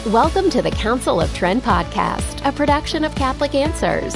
Welcome to the Council of Trent podcast, a production of Catholic Answers.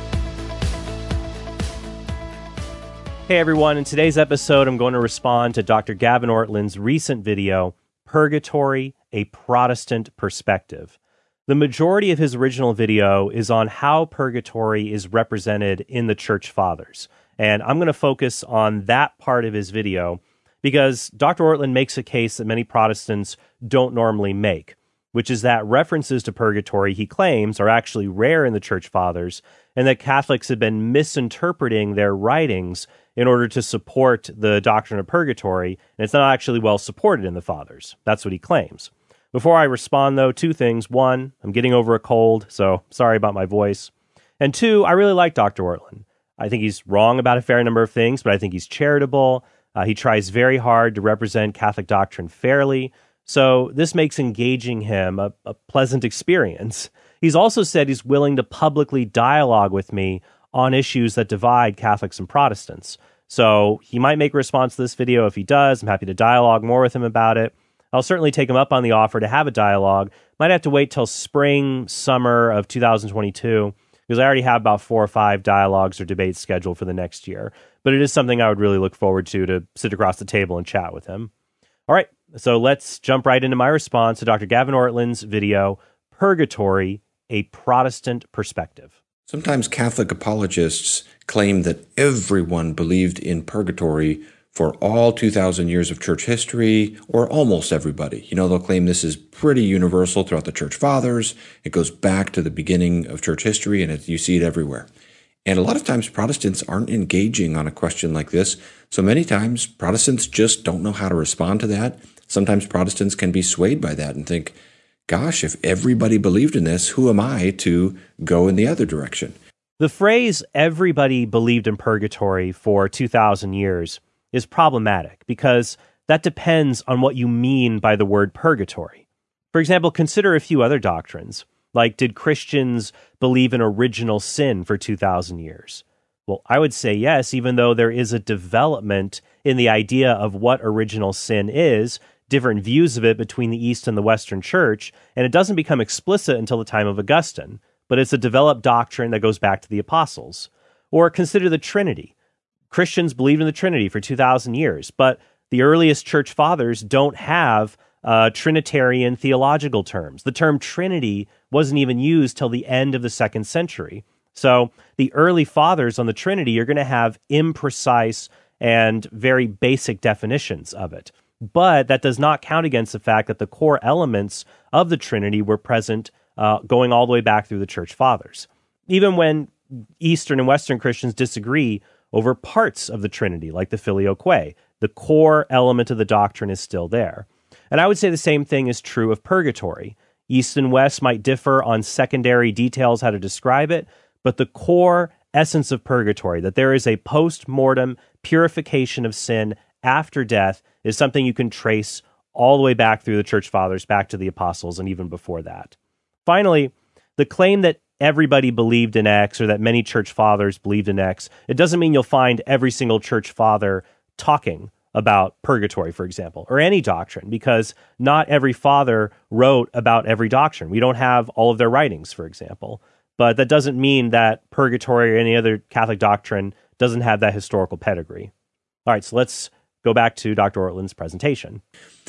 Hey everyone, in today's episode, I'm going to respond to Dr. Gavin Ortlund's recent video, Purgatory, a Protestant Perspective. The majority of his original video is on how purgatory is represented in the Church Fathers, and I'm going to focus on that part of his video because Dr. Ortlund makes a case that many Protestants don't normally make, which is that references to purgatory, he claims, are actually rare in the Church Fathers, and that Catholics have been misinterpreting their writings in order to support the doctrine of purgatory, and it's not actually well supported in the Fathers. That's what he claims. Before I respond, though, two things. One, I'm getting over a cold, so sorry about my voice. And two, I really like Dr. Ortlund. I think he's wrong about a fair number of things, but I think he's charitable. He tries very hard to represent Catholic doctrine fairly, so this makes engaging him a pleasant experience. He's also said he's willing to publicly dialogue with me on issues that divide Catholics and Protestants. So he might make a response to this video. If he does, I'm happy to dialogue more with him about it. I'll certainly take him up on the offer to have a dialogue. Might have to wait till spring, summer of 2022, because I already have about 4 or 5 dialogues or debates scheduled for the next year. But it is something I would really look forward to sit across the table and chat with him. All right, so let's jump right into my response to Dr. Gavin Ortlund's video, Purgatory, a Protestant Perspective. Sometimes Catholic apologists claim that everyone believed in purgatory for all 2,000 years of church history, or almost everybody. They'll claim this is pretty universal throughout the Church Fathers. It goes back to the beginning of church history, and you see it everywhere. And a lot of times Protestants aren't engaging on a question like this, so many times Protestants just don't know how to respond to that. Sometimes Protestants can be swayed by that and think, gosh, if everybody believed in this, who am I to go in the other direction? The phrase, everybody believed in purgatory for 2,000 years, is problematic because that depends on what you mean by the word purgatory. For example, consider a few other doctrines, like did Christians believe in original sin for 2,000 years? Well, I would say yes, even though there is a development in the idea of what original sin is, different views of it between the East and the Western Church, and it doesn't become explicit until the time of Augustine, but it's a developed doctrine that goes back to the apostles. Or consider the Trinity. Christians believed in the Trinity for 2,000 years, but the earliest church fathers don't have Trinitarian theological terms. The term Trinity wasn't even used till the end of the 2nd century. So the early fathers on the Trinity are going to have imprecise and very basic definitions of it. But that does not count against the fact that the core elements of the Trinity were present going all the way back through the church fathers. Even when Eastern and Western Christians disagree over parts of the Trinity, like the Filioque, the core element of the doctrine is still there. And I would say the same thing is true of purgatory. East and West might differ on secondary details how to describe it, but the core essence of purgatory, that there is a post-mortem purification of sin after death, is something you can trace all the way back through the church fathers, back to the apostles, and even before that. Finally, the claim that everybody believed in X or that many church fathers believed in X, it doesn't mean you'll find every single church father talking about purgatory, for example, or any doctrine, because not every father wrote about every doctrine. We don't have all of their writings, for example. But that doesn't mean that purgatory or any other Catholic doctrine doesn't have that historical pedigree. All right, so let's go back to Dr. Ortlund's presentation.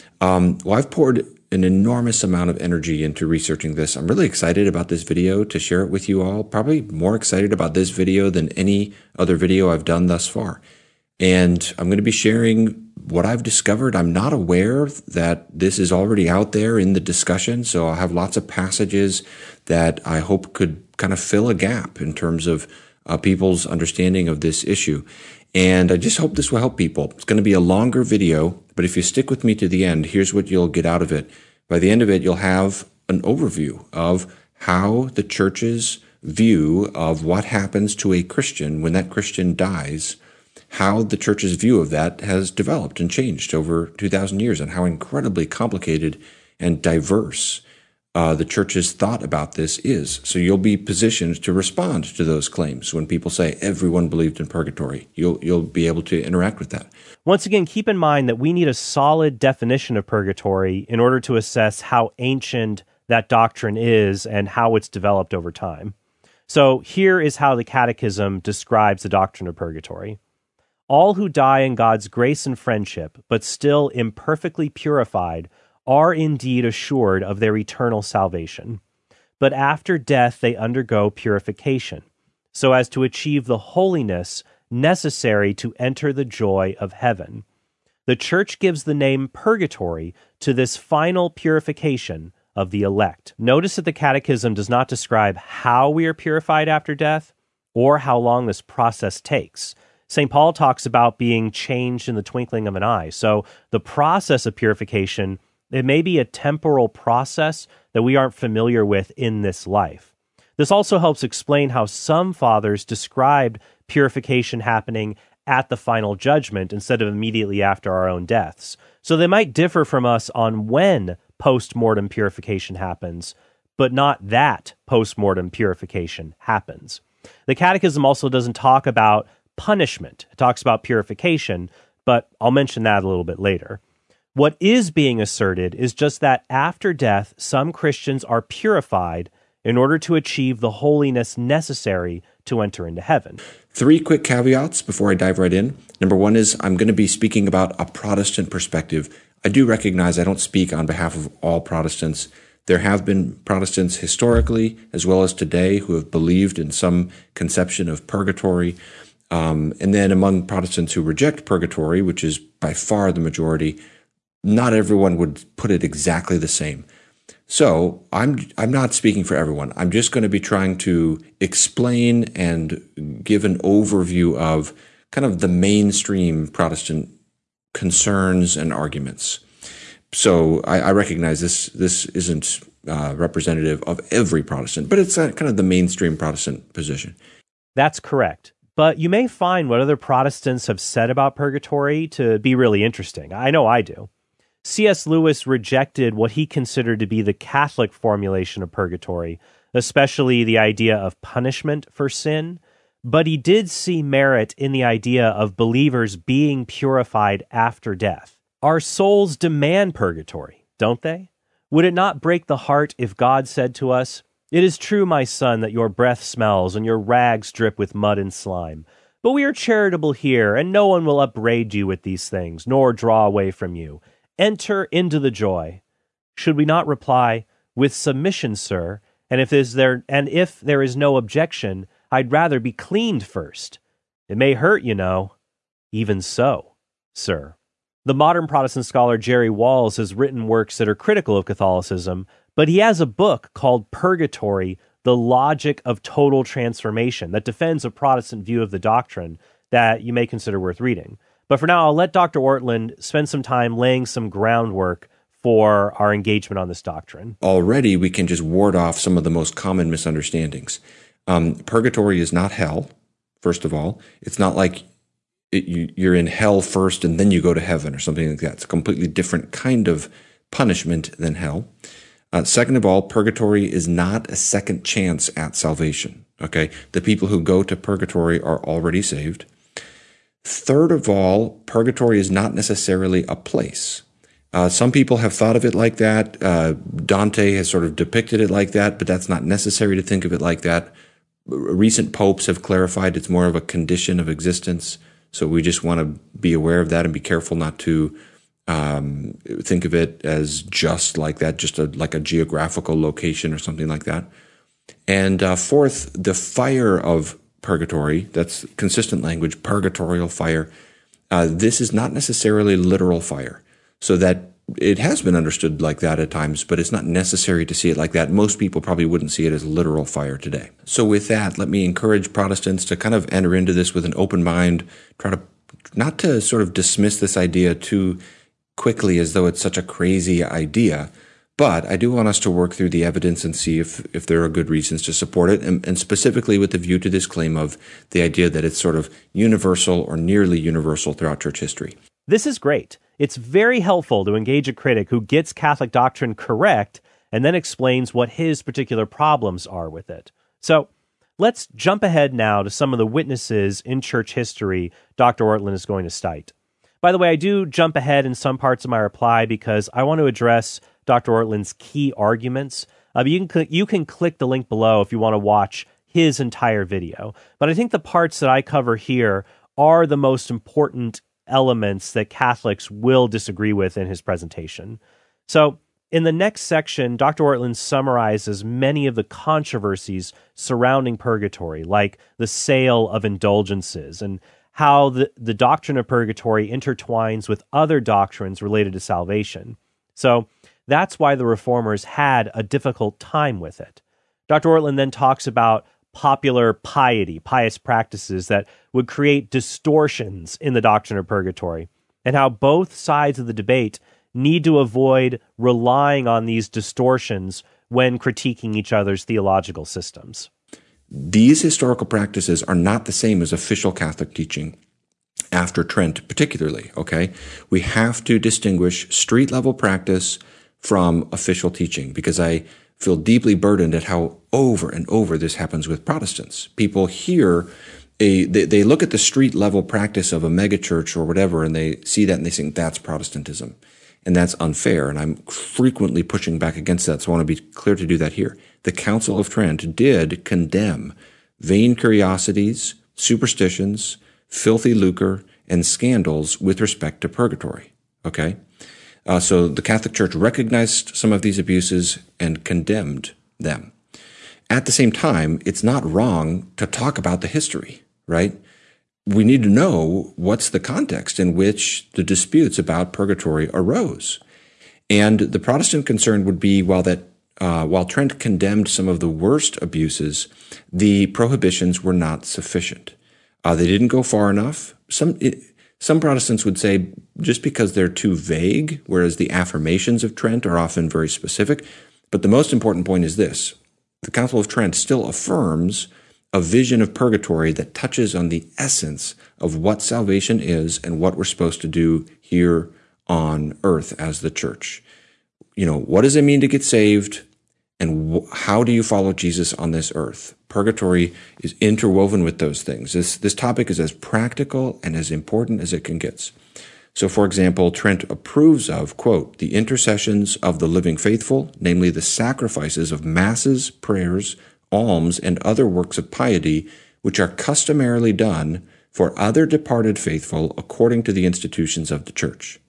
I've poured an enormous amount of energy into researching this. I'm really excited about this video to share it with you all, probably more excited about this video than any other video I've done thus far. And I'm going to be sharing what I've discovered. I'm not aware that this is already out there in the discussion, so I'll have lots of passages that I hope could kind of fill a gap in terms of people's understanding of this issue. And I just hope this will help people. It's going to be a longer video, but if you stick with me to the end, here's what you'll get out of it. By the end of it, you'll have an overview of how the church's view of what happens to a Christian when that Christian dies, how the church's view of that has developed and changed over 2,000 years, and how incredibly complicated and diverse the church's thought about this is. So you'll be positioned to respond to those claims when people say everyone believed in purgatory. You'll be able to interact with that. Once again, keep in mind that we need a solid definition of purgatory in order to assess how ancient that doctrine is and how it's developed over time. So here is how the Catechism describes the doctrine of purgatory. All who die in God's grace and friendship, but still imperfectly purified, are indeed assured of their eternal salvation. But after death they undergo purification, so as to achieve the holiness necessary to enter the joy of heaven. The Church gives the name purgatory to this final purification of the elect. Notice that the Catechism does not describe how we are purified after death or how long this process takes. St. Paul talks about being changed in the twinkling of an eye. So the process of purification, it may be a temporal process that we aren't familiar with in this life. This also helps explain how some fathers described purification happening at the final judgment instead of immediately after our own deaths. So they might differ from us on when post-mortem purification happens, but not that post-mortem purification happens. The Catechism also doesn't talk about punishment. It talks about purification, but I'll mention that a little bit later. What is being asserted is just that after death, some Christians are purified in order to achieve the holiness necessary to enter into heaven. 3 quick caveats before I dive right in. Number 1 is I'm going to be speaking about a Protestant perspective. I do recognize I don't speak on behalf of all Protestants. There have been Protestants historically, as well as today, who have believed in some conception of purgatory. And then among Protestants who reject purgatory, which is by far the majority, not everyone would put it exactly the same. So I'm not speaking for everyone. I'm just going to be trying to explain and give an overview of kind of the mainstream Protestant concerns and arguments. So I recognize this isn't representative of every Protestant, but it's kind of the mainstream Protestant position. That's correct. But you may find what other Protestants have said about purgatory to be really interesting. I know I do. C.S. Lewis rejected what he considered to be the Catholic formulation of purgatory, especially the idea of punishment for sin, but he did see merit in the idea of believers being purified after death. Our souls demand purgatory, don't they? Would it not break the heart if God said to us, "It is true, my son, that your breath smells and your rags drip with mud and slime, but we are charitable here, and no one will upbraid you with these things, nor draw away from you. Enter into the joy." Should we not reply, "With submission, sir, and if there is no objection, I'd rather be cleaned first. It may hurt, you know." Even so, sir. The modern Protestant scholar Jerry Walls has written works that are critical of Catholicism, but he has a book called Purgatory, The Logic of Total Transformation, that defends a Protestant view of the doctrine that you may consider worth reading. But for now, I'll let Dr. Ortlund spend some time laying some groundwork for our engagement on this doctrine. Already, we can just ward off some of the most common misunderstandings. Purgatory is not hell, first of all. It's not like you're in hell first and then you go to heaven or something like that. It's a completely different kind of punishment than hell. Second of all, purgatory is not a second chance at salvation. Okay, the people who go to purgatory are already saved. Third of all, purgatory is not necessarily a place. Some people have thought of it like that. Dante has sort of depicted it like that, but that's not necessary to think of it like that. Recent popes have clarified it's more of a condition of existence. So we just want to be aware of that and be careful not to think of it as just like that, just like a geographical location or something like that. And fourth, the fire of purgatory, that's consistent language, purgatorial fire. This is not necessarily literal fire, so that it has been understood like that at times, but it's not necessary to see it like that. Most people probably wouldn't see it as literal fire today. So with that, let me encourage Protestants to kind of enter into this with an open mind, try to not to sort of dismiss this idea too quickly as though it's such a crazy idea. But I do want us to work through the evidence and see if there are good reasons to support it, and specifically with the view to this claim of the idea that it's sort of universal or nearly universal throughout church history. This is great. It's very helpful to engage a critic who gets Catholic doctrine correct and then explains what his particular problems are with it. So let's jump ahead now to some of the witnesses in church history Dr. Ortlund is going to cite. By the way, I do jump ahead in some parts of my reply because I want to address Dr. Ortlund's key arguments. You can click the link below if you want to watch his entire video. But I think the parts that I cover here are the most important elements that Catholics will disagree with in his presentation. So in the next section, Dr. Ortlund summarizes many of the controversies surrounding purgatory, like the sale of indulgences and how the doctrine of purgatory intertwines with other doctrines related to salvation. So that's why the Reformers had a difficult time with it. Dr. Ortlund then talks about popular piety, pious practices that would create distortions in the doctrine of purgatory, and how both sides of the debate need to avoid relying on these distortions when critiquing each other's theological systems. These historical practices are not the same as official Catholic teaching after Trent particularly, okay? We have to distinguish street-level practice from official teaching because I feel deeply burdened at how over and over this happens with Protestants. People hear, they look at the street-level practice of a megachurch or whatever, and they see that and they think that's Protestantism. And that's unfair, and I'm frequently pushing back against that, so I want to be clear to do that here. The Council of Trent did condemn vain curiosities, superstitions, filthy lucre, and scandals with respect to purgatory, okay? So the Catholic Church recognized some of these abuses and condemned them. At the same time, it's not wrong to talk about the history, right? We need to know what's the context in which the disputes about purgatory arose. And the Protestant concern would be, while Trent condemned some of the worst abuses, the prohibitions were not sufficient. They didn't go far enough. Some Protestants would say just because they're too vague, whereas the affirmations of Trent are often very specific. But the most important point is this. The Council of Trent still affirms a vision of purgatory that touches on the essence of what salvation is and what we're supposed to do here on earth as the church. You know, what does it mean to get saved? And how do you follow Jesus on this earth? Purgatory is interwoven with those things. This topic is as practical and as important as it can get. So, for example, Trent approves of, quote, the intercessions of the living faithful, namely the sacrifices of masses, prayers, alms, and other works of piety, which are customarily done for other departed faithful according to the institutions of the church.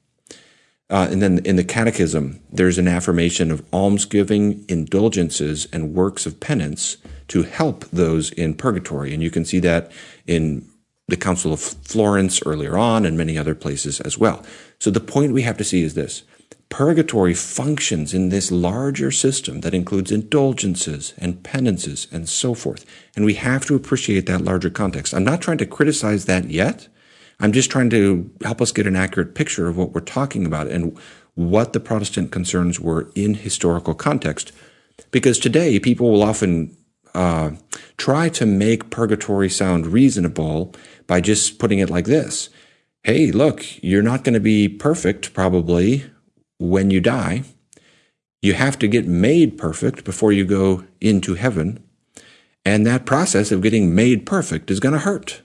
And then in the Catechism, there's an affirmation of almsgiving, indulgences, and works of penance to help those in purgatory. And you can see that in the Council of Florence earlier on and many other places as well. So the point we have to see is this. Purgatory functions in this larger system that includes indulgences and penances and so forth. And we have to appreciate that larger context. I'm not trying to criticize that yet. I'm just trying to help us get an accurate picture of what we're talking about and what the Protestant concerns were in historical context. Because today, people will often try to make purgatory sound reasonable by just putting it like this. Hey, look, you're not going to be perfect, probably, when you die. You have to get made perfect before you go into heaven. And that process of getting made perfect is going to hurt.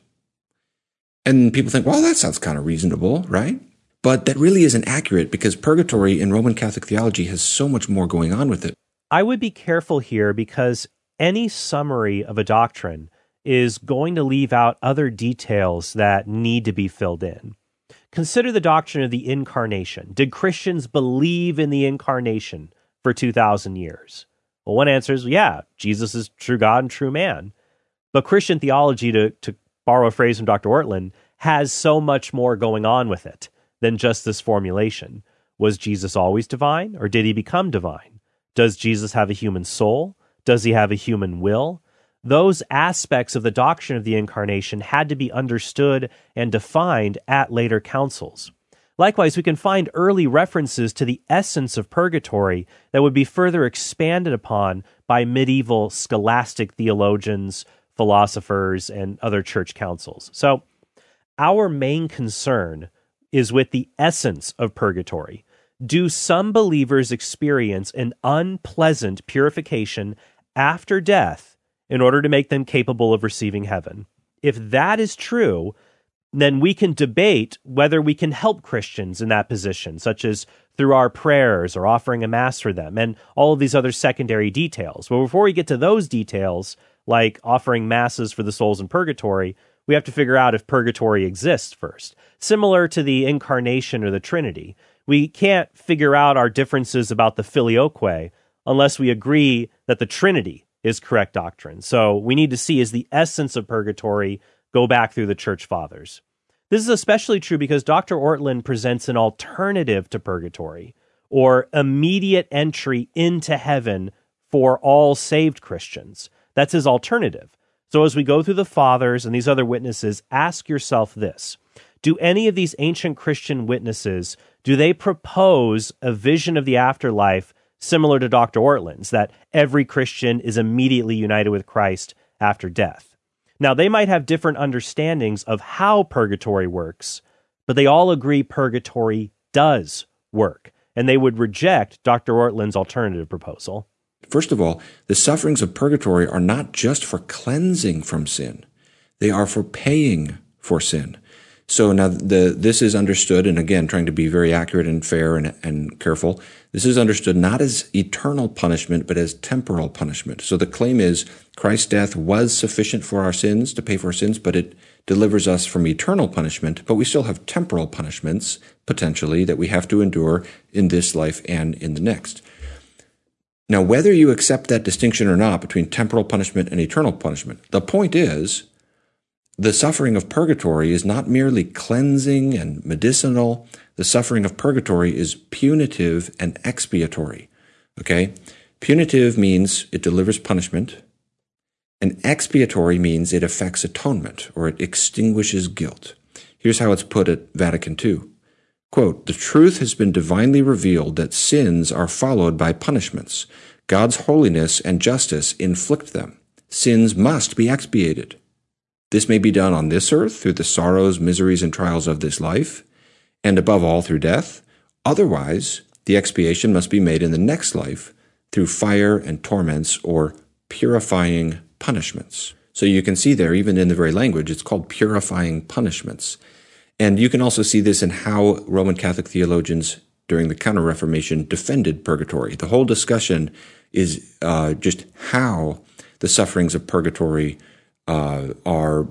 And people think, well, that sounds kind of reasonable, right? But that really isn't accurate because purgatory in Roman Catholic theology has so much more going on with it. I would be careful here because any summary of a doctrine is going to leave out other details that need to be filled in. Consider the doctrine of the incarnation. Did Christians believe in the incarnation for 2,000 years? Well, one answer is, yeah, Jesus is true God and true man. But Christian theology, to borrow a phrase from Dr. Ortlund, has so much more going on with it than just this formulation. Was Jesus always divine, or did he become divine? Does Jesus have a human soul? Does he have a human will? Those aspects of the doctrine of the incarnation had to be understood and defined at later councils. Likewise, we can find early references to the essence of purgatory that would be further expanded upon by medieval scholastic theologians, philosophers, and other church councils. So our main concern is with the essence of purgatory. Do some believers experience an unpleasant purification after death in order to make them capable of receiving heaven? If that is true, then we can debate whether we can help Christians in that position, such as through our prayers or offering a mass for them, and all of these other secondary details. But before we get to those details, like offering masses for the souls in purgatory, we have to figure out if purgatory exists first. Similar to the incarnation or the Trinity, we can't figure out our differences about the filioque unless we agree that the Trinity is correct doctrine. So we need to see, is the essence of purgatory go back through the Church Fathers. This is especially true because Dr. Ortlund presents an alternative to purgatory, or immediate entry into heaven for all saved Christians. That's his alternative. So as we go through the Fathers and these other witnesses, ask yourself this. Do any of these ancient Christian witnesses, do they propose a vision of the afterlife similar to Dr. Ortlund's, that every Christian is immediately united with Christ after death? Now, they might have different understandings of how purgatory works, but they all agree purgatory does work, and they would reject Dr. Ortlund's alternative proposal. First of all, the sufferings of purgatory are not just for cleansing from sin. They are for paying for sin. So now this is understood, and again, trying to be very accurate and fair and careful, this is understood not as eternal punishment, but as temporal punishment. So the claim is Christ's death was sufficient for our sins, to pay for our sins, but it delivers us from eternal punishment, but we still have temporal punishments, potentially, that we have to endure in this life and in the next. Now, whether you accept that distinction or not between temporal punishment and eternal punishment, the point is, the suffering of purgatory is not merely cleansing and medicinal. The suffering of purgatory is punitive and expiatory. Okay? Punitive means it delivers punishment, and expiatory means it effects atonement, or it extinguishes guilt. Here's how it's put at Vatican II. Quote, "The truth has been divinely revealed that sins are followed by punishments. God's holiness and justice inflict them. Sins must be expiated. This may be done on this earth through the sorrows, miseries, and trials of this life, and above all through death. Otherwise, the expiation must be made in the next life through fire and torments or purifying punishments." So you can see there, even in the very language, it's called purifying punishments. And you can also see this in how Roman Catholic theologians during the Counter-Reformation defended purgatory. The whole discussion is just how the sufferings of purgatory are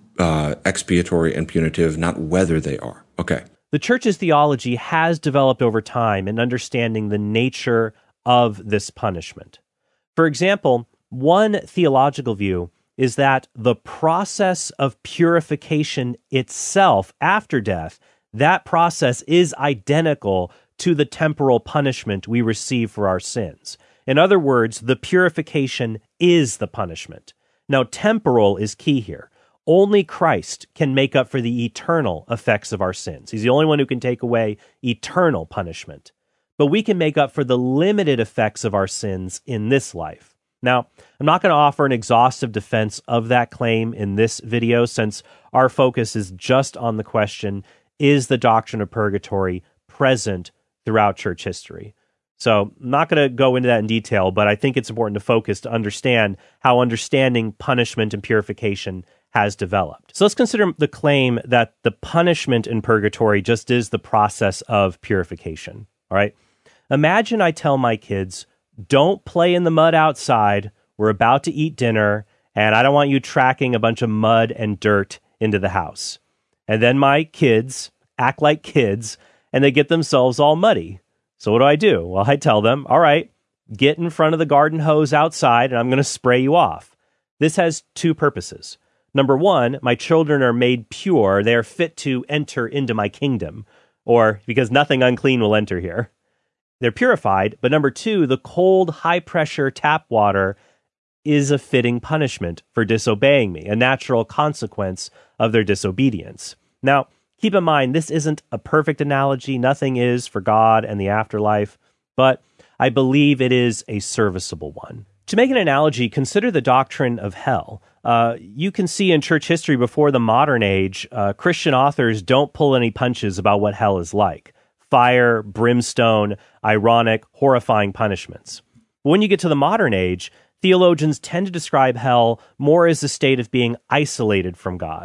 expiatory and punitive, not whether they are. Okay. The Church's theology has developed over time in understanding the nature of this punishment. For example, one theological view is that the process of purification itself after death, that process is identical to the temporal punishment we receive for our sins. In other words, the purification is the punishment. Now, temporal is key here. Only Christ can make up for the eternal effects of our sins. He's the only one who can take away eternal punishment. But we can make up for the limited effects of our sins in this life. Now, I'm not going to offer an exhaustive defense of that claim in this video, since our focus is just on the question, is the doctrine of purgatory present throughout church history? So I'm not going to go into that in detail, but I think it's important to focus to understand how understanding punishment and purification has developed. So let's consider the claim that the punishment in purgatory just is the process of purification. All right? Imagine I tell my kids, don't play in the mud outside. We're about to eat dinner, and I don't want you tracking a bunch of mud and dirt into the house. And then my kids act like kids, and they get themselves all muddy. So what do? Well, I tell them, all right, get in front of the garden hose outside, and I'm going to spray you off. This has two purposes. Number one, my children are made pure. They are fit to enter into my kingdom, or because nothing unclean will enter here. They're purified. But number two, the cold, high-pressure tap water is a fitting punishment for disobeying me, a natural consequence of their disobedience. Now, keep in mind, this isn't a perfect analogy. Nothing is for God and the afterlife, but I believe it is a serviceable one. To make an analogy, consider the doctrine of hell. You can see in church history before the modern age, Christian authors don't pull any punches about what hell is like. Fire, brimstone, ironic, horrifying punishments. When you get to the modern age, theologians tend to describe hell more as a state of being isolated from God.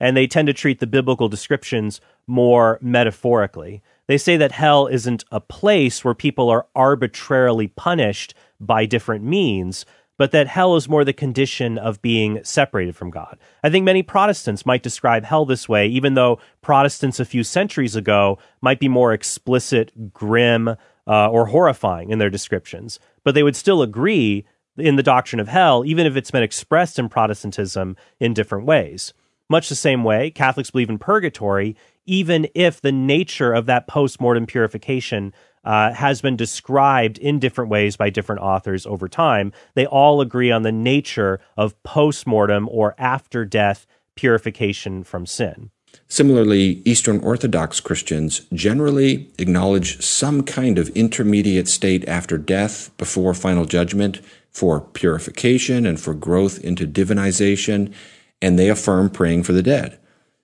and they tend to treat the biblical descriptions more metaphorically. They say that hell isn't a place where people are arbitrarily punished by different means, but that hell is more the condition of being separated from God. I think many Protestants might describe hell this way, even though Protestants a few centuries ago might be more explicit, grim, or horrifying in their descriptions. But they would still agree in the doctrine of hell, even if it's been expressed in Protestantism in different ways. Much the same way, Catholics believe in purgatory, even if the nature of that post-mortem purification has been described in different ways by different authors over time. They all agree on the nature of post-mortem or after-death purification from sin. Similarly, Eastern Orthodox Christians generally acknowledge some kind of intermediate state after death before final judgment for purification and for growth into divinization, and they affirm praying for the dead.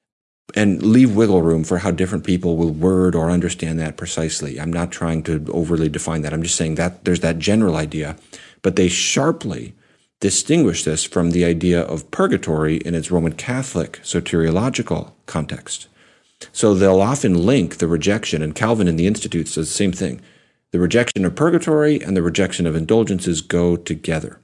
And leave wiggle room for how different people will word or understand that precisely. I'm not trying to overly define that. I'm just saying that there's that general idea. But they sharply distinguish this from the idea of purgatory in its Roman Catholic soteriological context. So they'll often link the rejection, and Calvin in the Institutes does the same thing. The rejection of purgatory and the rejection of indulgences go together.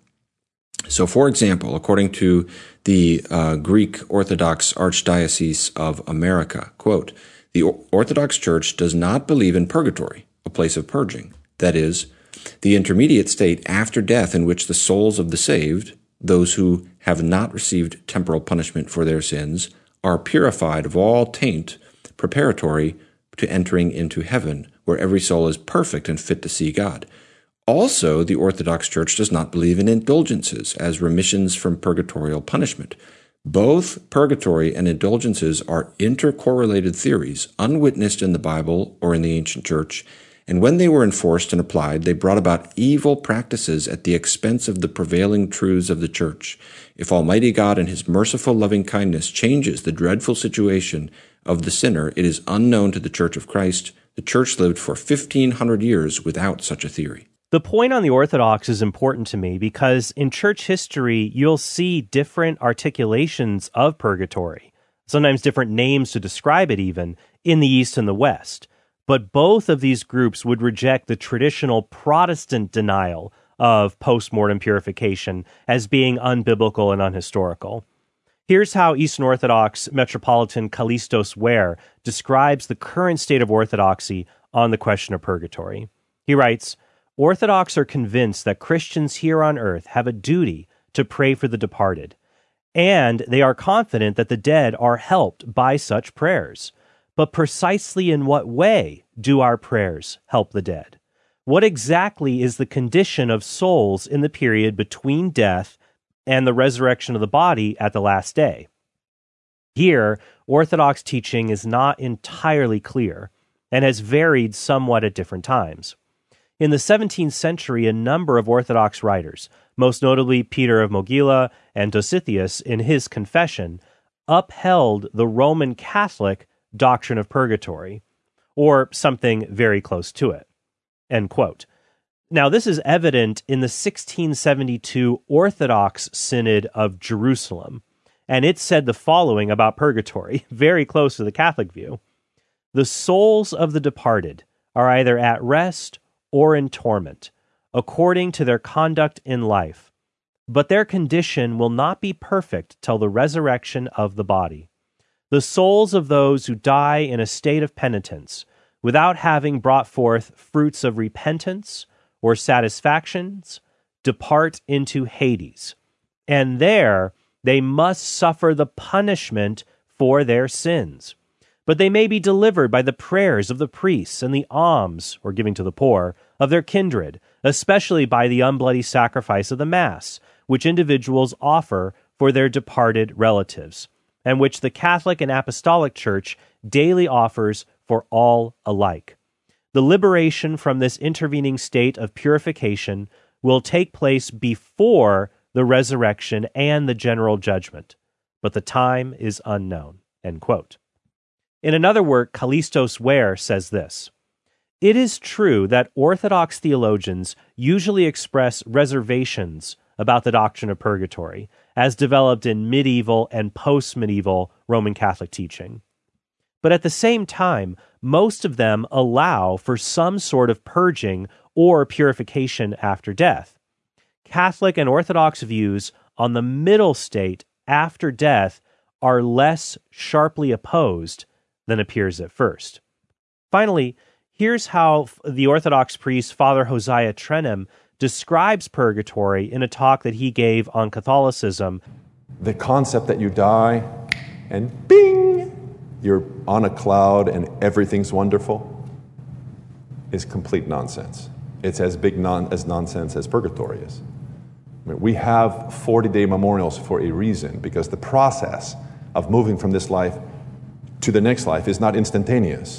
So, for example, according to the Greek Orthodox Archdiocese of America, quote, the Orthodox Church does not believe in purgatory, a place of purging. That is, the intermediate state after death in which the souls of the saved, those who have not received temporal punishment for their sins, are purified of all taint, preparatory to entering into heaven, where every soul is perfect and fit to see God. Also, the Orthodox Church does not believe in indulgences as remissions from purgatorial punishment. Both purgatory and indulgences are intercorrelated theories, unwitnessed in the Bible or in the ancient church, and when they were enforced and applied, they brought about evil practices at the expense of the prevailing truths of the church. If Almighty God in His merciful loving kindness changes the dreadful situation of the sinner, it is unknown to the Church of Christ. The church lived for 1,500 years without such a theory. The point on the Orthodox is important to me because in church history, you'll see different articulations of purgatory, sometimes different names to describe it even, in the East and the West. But both of these groups would reject the traditional Protestant denial of post-mortem purification as being unbiblical and unhistorical. Here's how Eastern Orthodox Metropolitan Kallistos Ware describes the current state of orthodoxy on the question of purgatory. He writes, Orthodox are convinced that Christians here on earth have a duty to pray for the departed, and they are confident that the dead are helped by such prayers. But precisely in what way do our prayers help the dead? What exactly is the condition of souls in the period between death and the resurrection of the body at the last day? Here, Orthodox teaching is not entirely clear and has varied somewhat at different times. In the 17th century, a number of Orthodox writers, most notably Peter of Mogila and Dositheus in his Confession, upheld the Roman Catholic doctrine of purgatory, or something very close to it. End quote. Now, this is evident in the 1672 Orthodox Synod of Jerusalem, and it said the following about purgatory, very close to the Catholic view. The souls of the departed are either at rest or in torment, according to their conduct in life, but their condition will not be perfect till the resurrection of the body. The souls of those who die in a state of penitence, without having brought forth fruits of repentance or satisfactions, depart into Hades, and there they must suffer the punishment for their sins. But they may be delivered by the prayers of the priests and the alms, or giving to the poor, of their kindred, especially by the unbloody sacrifice of the Mass, which individuals offer for their departed relatives, and which the Catholic and Apostolic Church daily offers for all alike. The liberation from this intervening state of purification will take place before the resurrection and the general judgment, but the time is unknown. End quote. In another work, Kallistos Ware says this, it is true that Orthodox theologians usually express reservations about the doctrine of purgatory, as developed in medieval and post-medieval Roman Catholic teaching. But at the same time, most of them allow for some sort of purging or purification after death. Catholic and Orthodox views on the middle state after death are less sharply opposed than appears at first. Finally, here's how the Orthodox priest Father Hosea Trenum describes purgatory in a talk that he gave on Catholicism. The concept that you die and bing, you're on a cloud and everything's wonderful is complete nonsense. It's as big nonsense as purgatory is. I mean, we have 40-day memorials for a reason, because the process of moving from this life to the next life is not instantaneous,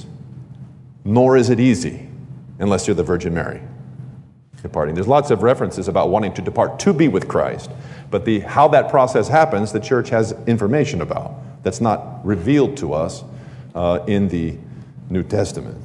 nor is it easy unless you're the Virgin Mary departing. There's lots of references about wanting to depart to be with Christ, but how that process happens, the Church has information about. That's not revealed to us in the New Testament.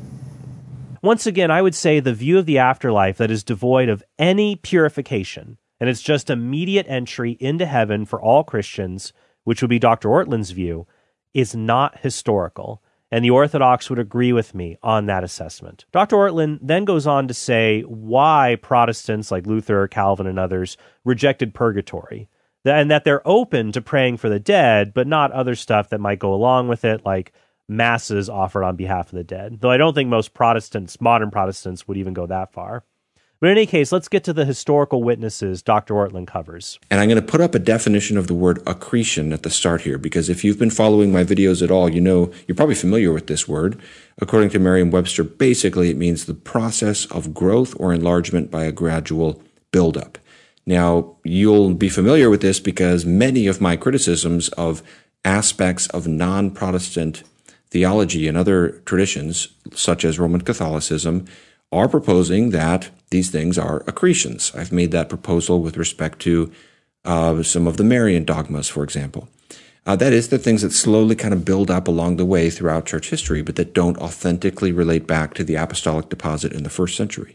Once again, I would say the view of the afterlife that is devoid of any purification, and it's just immediate entry into heaven for all Christians, which would be Dr. Ortlund's view, is not historical, and the Orthodox would agree with me on that assessment. Dr. Ortlund then goes on to say why Protestants like Luther, Calvin, and others rejected purgatory, and that they're open to praying for the dead, but not other stuff that might go along with it, like masses offered on behalf of the dead, though I don't think most Protestants, modern Protestants, would even go that far. But in any case, let's get to the historical witnesses Dr. Ortlund covers. And I'm going to put up a definition of the word accretion at the start here, because if you've been following my videos at all, you know, you're probably familiar with this word. According to Merriam-Webster, basically it means the process of growth or enlargement by a gradual buildup. Now, you'll be familiar with this because many of my criticisms of aspects of non-Protestant theology and other traditions, such as Roman Catholicism, are proposing that these things are accretions. I've made that proposal with respect to some of the Marian dogmas, for example. That is, the things that slowly kind of build up along the way throughout church history, but that don't authentically relate back to the apostolic deposit in the first century.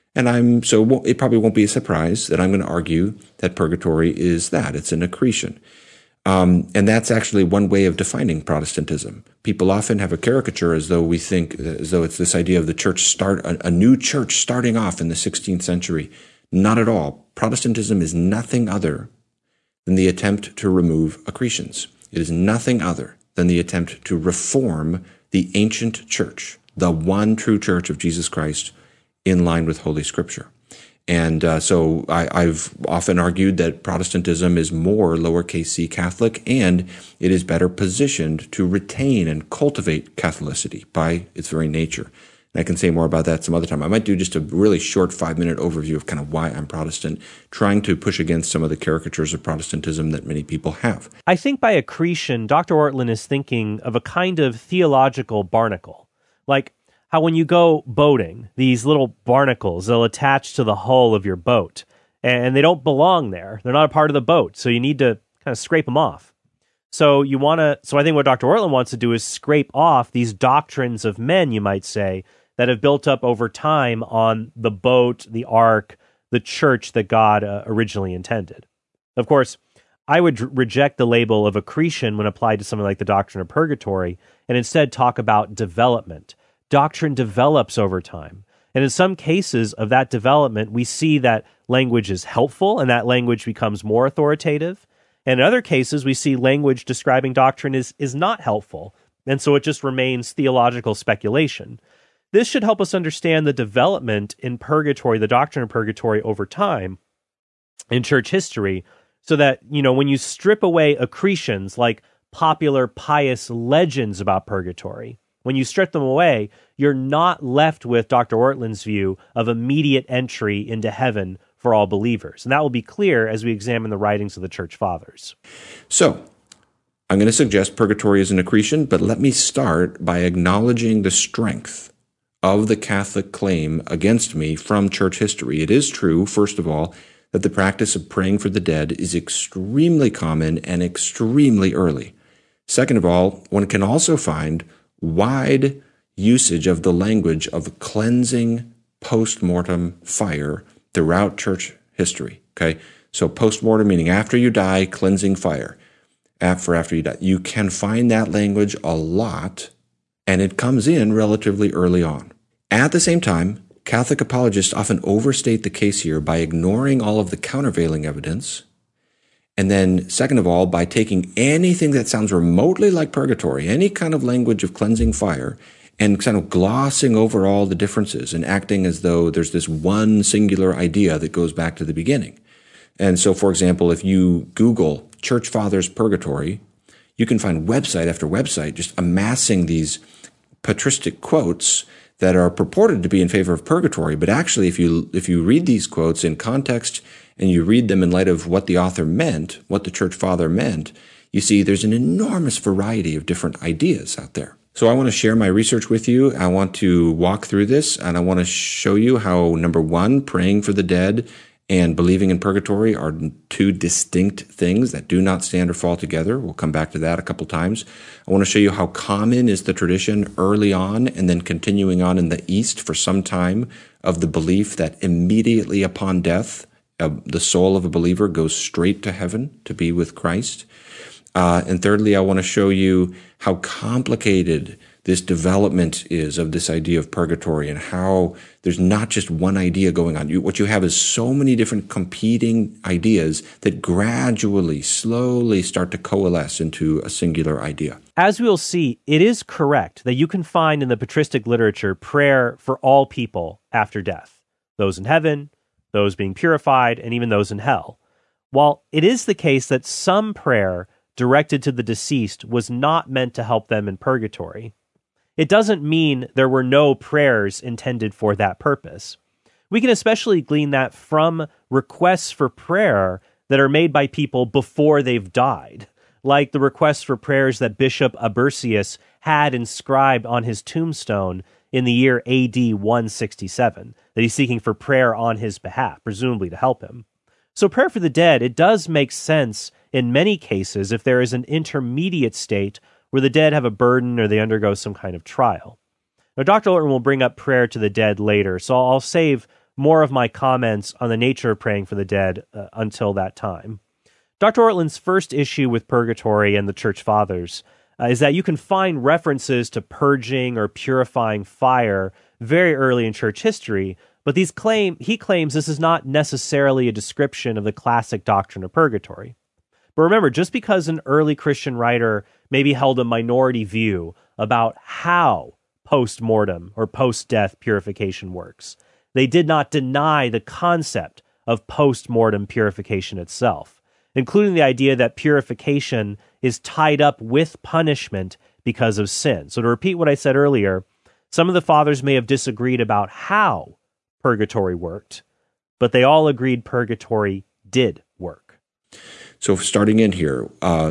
And so it probably won't be a surprise that I'm going to argue that purgatory is that. It's an accretion. And that's actually one way of defining Protestantism. People often have a caricature as though it's this idea of the church a new church starting off in the 16th century. Not at all. Protestantism is nothing other than the attempt to remove accretions. It is nothing other than the attempt to reform the ancient church, the one true church of Jesus Christ, in line with Holy Scripture. And so I've often argued that Protestantism is more lowercase c Catholic, and it is better positioned to retain and cultivate Catholicity by its very nature. And I can say more about that some other time. I might do just a really short 5-minute overview of kind of why I'm Protestant, trying to push against some of the caricatures of Protestantism that many people have. I think by accretion, Dr. Ortlund is thinking of a kind of theological barnacle. Like how when you go boating, these little barnacles, they'll attach to the hull of your boat, and they don't belong there. They're not a part of the boat, so you need to kind of scrape them off. So I think what Dr. Ortlund wants to do is scrape off these doctrines of men, you might say, that have built up over time on the boat, the ark, the church that God originally intended. Of course, I would reject the label of accretion when applied to something like the doctrine of purgatory, and instead talk about development. Doctrine develops over time. And in some cases of that development, we see that language is helpful and that language becomes more authoritative. And in other cases, we see language describing doctrine is not helpful. And so it just remains theological speculation. This should help us understand the development in purgatory, the doctrine of purgatory over time in church history, so that, when you strip away accretions like popular pious legends about purgatory, when you strip them away, you're not left with Dr. Ortlund's view of immediate entry into heaven for all believers. And that will be clear as we examine the writings of the Church Fathers. So, I'm going to suggest purgatory is an accretion, but let me start by acknowledging the strength of the Catholic claim against me from church history. It is true, first of all, that the practice of praying for the dead is extremely common and extremely early. Second of all, one can also find wide usage of the language of cleansing post-mortem fire throughout church history. Okay, So postmortem, meaning after you die, cleansing fire. After you die. You can find that language a lot, and it comes in relatively early on. At the same time, Catholic apologists often overstate the case here by ignoring all of the countervailing evidence. And then, second of all, by taking anything that sounds remotely like purgatory, any kind of language of cleansing fire, and kind of glossing over all the differences and acting as though there's this one singular idea that goes back to the beginning. And so, for example, if you Google Church Fathers Purgatory, you can find website after website just amassing these patristic quotes that are purported to be in favor of purgatory. But actually, if you read these quotes in context and you read them in light of what the author meant, what the church father meant, you see there's an enormous variety of different ideas out there. So I want to share my research with you. I want to walk through this, and I want to show you how, number one, praying for the dead and believing in purgatory are two distinct things that do not stand or fall together. We'll come back to that a couple times. I want to show you how common is the tradition early on and then continuing on in the East for some time of the belief that immediately upon death, the soul of a believer goes straight to heaven to be with Christ. And thirdly, I want to show you how complicated this development is of this idea of purgatory and how there's not just one idea going on. What you have is so many different competing ideas that gradually, slowly start to coalesce into a singular idea. As we'll see, it is correct that you can find in the patristic literature prayer for all people after death, those in heaven, those being purified, and even those in hell. While it is the case that some prayer directed to the deceased was not meant to help them in purgatory, it doesn't mean there were no prayers intended for that purpose. We can especially glean that from requests for prayer that are made by people before they've died, like the requests for prayers that Bishop Abercius had inscribed on his tombstone in the year AD 167, that he's seeking for prayer on his behalf, presumably to help him. So prayer for the dead, it does make sense in many cases if there is an intermediate state where the dead have a burden or they undergo some kind of trial. Now, Dr. Ortlund will bring up prayer to the dead later, so I'll save more of my comments on the nature of praying for the dead until that time. Dr. Ortlund's first issue with purgatory and the Church Fathers is that you can find references to purging or purifying fire very early in church history, but he claims this is not necessarily a description of the classic doctrine of purgatory. But remember, just because an early Christian writer maybe held a minority view about how post-mortem or post-death purification works, they did not deny the concept of post-mortem purification itself, including the idea that purification is tied up with punishment because of sin. So to repeat what I said earlier, some of the fathers may have disagreed about how purgatory worked, but they all agreed purgatory did work. So starting in here,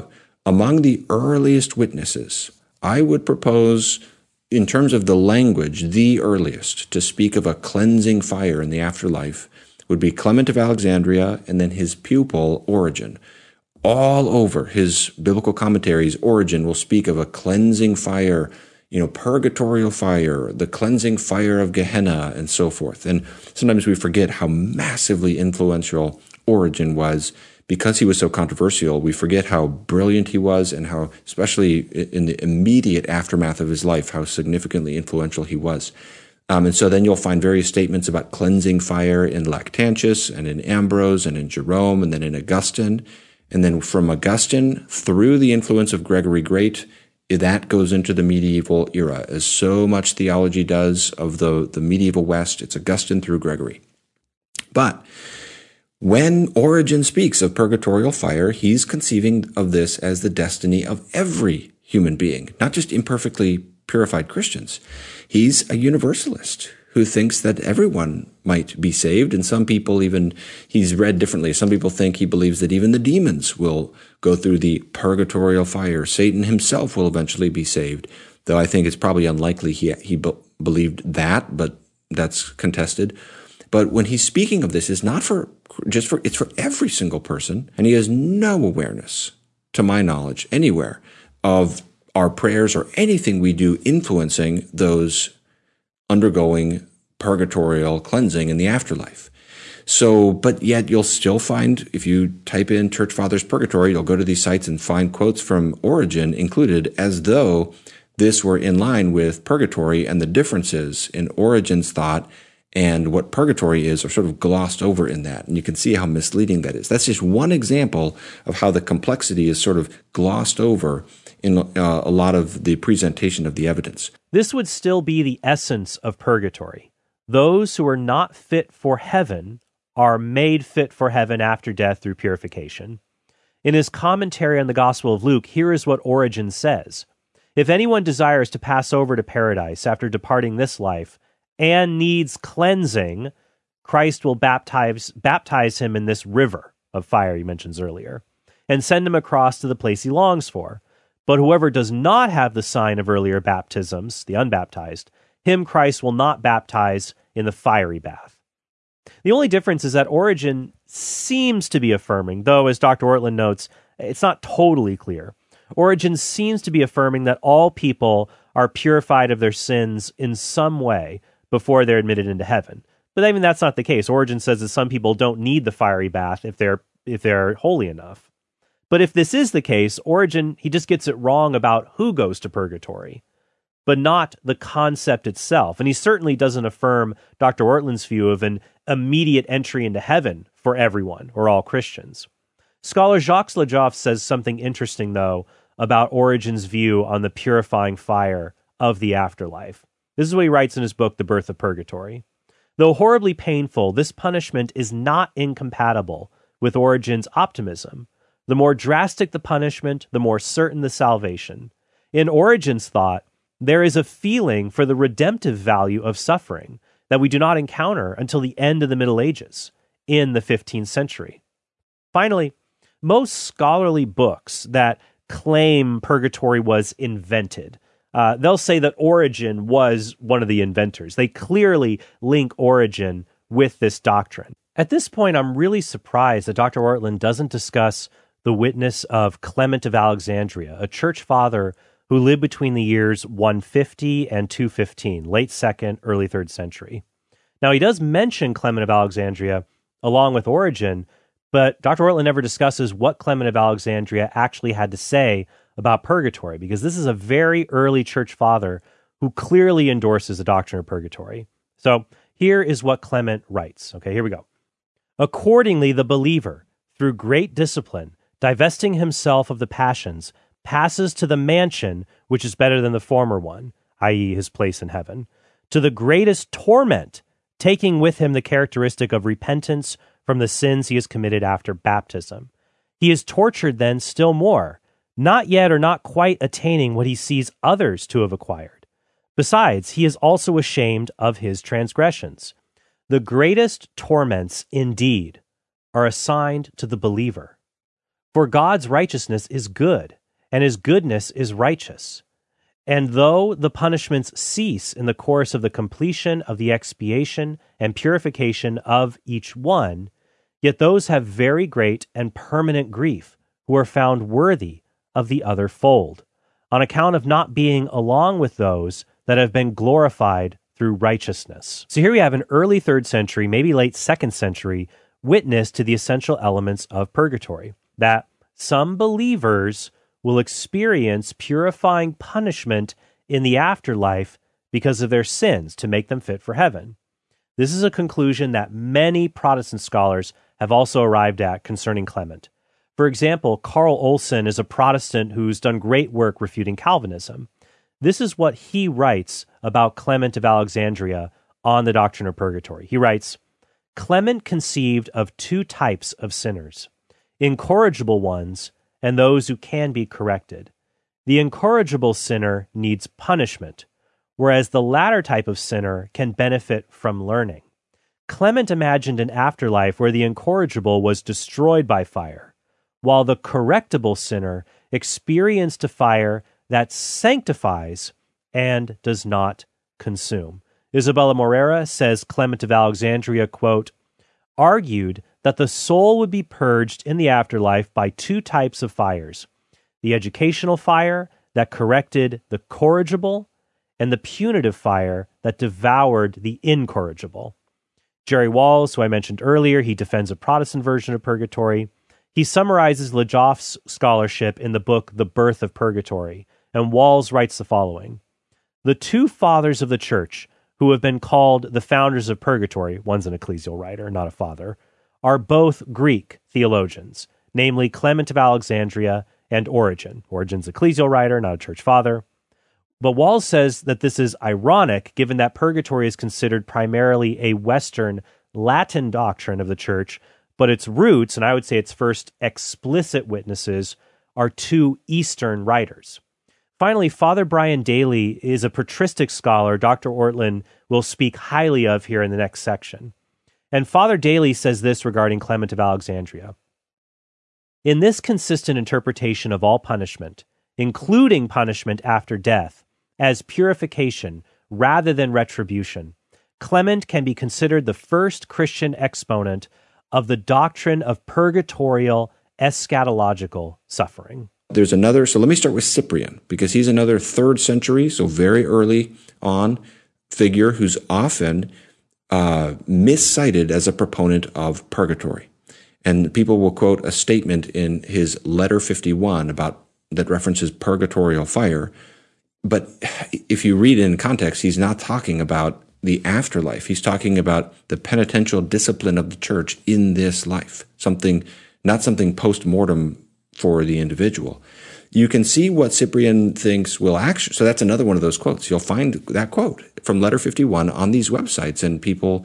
among the earliest witnesses, I would propose, in terms of the language, the earliest to speak of a cleansing fire in the afterlife would be Clement of Alexandria and then his pupil, Origen. All over his biblical commentaries, Origen will speak of a cleansing fire, purgatorial fire, the cleansing fire of Gehenna, and so forth. And sometimes we forget how massively influential Origen was. Because he was so controversial, we forget how brilliant he was and how, especially in the immediate aftermath of his life, how significantly influential he was. And so then you'll find various statements about cleansing fire in Lactantius and in Ambrose and in Jerome and then in Augustine. And then from Augustine through the influence of Gregory Great, that goes into the medieval era. As so much theology does of the medieval West, it's Augustine through Gregory. But when Origen speaks of purgatorial fire, he's conceiving of this as the destiny of every human being, not just imperfectly purified Christians. He's a universalist who thinks that everyone might be saved, and some people he's read differently. Some people think he believes that even the demons will go through the purgatorial fire. Satan himself will eventually be saved, though I think it's probably unlikely he believed that, but that's contested. But when he's speaking of this, it's not it's for every single person. And he has no awareness, to my knowledge, anywhere of our prayers or anything we do influencing those undergoing purgatorial cleansing in the afterlife. So, but yet you'll still find, if you type in Church Fathers Purgatory, you'll go to these sites and find quotes from Origen included, as though this were in line with purgatory, and the differences in Origen's thought and what purgatory is are sort of glossed over in that. And you can see how misleading that is. That's just one example of how the complexity is sort of glossed over in a lot of the presentation of the evidence. This would still be the essence of purgatory. Those who are not fit for heaven are made fit for heaven after death through purification. In his commentary on the Gospel of Luke, here is what Origen says. If anyone desires to pass over to paradise after departing this life and needs cleansing, Christ will baptize him in this river of fire he mentions earlier, and send him across to the place he longs for. But whoever does not have the sign of earlier baptisms, the unbaptized, him Christ will not baptize in the fiery bath. The only difference is that Origen seems to be affirming, though as Dr. Ortlund notes, it's not totally clear. Origen seems to be affirming that all people are purified of their sins in some way before they're admitted into heaven. But even that's not the case. Origen says that some people don't need the fiery bath if they're holy enough. But if this is the case, Origen, he just gets it wrong about who goes to purgatory, but not the concept itself. And he certainly doesn't affirm Dr. Ortlund's view of an immediate entry into heaven for everyone, or all Christians. Scholar Jacques Lajoff says something interesting, though, about Origen's view on the purifying fire of the afterlife. This is what he writes in his book, The Birth of Purgatory. Though horribly painful, this punishment is not incompatible with Origen's optimism. The more drastic the punishment, the more certain the salvation. In Origen's thought, there is a feeling for the redemptive value of suffering that we do not encounter until the end of the Middle Ages, in the 15th century. Finally, most scholarly books that claim purgatory was invented, they'll say that Origen was one of the inventors. They clearly link Origen with this doctrine. At this point, I'm really surprised that Dr. Ortlund doesn't discuss the witness of Clement of Alexandria, a church father who lived between the years 150 and 215, late 2nd, early 3rd century. Now, he does mention Clement of Alexandria along with Origen, but Dr. Ortlund never discusses what Clement of Alexandria actually had to say about purgatory, because this is a very early church father who clearly endorses the doctrine of purgatory. So here is what Clement writes. Okay, here we go. Accordingly, the believer, through great discipline, divesting himself of the passions, passes to the mansion which is better than the former one, i.e., his place in heaven, to the greatest torment, taking with him the characteristic of repentance from the sins he has committed after baptism. He is tortured then still more, not yet or not quite attaining what he sees others to have acquired. Besides, he is also ashamed of his transgressions. The greatest torments, indeed, are assigned to the believer. For God's righteousness is good, and his goodness is righteous. And though the punishments cease in the course of the completion of the expiation and purification of each one, yet those have very great and permanent grief who are found worthy of the other fold, on account of not being along with those that have been glorified through righteousness. So here we have an early 3rd century, maybe late 2nd century, witness to the essential elements of purgatory, that some believers will experience purifying punishment in the afterlife because of their sins to make them fit for heaven. This is a conclusion that many Protestant scholars have also arrived at concerning Clement. For example, Carl Olson is a Protestant who's done great work refuting Calvinism. This is what he writes about Clement of Alexandria on the doctrine of purgatory. He writes, Clement conceived of two types of sinners, incorrigible ones and those who can be corrected. The incorrigible sinner needs punishment, whereas the latter type of sinner can benefit from learning. Clement imagined an afterlife where the incorrigible was destroyed by fire, while the correctable sinner experienced a fire that sanctifies and does not consume. Isabella Morera says Clement of Alexandria, quote, argued that the soul would be purged in the afterlife by two types of fires, the educational fire that corrected the corrigible and the punitive fire that devoured the incorrigible. Jerry Walls, who I mentioned earlier, he defends a Protestant version of purgatory. He summarizes Lejoff's scholarship in the book The Birth of Purgatory, and Walls writes the following: "The two fathers of the church, who have been called the founders of purgatory," one's an ecclesial writer, not a father, "are both Greek theologians, namely Clement of Alexandria and Origen." Origen's ecclesial writer, not a church father. But Walls says that this is ironic, given that purgatory is considered primarily a Western Latin doctrine of the church, but its roots, and I would say its first explicit witnesses, are two Eastern writers. Finally, Father Brian Daly is a patristic scholar Dr. Ortlund will speak highly of here in the next section. And Father Daly says this regarding Clement of Alexandria: "In this consistent interpretation of all punishment, including punishment after death, as purification rather than retribution, Clement can be considered the first Christian exponent of the doctrine of purgatorial eschatological suffering." There's another, so let me start with Cyprian, because he's another 3rd century, so very early on figure who's often miscited as a proponent of purgatory. And people will quote a statement in his Letter 51 that references purgatorial fire. But if you read in context, he's not talking about the afterlife. He's talking about the penitential discipline of the church in this life, not something post-mortem for the individual. You can see what Cyprian thinks will actually, so that's another one of those quotes. You'll find that quote from Letter 51 on these websites, and people,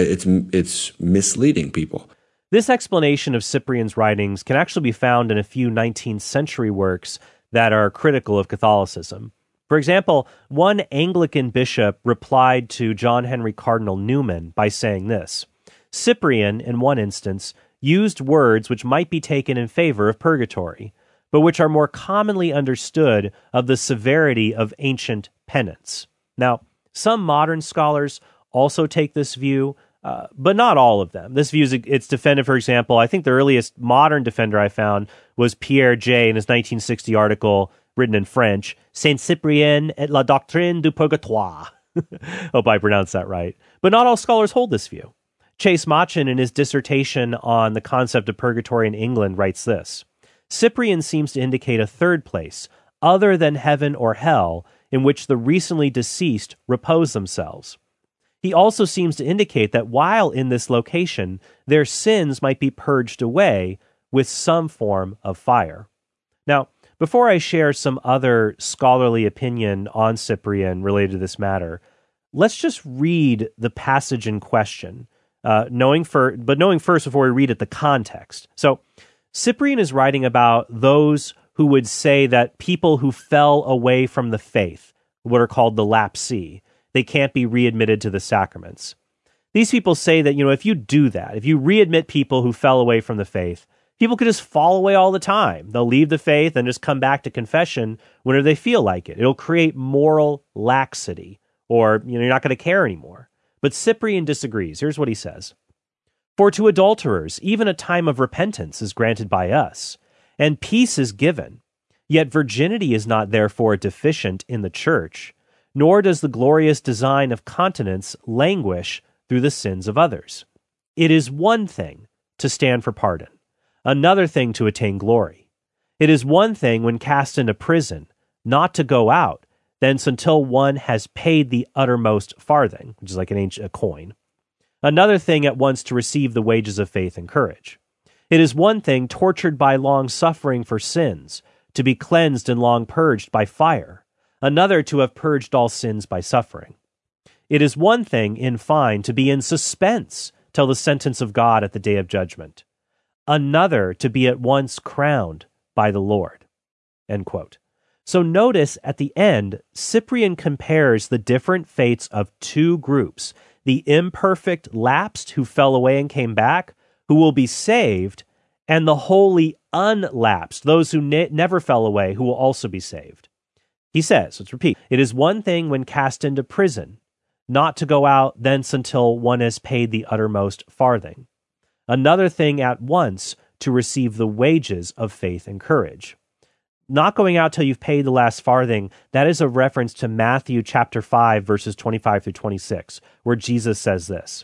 it's misleading people. This explanation of Cyprian's writings can actually be found in a few 19th century works that are critical of Catholicism. For example, one Anglican bishop replied to John Henry Cardinal Newman by saying this: "Cyprian, in one instance, used words which might be taken in favor of purgatory, but which are more commonly understood of the severity of ancient penance." Now, some modern scholars also take this view, but not all of them. This view it's defended, for example, I think the earliest modern defender I found was Pierre Jay in his 1960 article written in French, Saint Cyprien et la doctrine du purgatoire. Hope I pronounced that right. But not all scholars hold this view. Chase Machen, in his dissertation on the concept of purgatory in England, writes this: "Cyprian seems to indicate a third place, other than heaven or hell, in which the recently deceased repose themselves. He also seems to indicate that while in this location, their sins might be purged away with some form of fire." Now, before I share some other scholarly opinion on Cyprian related to this matter, let's just read the passage in question, knowing first before we read it the context. So, Cyprian is writing about those who would say that people who fell away from the faith, what are called the lapsee, they can't be readmitted to the sacraments. These people say that, if you do that, if you readmit people who fell away from the faith, people could just fall away all the time. They'll leave the faith and just come back to confession whenever they feel like it. It'll create moral laxity, or you're not going to care anymore. But Cyprian disagrees. Here's what he says: "For to adulterers, even a time of repentance is granted by us, and peace is given. Yet virginity is not therefore deficient in the church, nor does the glorious design of continence languish through the sins of others. It is one thing to stand for pardon, another thing to attain glory. It is one thing when cast into prison, not to go out, thence until one has paid the uttermost farthing," which is like a coin. "Another thing at once to receive the wages of faith and courage. It is one thing tortured by long suffering for sins, to be cleansed and long purged by fire, another to have purged all sins by suffering. It is one thing, in fine, to be in suspense till the sentence of God at the day of judgment, another to be at once crowned by the Lord." End quote. So notice at the end, Cyprian compares the different fates of two groups: the imperfect lapsed who fell away and came back, who will be saved, and the wholly unlapsed, those who never fell away, who will also be saved. He says, let's repeat, "It is one thing when cast into prison, not to go out thence until one has paid the uttermost farthing. Another thing at once to receive the wages of faith and courage." Not going out till you've paid the last farthing, that is a reference to Matthew chapter 5, verses 25 through 26, where Jesus says this: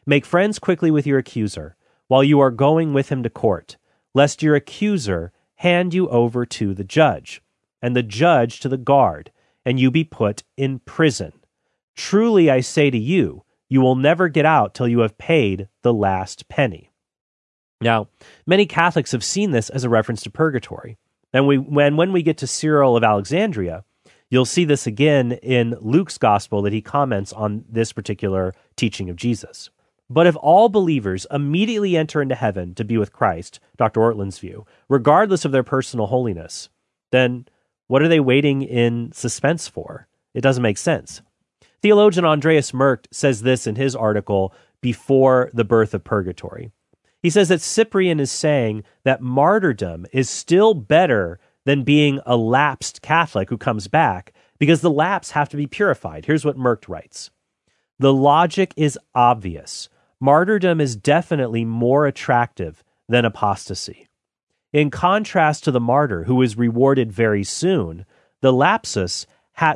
Make friends quickly with your accuser, while you are going with him to court, lest your accuser hand you over to the judge, and the judge to the guard, and you be put in prison. Truly I say to you, you will never get out till you have paid the last penny. Now, many Catholics have seen this as a reference to purgatory. And when we get to Cyril of Alexandria, you'll see this again in Luke's gospel that he comments on this particular teaching of Jesus. But if all believers immediately enter into heaven to be with Christ, Dr. Ortlund's view, regardless of their personal holiness, then what are they waiting in suspense for? It doesn't make sense. Theologian Andreas Merkt says this in his article, Before the Birth of Purgatory. He says that Cyprian is saying that martyrdom is still better than being a lapsed Catholic who comes back, because the lapsed have to be purified. Here's what Merkt writes. The logic is obvious. Martyrdom is definitely more attractive than apostasy. In contrast to the martyr, who is rewarded very soon, the lapsee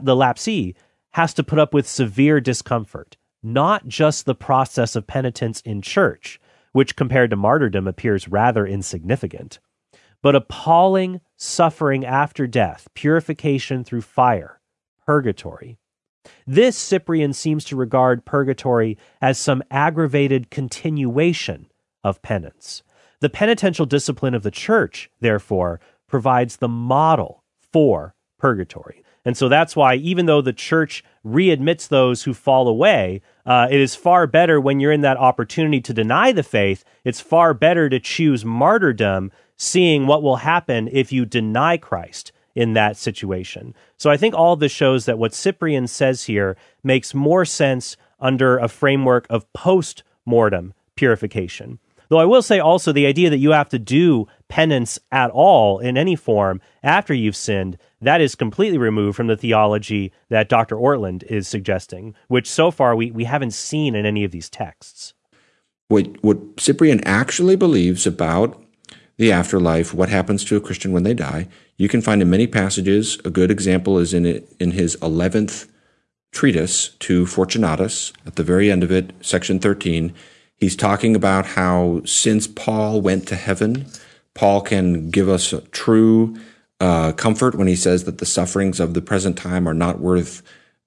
has to put up with severe discomfort, not just the process of penitence in church, which compared to martyrdom appears rather insignificant, but appalling suffering after death, purification through fire, purgatory. This Cyprian seems to regard purgatory as some aggravated continuation of penance. The penitential discipline of the church, therefore, provides the model for purgatory. And so that's why, even though the church readmits those who fall away, it is far better when you're in that opportunity to deny the faith. It's far better to choose martyrdom, seeing what will happen if you deny Christ in that situation. So I think all of this shows that what Cyprian says here makes more sense under a framework of post-mortem purification. Though I will say also the idea that you have to do penance at all in any form after you've sinned, that is completely removed from the theology that Dr. Ortlund is suggesting, which so far we haven't seen in any of these texts. What Cyprian actually believes about the afterlife, what happens to a Christian when they die, you can find in many passages. A good example is in his 11th treatise to Fortunatus. At the very end of it, section 13, he's talking about how since Paul went to heaven, Paul can give us a true comfort when he says that the sufferings of the present time are not worth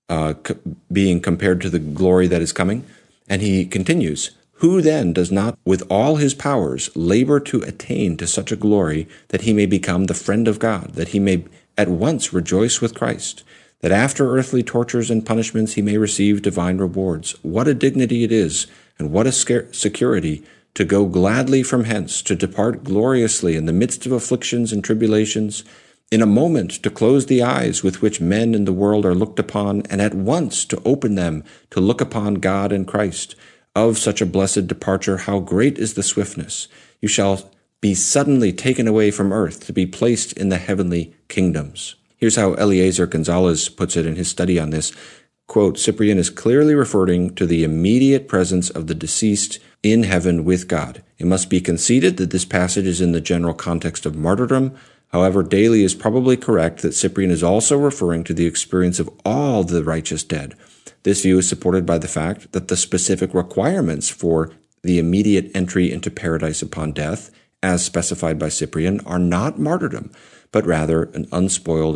being compared to the glory that is coming. And he continues, who then does not with all his powers labor to attain to such a glory that he may become the friend of God, that he may at once rejoice with Christ, that after earthly tortures and punishments he may receive divine rewards? What a dignity it is, and what a security to go gladly from hence, to depart gloriously in the midst of afflictions and tribulations, in a moment to close the eyes with which men in the world are looked upon, and at once to open them to look upon God and Christ. Of such a blessed departure, how great is the swiftness! You shall be suddenly taken away from earth to be placed in the heavenly kingdoms. Here's how Eliezer Gonzalez puts it in his study on this. Quote, Cyprian is clearly referring to the immediate presence of the deceased in heaven with God. It must be conceded that this passage is in the general context of martyrdom. However, Daly is probably correct that Cyprian is also referring to the experience of all the righteous dead. This view is supported by the fact that the specific requirements for the immediate entry into paradise upon death, as specified by Cyprian, are not martyrdom, but rather an unspoiled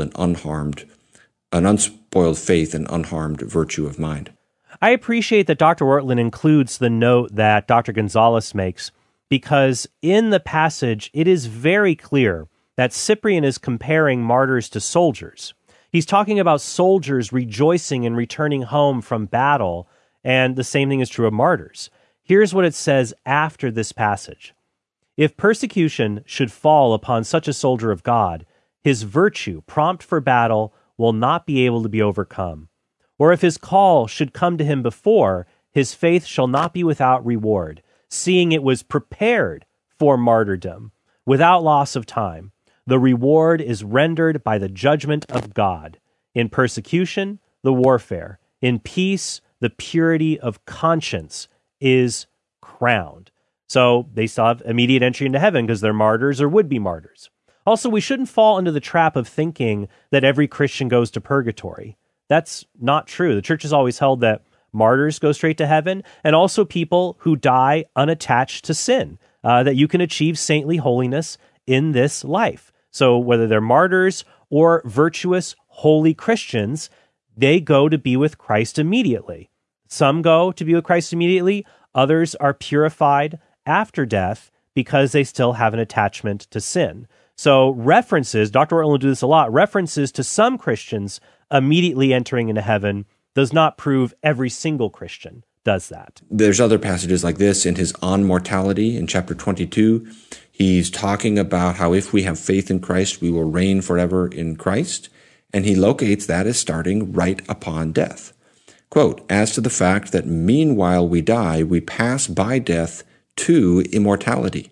faith and unharmed virtue of mind. I appreciate that Dr. Ortlund includes the note that Dr. Gonzalez makes, because in the passage it is very clear that Cyprian is comparing martyrs to soldiers. He's talking about soldiers rejoicing and returning home from battle, and the same thing is true of martyrs. Here's what it says after this passage. If persecution should fall upon such a soldier of God, his virtue, prompt for battle, will not be able to be overcome. Or if his call should come to him before, his faith shall not be without reward, seeing it was prepared for martyrdom, without loss of time. The reward is rendered by the judgment of God. In persecution, the warfare. In peace, the purity of conscience is crowned. So they still have immediate entry into heaven because they're martyrs or would be martyrs. Also, we shouldn't fall into the trap of thinking that every Christian goes to purgatory. That's not true. The church has always held that martyrs go straight to heaven, and also people who die unattached to sin, that you can achieve saintly holiness in this life. So whether they're martyrs or virtuous, holy Christians, they go to be with Christ immediately. Some go to be with Christ immediately. Others are purified after death because they still have an attachment to sin. So references, Dr. Ortlund will do this a lot, references to some Christians immediately entering into heaven does not prove every single Christian does that. There's other passages like this in his On Mortality in chapter 22. He's talking about how if we have faith in Christ, we will reign forever in Christ. And he locates that as starting right upon death. Quote, as to the fact that meanwhile we die, we pass by death to immortality.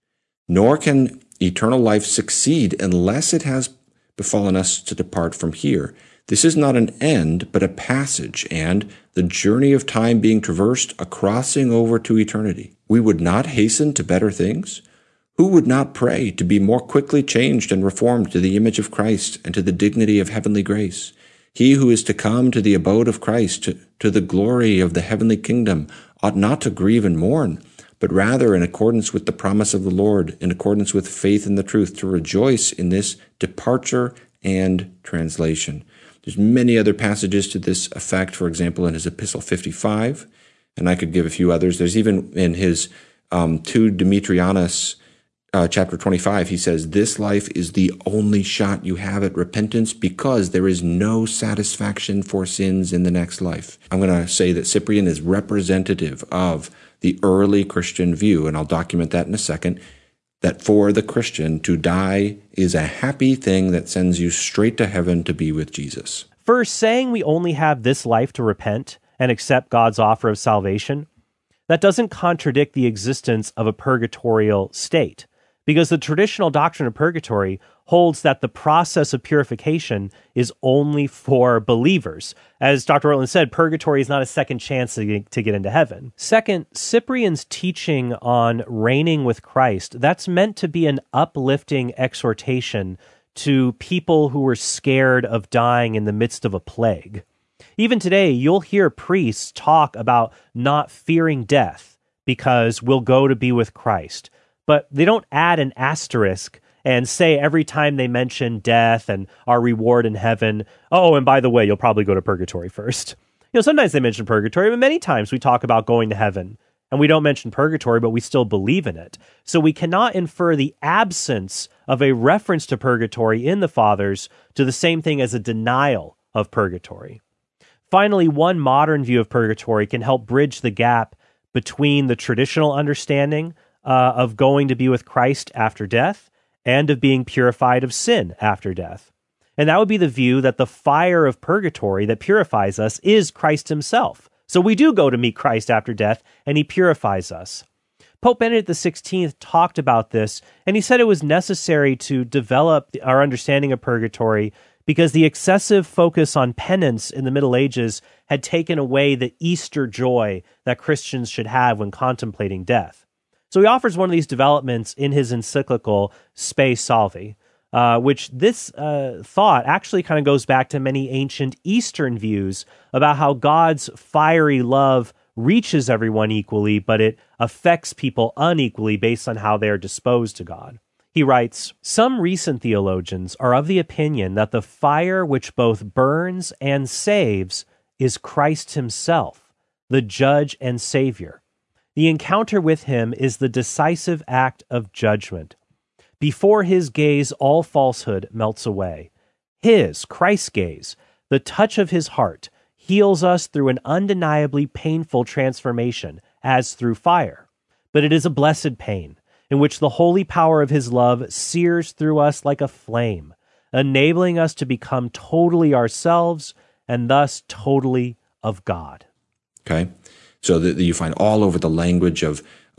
Nor can eternal life succeed unless it has befallen us to depart from here. This is not an end, but a passage, and the journey of time being traversed, a crossing over to eternity. We would not hasten to better things? Who would not pray to be more quickly changed and reformed to the image of Christ and to the dignity of heavenly grace? He who is to come to the abode of Christ, to the glory of the heavenly kingdom, ought not to grieve and mourn, but rather in accordance with the promise of the Lord, in accordance with faith in the truth, to rejoice in this departure and translation. There's many other passages to this effect, for example, in his Epistle 55, and I could give a few others. There's even in his 2 Demetrianus, chapter 25, he says, this life is the only shot you have at repentance because there is no satisfaction for sins in the next life. I'm going to say that Cyprian is representative of the early Christian view, and I'll document that in a second, that for the Christian, to die is a happy thing that sends you straight to heaven to be with Jesus. First, saying we only have this life to repent and accept God's offer of salvation, that doesn't contradict the existence of a purgatorial state, because the traditional doctrine of purgatory holds that the process of purification is only for believers. As Dr. Ortlund said, purgatory is not a second chance to get into heaven. Second, Cyprian's teaching on reigning with Christ, that's meant to be an uplifting exhortation to people who were scared of dying in the midst of a plague. Even today, you'll hear priests talk about not fearing death because we'll go to be with Christ. But they don't add an asterisk and say every time they mention death and our reward in heaven, oh, and by the way, you'll probably go to purgatory first. Sometimes they mention purgatory, but many times we talk about going to heaven, and we don't mention purgatory, but we still believe in it. So we cannot infer the absence of a reference to purgatory in the Fathers to the same thing as a denial of purgatory. Finally, one modern view of purgatory can help bridge the gap between the traditional understanding of going to be with Christ after death and of being purified of sin after death. And that would be the view that the fire of purgatory that purifies us is Christ himself. So we do go to meet Christ after death, and he purifies us. Pope Benedict XVI talked about this, and he said it was necessary to develop our understanding of purgatory because the excessive focus on penance in the Middle Ages had taken away the Easter joy that Christians should have when contemplating death. So he offers one of these developments in his encyclical Spe Salvi, which this thought actually kind of goes back to many ancient Eastern views about how God's fiery love reaches everyone equally, but it affects people unequally based on how they are disposed to God. He writes, some recent theologians are of the opinion that the fire which both burns and saves is Christ himself, the judge and savior. The encounter with him is the decisive act of judgment. Before his gaze, all falsehood melts away. His, Christ's gaze, the touch of his heart, heals us through an undeniably painful transformation, as through fire. But it is a blessed pain, in which the holy power of his love sears through us like a flame, enabling us to become totally ourselves and thus totally of God. Okay? So that you find all over the language of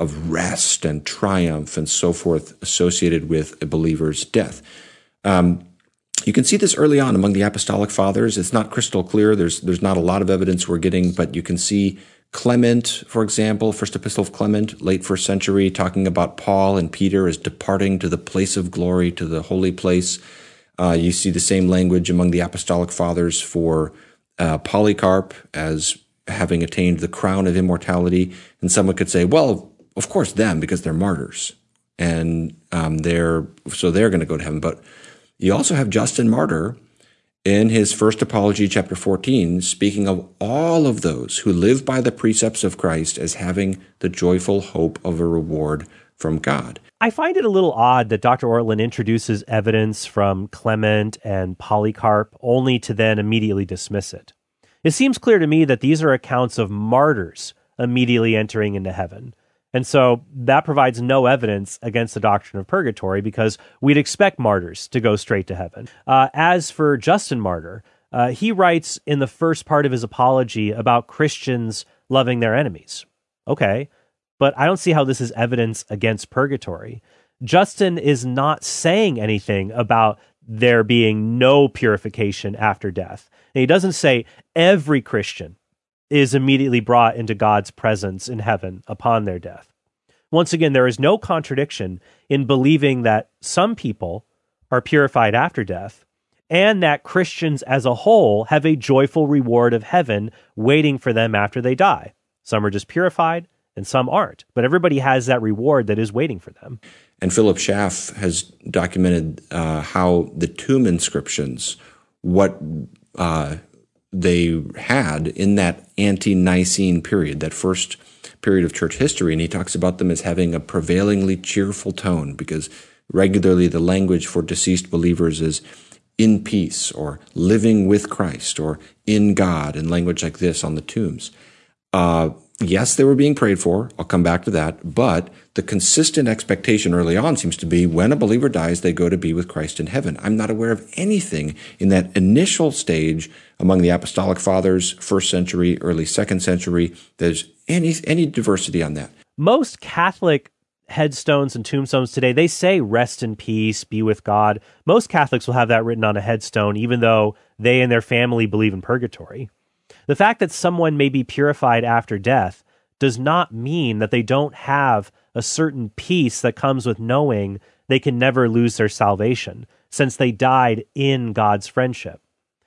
rest and triumph and so forth associated with a believer's death. You can see this early on among the Apostolic Fathers. It's not crystal clear. There's not a lot of evidence we're getting, but you can see Clement, for example, First Epistle of Clement, late first century, talking about Paul and Peter as departing to the place of glory, to the holy place. You see the same language among the Apostolic Fathers for Polycarp as having attained the crown of immortality. And someone could say, well, of course them, because they're martyrs. And they're going to go to heaven. But you also have Justin Martyr in his First Apology, chapter 14, speaking of all of those who live by the precepts of Christ as having the joyful hope of a reward from God. I find it a little odd that Dr. Ortlund introduces evidence from Clement and Polycarp only to then immediately dismiss it. It seems clear to me that these are accounts of martyrs immediately entering into heaven. And so that provides no evidence against the doctrine of purgatory because we'd expect martyrs to go straight to heaven. As for Justin Martyr, he writes in the first part of his apology about Christians loving their enemies. Okay, but I don't see how this is evidence against purgatory. Justin is not saying anything about there being no purification after death. And he doesn't say every Christian is immediately brought into God's presence in heaven upon their death. Once again, there is no contradiction in believing that some people are purified after death and that Christians as a whole have a joyful reward of heaven waiting for them after they die. Some are just purified and some aren't, but everybody has that reward that is waiting for them. And Philip Schaff has documented how the tomb inscriptions, what they had in that ante-Nicene period, that first period of church history, and he talks about them as having a prevailingly cheerful tone because regularly the language for deceased believers is in peace or living with Christ or in God, and language like this on the tombs. Yes, they were being prayed for. I'll come back to that. But the consistent expectation early on seems to be when a believer dies, they go to be with Christ in heaven. I'm not aware of anything in that initial stage among the apostolic fathers, first century, early second century. There's any diversity on that. Most Catholic headstones and tombstones today, they say rest in peace, be with God. Most Catholics will have that written on a headstone, even though they and their family believe in purgatory. The fact that someone may be purified after death does not mean that they don't have a certain peace that comes with knowing they can never lose their salvation, since they died in God's friendship.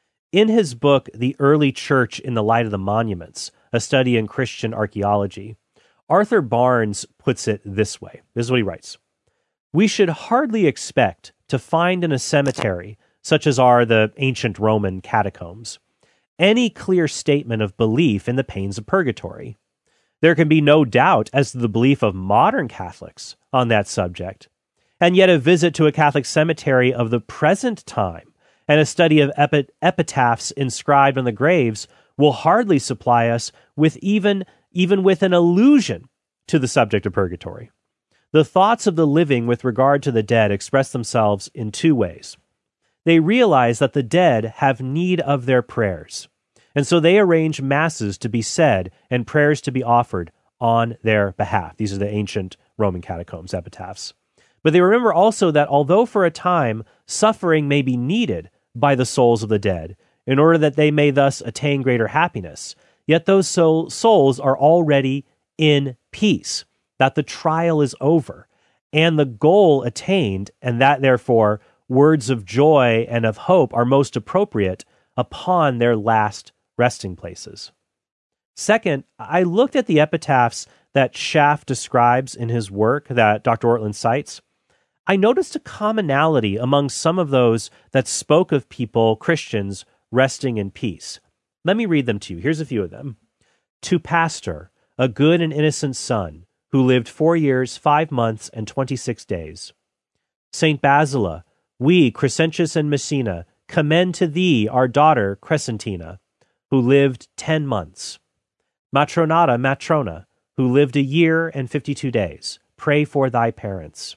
In his book, The Early Church in the Light of the Monuments, a study in Christian archaeology, Arthur Barnes puts it this way. This is what he writes. We should hardly expect to find in a cemetery, such as are the ancient Roman catacombs, any clear statement of belief in the pains of purgatory. There can be no doubt as to the belief of modern Catholics on that subject, and yet a visit to a Catholic cemetery of the present time and a study of epitaphs inscribed on the graves will hardly supply us with even with an allusion to the subject of purgatory. The thoughts of the living with regard to the dead express themselves in two ways. They realize that the dead have need of their prayers, and so they arrange masses to be said and prayers to be offered on their behalf. These are the ancient Roman catacombs, epitaphs. But they remember also that although for a time suffering may be needed by the souls of the dead, in order that they may thus attain greater happiness, yet those souls are already in peace, that the trial is over, and the goal attained, and that therefore words of joy and of hope are most appropriate upon their last resting places. Second, I looked at the epitaphs that Schaff describes in his work that Dr. Ortlund cites. I noticed a commonality among some of those that spoke of people, Christians, resting in peace. Let me read them to you. Here's a few of them. To Pastor, a good and innocent son, who lived 4 years, 5 months, and 26 days. Saint Basila, we, Crescentius and Messina, commend to thee our daughter Crescentina, who lived 10 months. Matronata Matrona, who lived 1 year and 52 days. Pray for thy parents.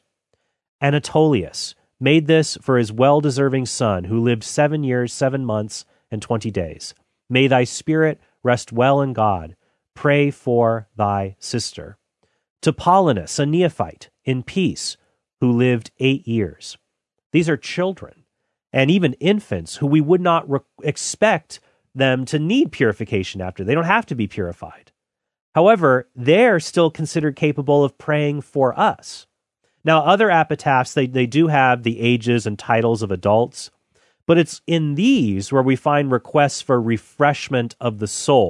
Anatolius made this for his well-deserving son, who lived 7 years, 7 months, and 20 days. May thy spirit rest well in God. Pray for thy sister. To Paulinus, a neophyte, in peace, who lived 8 years. These are children, and even infants who we would not expect them to need purification after. They don't have to be purified. However, they're still considered capable of praying for us. Now, other epitaphs, they do have the ages and titles of adults, but it's in these where we find requests for refreshment of the soul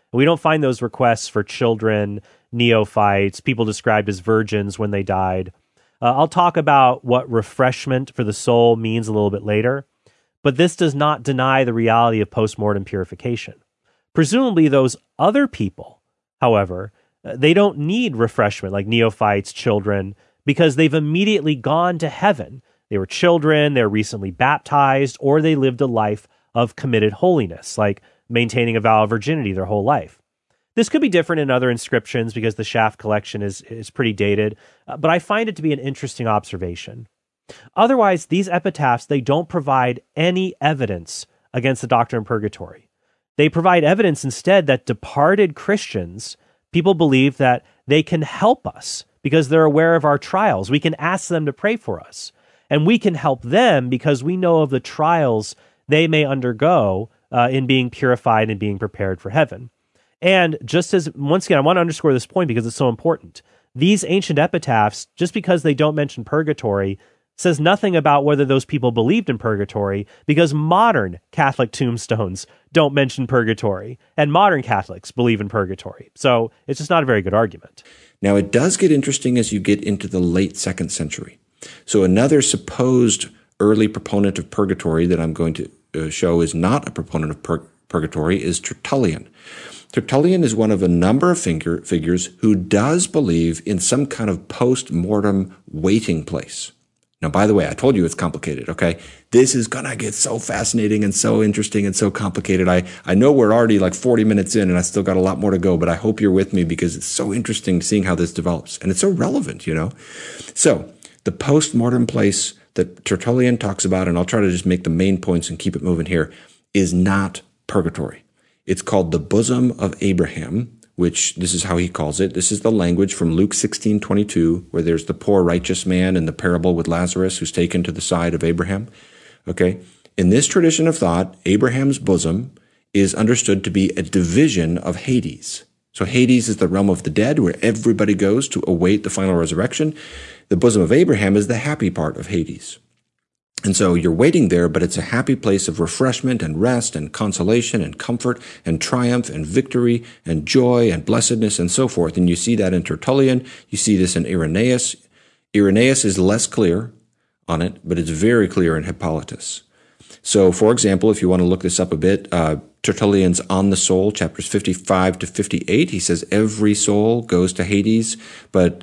We don't find those requests for children, neophytes, people described as virgins when they died. I'll talk about what refreshment for the soul means a little bit later, but this does not deny the reality of postmortem purification. Presumably those other people, however, they don't need refreshment like neophytes, children, because they've immediately gone to heaven. They were children, they're recently baptized, or they lived a life of committed holiness, like maintaining a vow of virginity their whole life. This could be different in other inscriptions because the Schaff collection is pretty dated, but I find it to be an interesting observation. Otherwise, these epitaphs, they don't provide any evidence against the doctrine of purgatory. They provide evidence instead that departed Christians, people believe that they can help us because they're aware of our trials. We can ask them to pray for us. And we can help them because we know of the trials they may undergo in being purified and being prepared for heaven. And just as, once again, I want to underscore this point because it's so important. These ancient epitaphs, just because they don't mention purgatory, says nothing about whether those people believed in purgatory, because modern Catholic tombstones don't mention purgatory, and modern Catholics believe in purgatory. So it's just not a very good argument. Now, it does get interesting as you get into the late 2nd century. So another supposed early proponent of purgatory that I'm going to show is not a proponent of purgatory is Tertullian. Tertullian is one of a number of figures who does believe in some kind of post-mortem waiting place. Now, by the way, I told you it's complicated, okay? This is going to get so fascinating and so interesting and so complicated. I know we're already like 40 minutes in and I still got a lot more to go, but I hope you're with me because it's so interesting seeing how this develops. And it's so relevant, you know? So, the post-mortem place that Tertullian talks about, and I'll try to just make the main points and keep it moving here, is not purgatory. It's called the bosom of Abraham, which this is how he calls it. This is the language from Luke 16:22, where there's the poor righteous man in the parable with Lazarus who's taken to the side of Abraham. Okay? In this tradition of thought, Abraham's bosom is understood to be a division of Hades. So Hades is the realm of the dead where everybody goes to await the final resurrection. The bosom of Abraham is the happy part of Hades. And so you're waiting there, but it's a happy place of refreshment and rest and consolation and comfort and triumph and victory and joy and blessedness and so forth. And you see that in Tertullian. You see this in Irenaeus. Irenaeus is less clear on it, but it's very clear in Hippolytus. So, for example, if you want to look this up a bit, Tertullian's On the Soul, chapters 55 to 58, he says every soul goes to Hades, but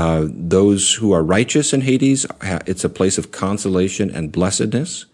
those who are righteous in Hades, it's a place of consolation and blessedness.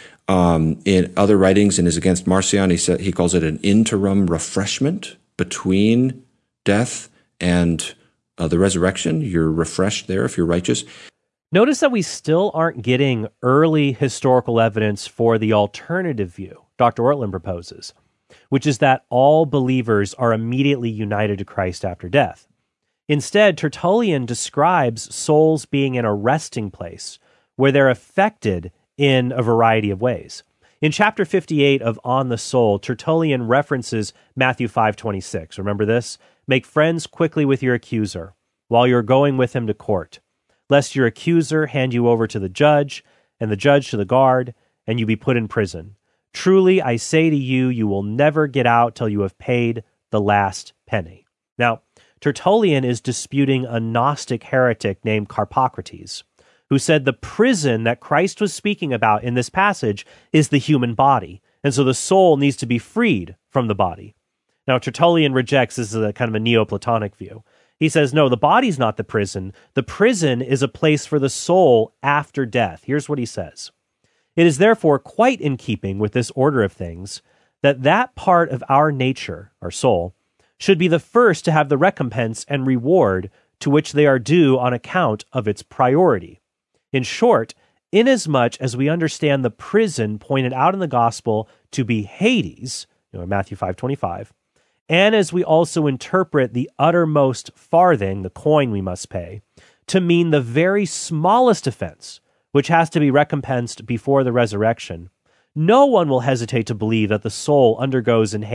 In other writings, in his Against Marcion, he calls it an interim refreshment between death and the resurrection. You're refreshed there if you're righteous. Notice that we still aren't getting early historical evidence for the alternative view Dr. Ortlund proposes, which is that all believers are immediately united to Christ after death. Instead, Tertullian describes souls being in a resting place where they're affected in a variety of ways. In chapter 58 of On the Soul, Tertullian references Matthew 5:26. Remember this? Make friends quickly with your accuser while you're going with him to court, lest your accuser hand you over to the judge, and the judge to the guard, and you be put in prison. Truly, I say to you, you will never get out till you have paid the last penny. Now, Tertullian is disputing a Gnostic heretic named Carpocrates, who said the prison that Christ was speaking about in this passage is the human body, and so the soul needs to be freed from the body. Now, Tertullian rejects this as a kind of a Neoplatonic view. He says, no, the body's not the prison. The prison is a place for the soul after death. Here's what he says. It is therefore quite in keeping with this order of things that part of our nature, our soul, should be the first to have the recompense and reward to which they are due on account of its priority. In short, inasmuch as we understand the prison pointed out in the gospel to be Hades, Matthew 5:25, and as we also interpret the uttermost farthing, the coin we must pay, to mean the very smallest offense, which has to be recompensed before the resurrection, no one will hesitate to believe that the soul undergoes in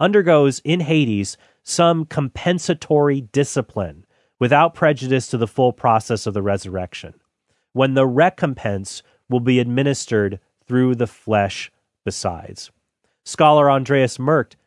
Hades some compensatory discipline without prejudice to the full process of the resurrection, when the recompense will be administered through the flesh besides. Scholar Andreas Merkt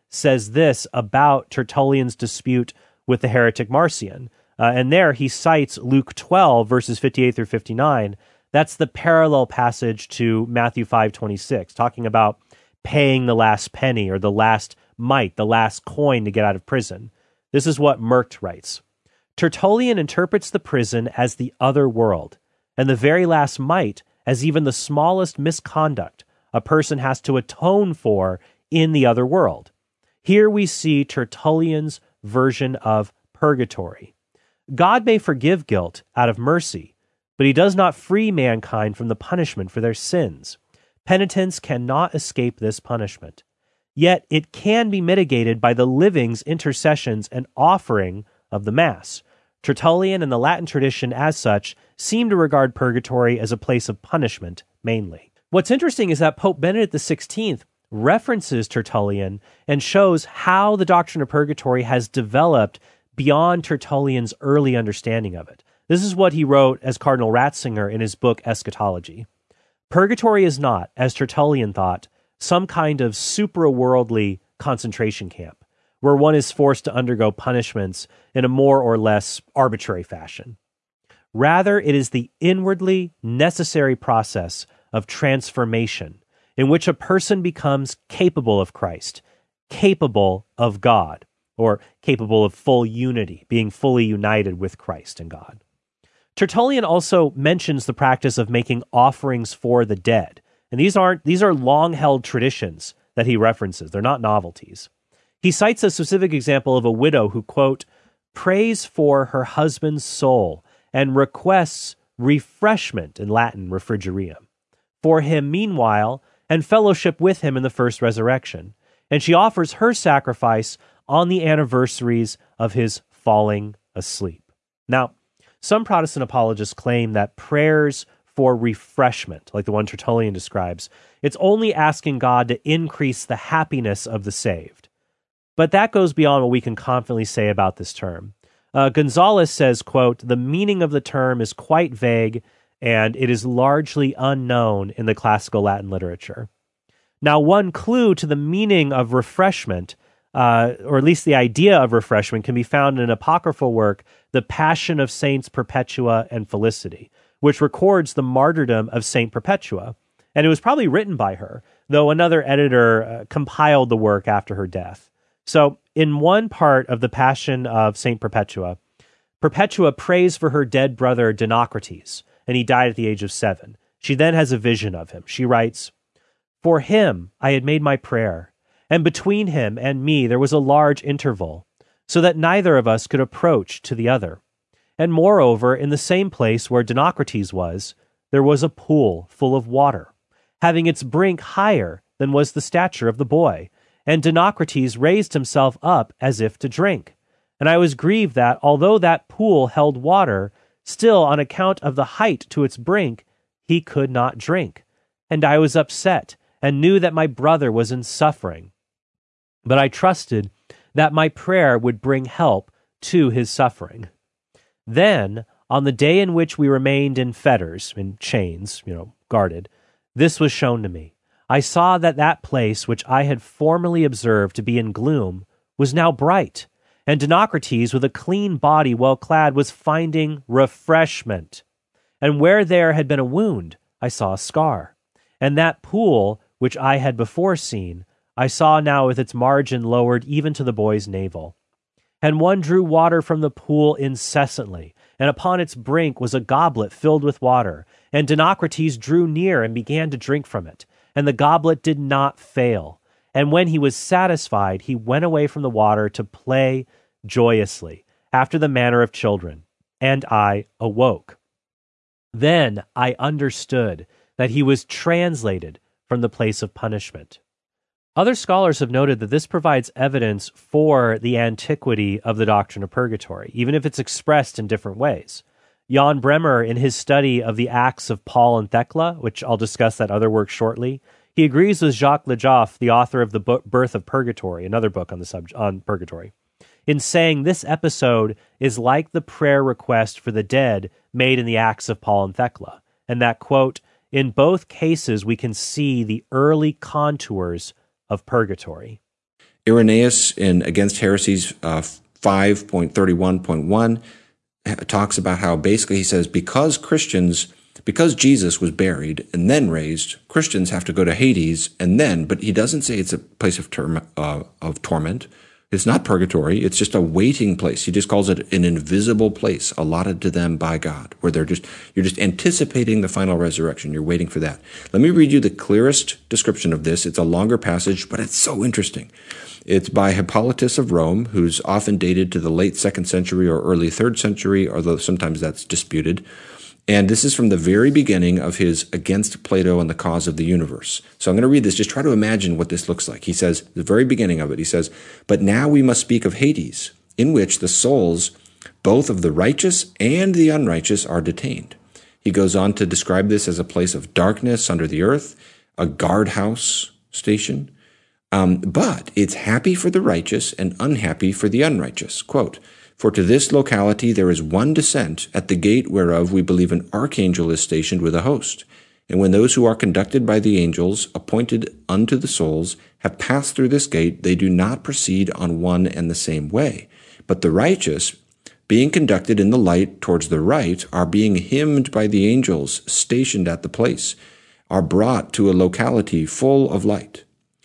says this about Tertullian's dispute with the heretic Marcion. And there he cites Luke 12, verses 58 through 59. That's the parallel passage to Matthew 5:26, talking about paying the last penny or the last mite, the last coin to get out of prison. This is what Merkt writes. Tertullian interprets the prison as the other world, and the very last mite as even the smallest misconduct a person has to atone for in the other world. Here we see Tertullian's version of purgatory. God may forgive guilt out of mercy, but he does not free mankind from the punishment for their sins. Penitents cannot escape this punishment. Yet it can be mitigated by the living's intercessions and offering of the Mass. Tertullian and the Latin tradition, as such, seem to regard purgatory as a place of punishment, mainly. What's interesting is that Pope Benedict XVI references Tertullian and shows how the doctrine of purgatory has developed beyond Tertullian's early understanding of it. This is what he wrote as Cardinal Ratzinger in his book Eschatology. Purgatory is not, as Tertullian thought, some kind of supraworldly concentration camp, where one is forced to undergo punishments in a more or less arbitrary fashion. Rather, it is the inwardly necessary process of transformation in which a person becomes capable of Christ, capable of God, or capable of full unity, being fully united with Christ and God. Tertullian also mentions the practice of making offerings for the dead. And these are long-held traditions that he references. They're not novelties. He cites a specific example of a widow who, quote, prays for her husband's soul and requests refreshment, in Latin, refrigerium, for him meanwhile, and fellowship with him in the first resurrection. And she offers her sacrifice on the anniversaries of his falling asleep. Now, some Protestant apologists claim that prayers for refreshment, like the one Tertullian describes, it's only asking God to increase the happiness of the saved. But that goes beyond what we can confidently say about this term. Gonzalez says, quote, the meaning of the term is quite vague, and it is largely unknown in the classical Latin literature. Now, one clue to the meaning of refreshment, or at least the idea of refreshment, can be found in an apocryphal work, The Passion of Saints Perpetua and Felicity, which records the martyrdom of Saint Perpetua. And it was probably written by her, though another editor compiled the work after her death. So in one part of the Passion of Saint Perpetua, Perpetua prays for her dead brother Dinocrates, and he died at the age of 7. She then has a vision of him. She writes, for him I had made my prayer, and between him and me there was a large interval, so that neither of us could approach to the other. And moreover, in the same place where Dinocrates was, there was a pool full of water, having its brink higher than was the stature of the boy, and Dinocrates raised himself up as if to drink. And I was grieved that, although that pool held water, still on account of the height to its brink, he could not drink. And I was upset, and knew that my brother was in suffering. But I trusted that my prayer would bring help to his suffering. Then, on the day in which we remained in fetters, in chains, guarded, this was shown to me. I saw that that place which I had formerly observed to be in gloom was now bright, and Dinocrates, with a clean body well clad, was finding refreshment. And where there had been a wound, I saw a scar. And that pool, which I had before seen, I saw now with its margin lowered even to the boy's navel. And one drew water from the pool incessantly, and upon its brink was a goblet filled with water. And Dinocrates drew near and began to drink from it, and the goblet did not fail. And when he was satisfied, he went away from the water to play joyously, after the manner of children. And I awoke. Then I understood that he was translated from the place of punishment. Other scholars have noted that this provides evidence for the antiquity of the doctrine of purgatory, even if it's expressed in different ways. Jan Bremer, in his study of the Acts of Paul and Thecla, which I'll discuss that other work shortly, he agrees with Jacques Legoff, the author of The Birth of Purgatory, another book on the subject on purgatory, in saying this episode is like the prayer request for the dead made in the Acts of Paul and Thecla, and that, quote, in both cases we can see the early contours of purgatory. Irenaeus in Against Heresies 5.31.1 talks about how basically he says because Jesus was buried and then raised, Christians have to go to Hades and then, but he doesn't say it's a place of torment. It's not purgatory. It's just a waiting place. He just calls it an invisible place allotted to them by God, where you're just anticipating the final resurrection. You're waiting for that. Let me read you the clearest description of this. It's a longer passage, but it's so interesting. It's by Hippolytus of Rome, who's often dated to the late 2nd century or early 3rd century, although sometimes that's disputed. And this is from the very beginning of his Against Plato and the Cause of the Universe. So I'm going to read this. Just try to imagine what this looks like. He says, the very beginning of it, he says, "But now we must speak of Hades, in which the souls, both of the righteous and the unrighteous, are detained." He goes on to describe this as a place of darkness under the earth, a guardhouse station. But it's happy for the righteous and unhappy for the unrighteous. Quote, "For to this locality there is one descent, at the gate whereof we believe an archangel is stationed with a host. And when those who are conducted by the angels, appointed unto the souls, have passed through this gate, they do not proceed on one and the same way. But the righteous, being conducted in the light towards the right, are being hymned by the angels stationed at the place, are brought to a locality full of light.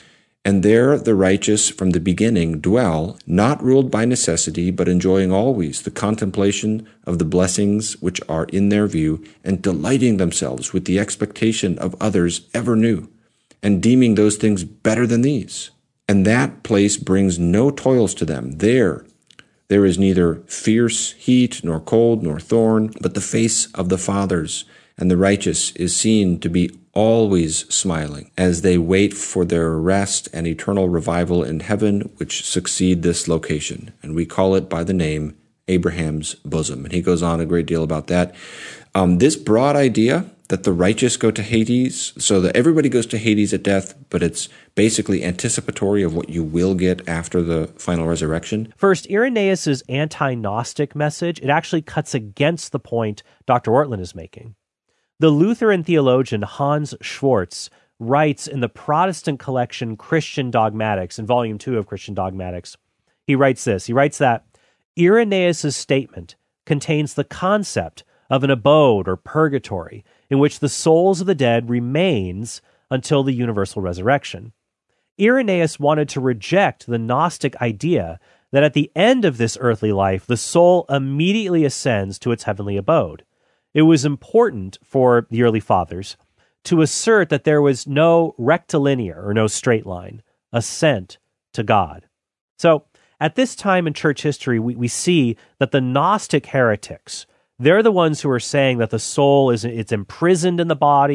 And there the righteous from the beginning dwell, not ruled by necessity, but enjoying always the contemplation of the blessings which are in their view, and delighting themselves with the expectation of others ever new, and deeming those things better than these. And that place brings no toils to them. There is neither fierce heat, nor cold, nor thorn, but the face of the fathers and the righteous is seen to be always smiling, as they wait for their rest and eternal revival in heaven, which succeed this location. And we call it by the name Abraham's bosom." And he goes on a great deal about that. This broad idea that the righteous go to Hades, so that everybody goes to Hades at death, but it's basically anticipatory of what you will get after the final resurrection. First, Irenaeus' anti-Gnostic message, it actually cuts against the point Dr. Ortlund is making. The Lutheran theologian Hans Schwartz writes in the Protestant collection Christian Dogmatics, in Volume 2 of Christian Dogmatics, he writes this. He writes that Irenaeus' statement contains the concept of an abode or purgatory in which the souls of the dead remains until the universal resurrection. Irenaeus wanted to reject the Gnostic idea that at the end of this earthly life, the soul immediately ascends to its heavenly abode. It was important for the early fathers to assert that there was no rectilinear or no straight line ascent to God. So at this time in church history, we see that the Gnostic heretics, they're the ones who are saying that the soul it's imprisoned in the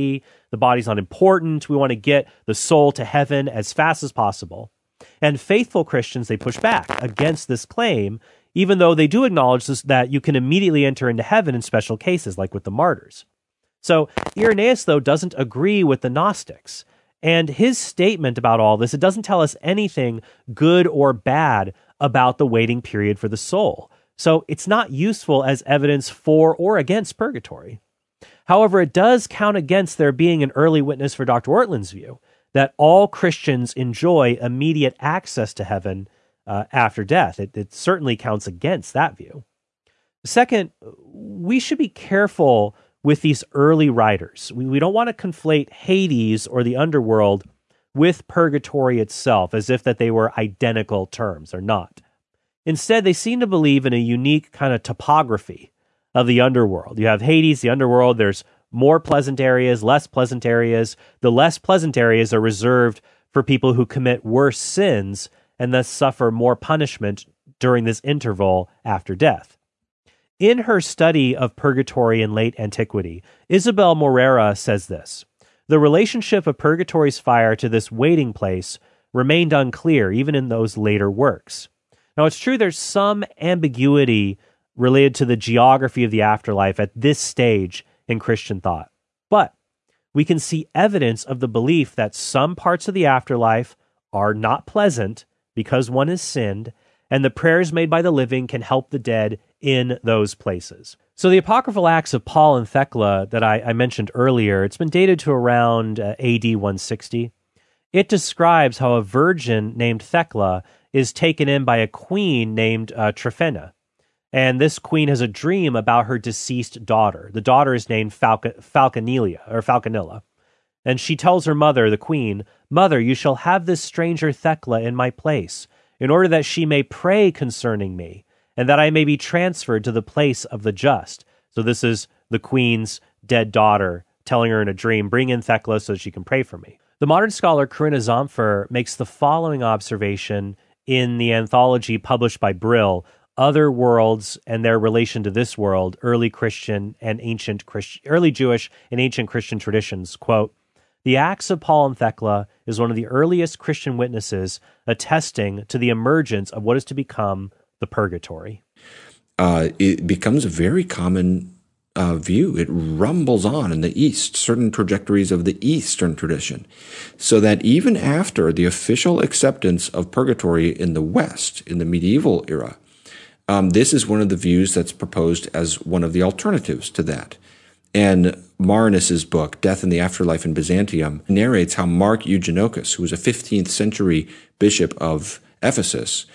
body's not important, we want to get the soul to heaven as fast as possible. And faithful Christians, they push back against this claim, even though they do acknowledge that you can immediately enter into heaven in special cases, like with the martyrs. So Irenaeus, though, doesn't agree with the Gnostics. And his statement about all this, it doesn't tell us anything good or bad about the waiting period for the soul. So it's not useful as evidence for or against purgatory. However, it does count against there being an early witness for Dr. Ortlund's view that all Christians enjoy immediate access to heaven after death. It certainly counts against that view. Second, we should be careful with these early writers. We don't want to conflate Hades or the underworld with purgatory itself as if that they were identical terms. They're not. Instead, they seem to believe in a unique kind of topography of the underworld. You have Hades, the underworld, there's more pleasant areas, less pleasant areas. The less pleasant areas are reserved for people who commit worse sins and thus suffer more punishment during this interval after death. In her study of purgatory in late antiquity, Isabel Morera says this: "The relationship of purgatory's fire to this waiting place remained unclear even in those later works." Now, it's true there's some ambiguity related to the geography of the afterlife at this stage in Christian thought, but we can see evidence of the belief that some parts of the afterlife are not pleasant because one has sinned, and the prayers made by the living can help the dead in those places. So the apocryphal Acts of Paul and Thecla that I mentioned earlier, it's been dated to around AD 160. It describes how a virgin named Thecla is taken in by a queen named Tryphena. And this queen has a dream about her deceased daughter. The daughter is named Falconilla. And she tells her mother, the queen, "Mother, you shall have this stranger Thecla in my place, in order that she may pray concerning me, and that I may be transferred to the place of the just." So this is the queen's dead daughter telling her in a dream, "Bring in Thecla so that she can pray for me." The modern scholar Corinna Zompfer makes the following observation in the anthology published by Brill, Other Worlds and Their Relation to This World, Early Jewish and Ancient Christian Traditions. Quote, "The Acts of Paul and Thecla is one of the earliest Christian witnesses attesting to the emergence of what is to become the purgatory." It becomes a very common view. It rumbles on in the East, certain trajectories of the Eastern tradition, so that even after the official acceptance of purgatory in the West, in the medieval era, this is one of the views that's proposed as one of the alternatives to that. And Marinus's book, Death and the Afterlife in Byzantium, narrates how Mark Eugenocus, who was a 15th century bishop of Ephesus,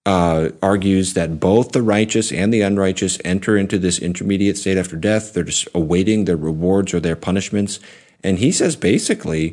argues that both the righteous and the unrighteous enter into this intermediate state after death. They're just awaiting their rewards or their punishments. And he says basically,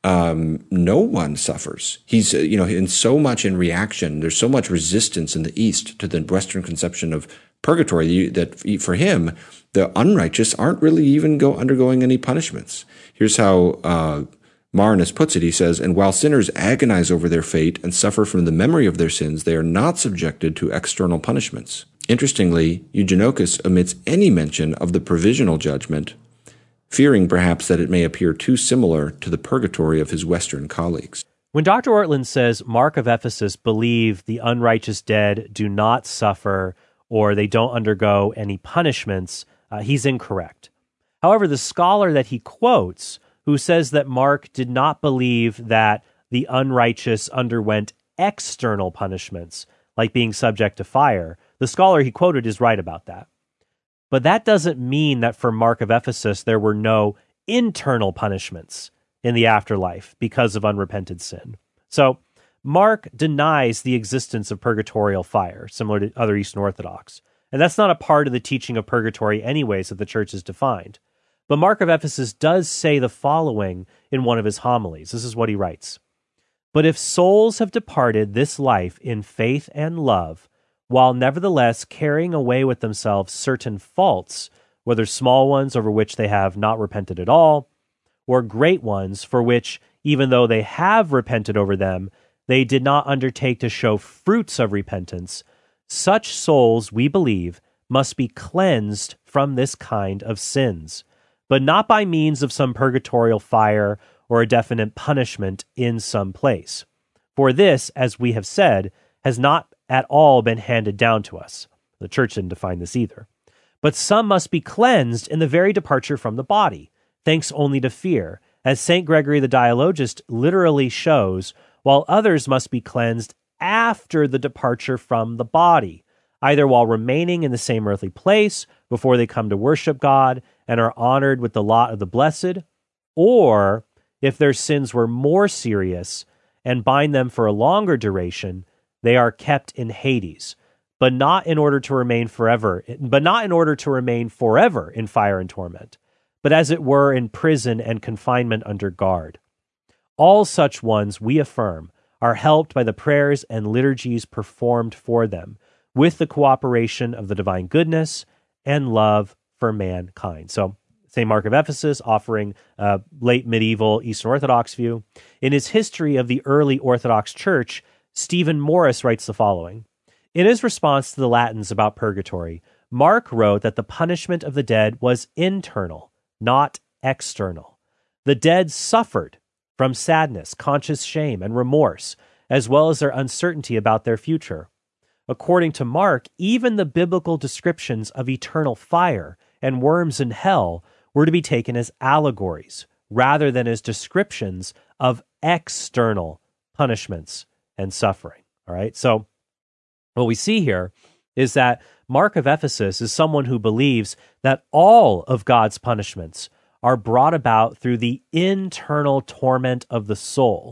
no one suffers. He's, in so much in reaction. There's so much resistance in the East to the Western conception of purgatory that for him, the unrighteous aren't really even undergoing any punishments. Here's how Marinus puts it. He says, "And while sinners agonize over their fate and suffer from the memory of their sins, they are not subjected to external punishments." Interestingly, Eugenocus omits any mention of the provisional judgment, fearing perhaps that it may appear too similar to the purgatory of his Western colleagues. When Dr. Ortlund says Mark of Ephesus believed the unrighteous dead do not suffer or they don't undergo any punishments, he's incorrect. However, the scholar that he quotes, who says that Mark did not believe that the unrighteous underwent external punishments, like being subject to fire, the scholar he quoted is right about that. But that doesn't mean that for Mark of Ephesus there were no internal punishments in the afterlife because of unrepented sin. So Mark denies the existence of purgatorial fire, similar to other Eastern Orthodox. And that's not a part of the teaching of purgatory anyways that the church has defined. But Mark of Ephesus does say the following in one of his homilies. This is what he writes. "But if souls have departed this life in faith and love, while nevertheless carrying away with themselves certain faults, whether small ones over which they have not repented at all, or great ones for which, even though they have repented over them, they did not undertake to show fruits of repentance, such souls, we believe, must be cleansed from this kind of sins, but not by means of some purgatorial fire or a definite punishment in some place. For this, as we have said, has not at all been handed down to us." The church didn't define this either. "But some must be cleansed in the very departure from the body, thanks only to fear, as St. Gregory the Dialogist literally shows, while others must be cleansed after the departure from the body, either while remaining in the same earthly place before they come to worship God and are honored with the lot of the blessed, or if their sins were more serious and bind them for a longer duration, they are kept in Hades, but not in order to remain forever in fire and torment, but as it were in prison and confinement under guard. All such ones, we affirm, are helped by the prayers and liturgies performed for them, with the cooperation of the divine goodness and love for mankind." So, St. Mark of Ephesus offering a late medieval Eastern Orthodox view. In his History of the Early Orthodox Church, Stephen Morris writes the following. In his response to the Latins about purgatory, Mark wrote that the punishment of the dead was internal, not external. The dead suffered from sadness, conscious shame, and remorse, as well as their uncertainty about their future. According to Mark, even the biblical descriptions of eternal fire and worms in hell were to be taken as allegories, rather than as descriptions of external punishments and suffering. All right, so what we see here is that Mark of Ephesus is someone who believes that all of God's punishments are brought about through the internal torment of the soul,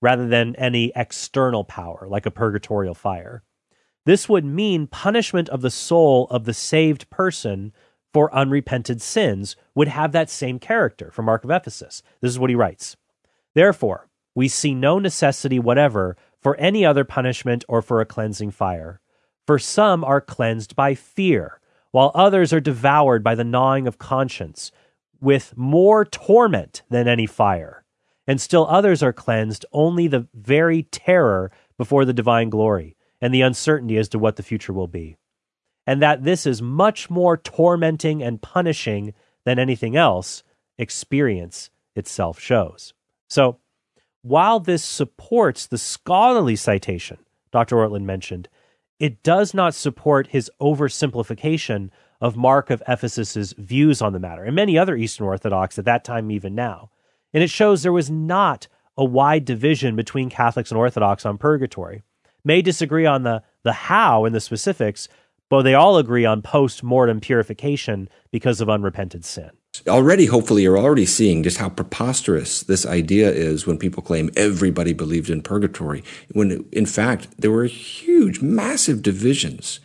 rather than any external power, like a purgatorial fire. This would mean punishment of the soul of the saved person for unrepented sins would have that same character, from Mark of Ephesus. This is what he writes. Therefore, we see no necessity whatever for any other punishment or for a cleansing fire. For some are cleansed by fear, while others are devoured by the gnawing of conscience, with more torment than any fire. And still others are cleansed only the very terror before the divine glory, and the uncertainty as to what the future will be. And that this is much more tormenting and punishing than anything else, experience itself shows. So, while this supports the scholarly citation Dr. Ortlund mentioned, it does not support his oversimplification of Mark of Ephesus's views on the matter, and many other Eastern Orthodox at that time, even now. And it shows there was not a wide division between Catholics and Orthodox on purgatory. May disagree on the how and the specifics, but they all agree on post-mortem purification because of unrepented sin. Already, hopefully, you're already seeing just how preposterous this idea is when people claim everybody believed in purgatory, when in fact there were huge, massive divisions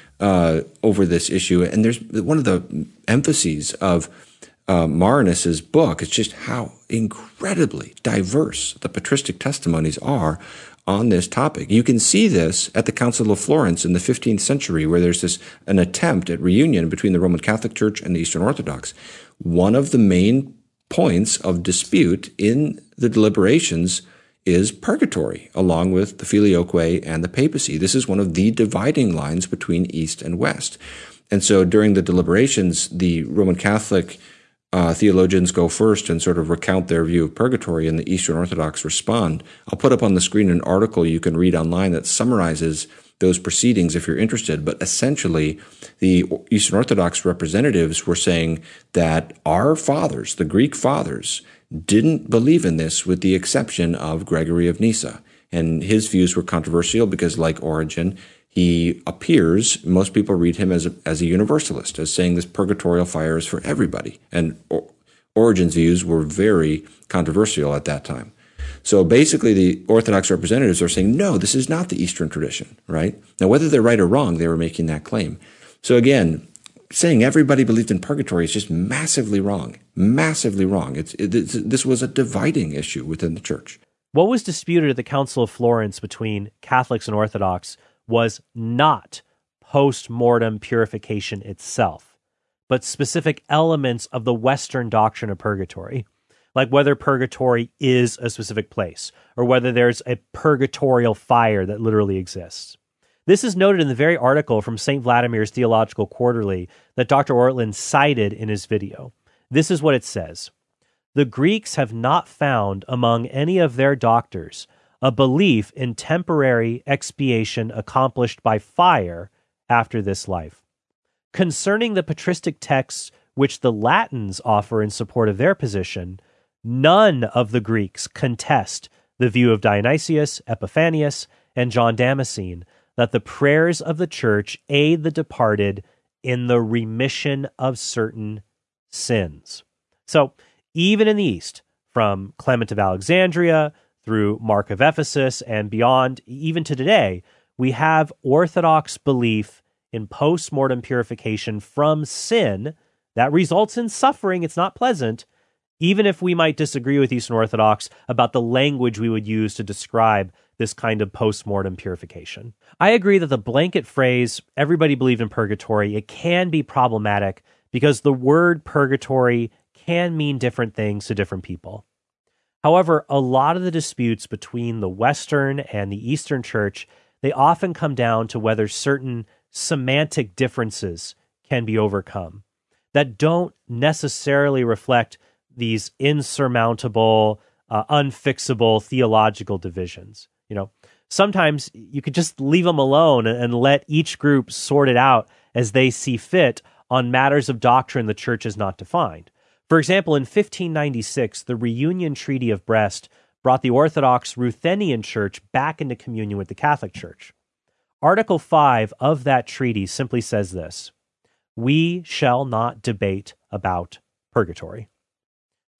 over this issue. And there's one of the emphases of Marinus's book is just how incredibly diverse the patristic testimonies are on this topic. You can see this at the Council of Florence in the 15th century, where there's an attempt at reunion between the Roman Catholic Church and the Eastern Orthodox. One of the main points of dispute in the deliberations is purgatory, along with the Filioque and the papacy. This is one of the dividing lines between East and West. And so during the deliberations, the Roman Catholic theologians go first and sort of recount their view of purgatory, and the Eastern Orthodox respond. I'll put up on the screen an article you can read online that summarizes those proceedings if you're interested. But essentially, the Eastern Orthodox representatives were saying that our fathers, the Greek fathers, didn't believe in this with the exception of Gregory of Nyssa. And his views were controversial because, like Origen, he appears, most people read him as a universalist, as saying this purgatorial fire is for everybody. And Origen's views were very controversial at that time. So basically, the Orthodox representatives are saying, no, this is not the Eastern tradition, right? Now, whether they're right or wrong, they were making that claim. So again, saying everybody believed in purgatory is just massively wrong, massively wrong. This was a dividing issue within the church. What was disputed at the Council of Florence between Catholics and Orthodox was not post-mortem purification itself, but specific elements of the Western doctrine of purgatory, like whether purgatory is a specific place, or whether there's a purgatorial fire that literally exists. This is noted in the very article from St. Vladimir's Theological Quarterly that Dr. Ortlund cited in his video. This is what it says. The Greeks have not found among any of their doctors a belief in temporary expiation accomplished by fire after this life. Concerning the patristic texts which the Latins offer in support of their position, none of the Greeks contest the view of Dionysius, Epiphanius, and John Damascene that the prayers of the Church aid the departed in the remission of certain sins. So, even in the East, from Clement of Alexandria through Mark of Ephesus and beyond, even to today, we have Orthodox belief in post-mortem purification from sin that results in suffering. It's not pleasant, even if we might disagree with Eastern Orthodox about the language we would use to describe this kind of post-mortem purification. I agree that the blanket phrase, everybody believed in purgatory, it can be problematic because the word purgatory can mean different things to different people. However, a lot of the disputes between the Western and the Eastern Church, they often come down to whether certain semantic differences can be overcome that don't necessarily reflect these insurmountable, unfixable theological divisions. You know, sometimes you could just leave them alone and let each group sort it out as they see fit on matters of doctrine the church has not defined. For example, in 1596, the Reunion Treaty of Brest brought the Orthodox Ruthenian Church back into communion with the Catholic Church. Article 5 of that treaty simply says this: we shall not debate about purgatory. So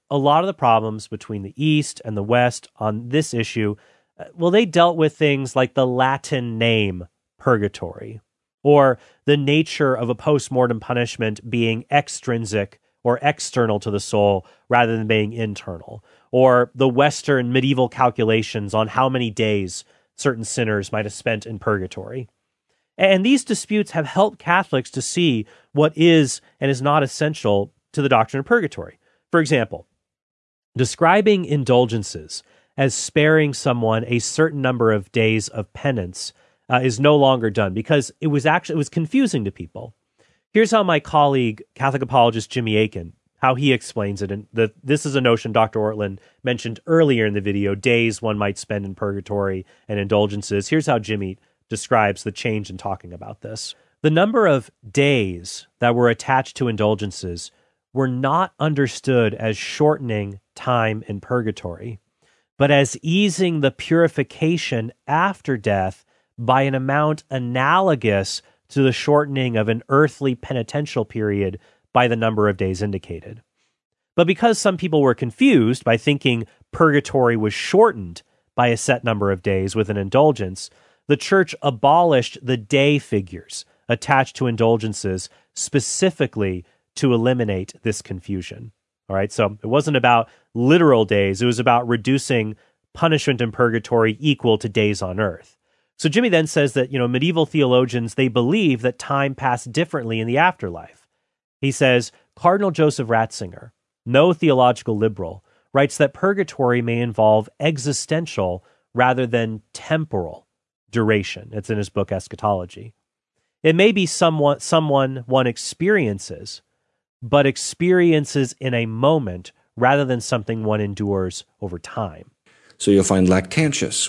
a lot of the problems between the East and the West on this issue, well, they dealt with things like the Latin name purgatory, or the nature of a post-mortem punishment being extrinsic or external to the soul rather than being internal, or the Western medieval calculations on how many days certain sinners might have spent in purgatory. And these disputes have helped Catholics to see what is and is not essential to the doctrine of purgatory. For example, describing indulgences as sparing someone a certain number of days of penance is no longer done because it was confusing to people. Here's how my colleague, Catholic apologist Jimmy Akin, how he explains it. And this is a notion Dr. Ortlund mentioned earlier in the video, days one might spend in purgatory and indulgences. Here's how Jimmy describes the change in talking about this. The number of days that were attached to indulgences were not understood as shortening time in purgatory, but as easing the purification after death by an amount analogous to the shortening of an earthly penitential period by the number of days indicated. But because some people were confused by thinking purgatory was shortened by a set number of days with an indulgence, the Church abolished the day figures attached to indulgences specifically to eliminate this confusion. All right, so it wasn't about literal days, it was about reducing punishment in purgatory equal to days on earth. So Jimmy then says that, medieval theologians, they believe that time passed differently in the afterlife. He says, Cardinal Joseph Ratzinger, no theological liberal, writes that purgatory may involve existential rather than temporal duration. It's in his book, Eschatology. It may be someone one experiences, but experiences in a moment rather than something one endures over time. So you'll find Lactantius,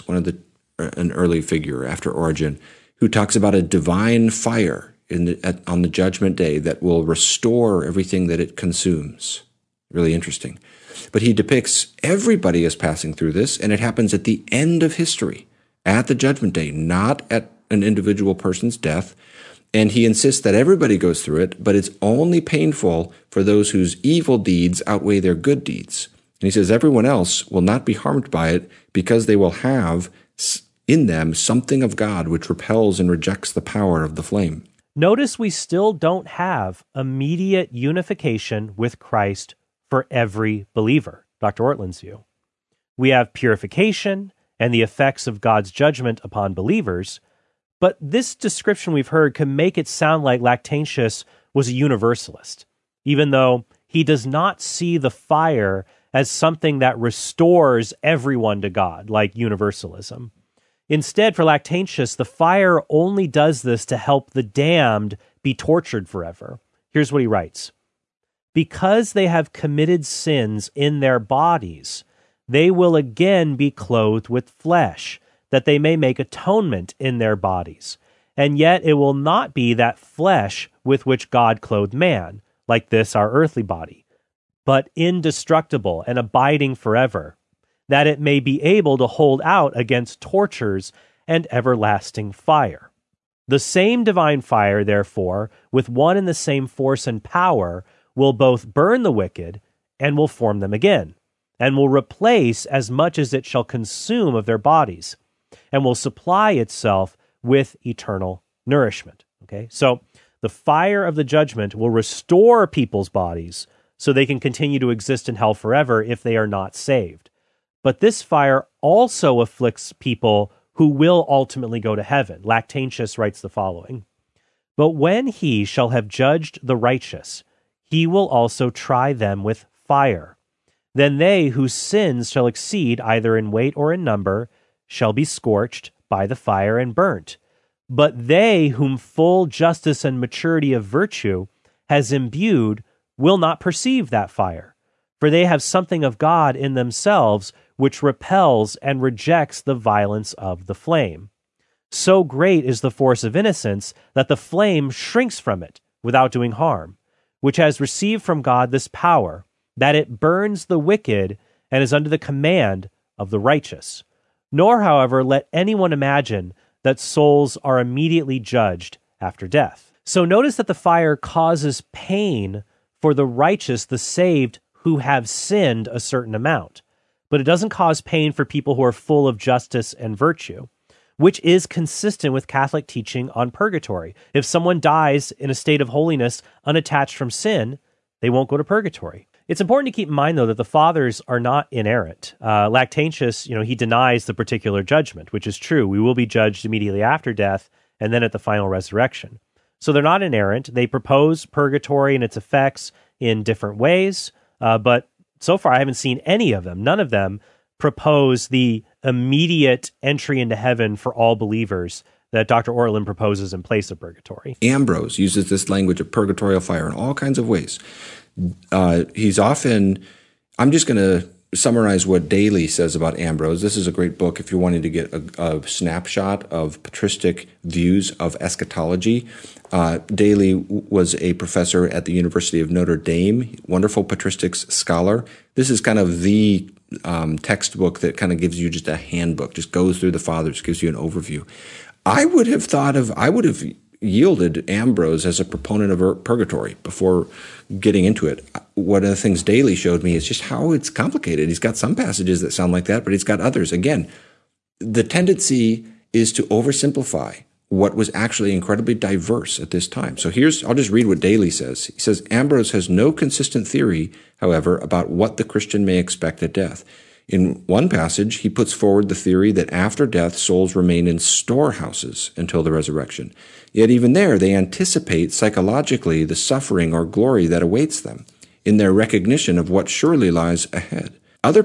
an early figure after Origen, who talks about a divine fire on the judgment day that will restore everything that it consumes. Really interesting. But he depicts everybody as passing through this, and it happens at the end of history, at the judgment day, not at an individual person's death. And he insists that everybody goes through it, but it's only painful for those whose evil deeds outweigh their good deeds. And he says everyone else will not be harmed by it because they will have in them something of God which repels and rejects the power of the flame. Notice we still don't have immediate unification with Christ for every believer, Dr. Ortlund's view. We have purification and the effects of God's judgment upon believers, but this description we've heard can make it sound like Lactantius was a universalist, even though he does not see the fire as something that restores everyone to God, like universalism. Instead, for Lactantius, the fire only does this to help the damned be tortured forever. Here's what he writes. Because they have committed sins in their bodies, they will again be clothed with flesh, that they may make atonement in their bodies. And yet it will not be that flesh with which God clothed man, like this our earthly body, but indestructible and abiding forever, that it may be able to hold out against tortures and everlasting fire. The same divine fire, therefore, with one and the same force and power, will both burn the wicked and will form them again, and will replace as much as it shall consume of their bodies, and will supply itself with eternal nourishment. Okay, so the fire of the judgment will restore people's bodies so they can continue to exist in hell forever if they are not saved. But this fire also afflicts people who will ultimately go to heaven. Lactantius writes the following, "But when he shall have judged the righteous, he will also try them with fire. Then they whose sins shall exceed either in weight or in number shall be scorched by the fire and burnt. But they whom full justice and maturity of virtue has imbued will not perceive that fire, for they have something of God in themselves which repels and rejects the violence of the flame. So great is the force of innocence that the flame shrinks from it without doing harm, which has received from God this power, that it burns the wicked and is under the command of the righteous. Nor, however, let anyone imagine that souls are immediately judged after death." So notice that the fire causes pain for the righteous, the saved, who have sinned a certain amount, but it doesn't cause pain for people who are full of justice and virtue, which is consistent with Catholic teaching on purgatory. If someone dies in a state of holiness unattached from sin, they won't go to purgatory. It's important to keep in mind, though, that the fathers are not inerrant. Lactantius, he denies the particular judgment, which is true. We will be judged immediately after death and then at the final resurrection. So they're not inerrant. They propose purgatory and its effects in different ways, but so far I haven't seen any of them. None of them propose the immediate entry into heaven for all believers that Dr. Ortlund proposes in place of purgatory. Ambrose uses this language of purgatorial fire in all kinds of ways. He's often, I'm just going to summarize what Daly says about Ambrose. This is a great book if you're wanting to get a snapshot of patristic views of eschatology. Daly was a professor at the University of Notre Dame, wonderful patristics scholar. This is kind of the textbook that kind of gives you just a handbook, just goes through the fathers, gives you an overview. I would have yielded Ambrose as a proponent of purgatory before getting into it. One of the things Daly showed me is just how it's complicated. He's got some passages that sound like that, but he's got others. Again, the tendency is to oversimplify what was actually incredibly diverse at this time. So I'll just read what Daly says. He says, Ambrose has no consistent theory, however, about what the Christian may expect at death. In one passage, he puts forward the theory that after death, souls remain in storehouses until the resurrection. Yet even there, they anticipate psychologically the suffering or glory that awaits them in their recognition of what surely lies ahead. Other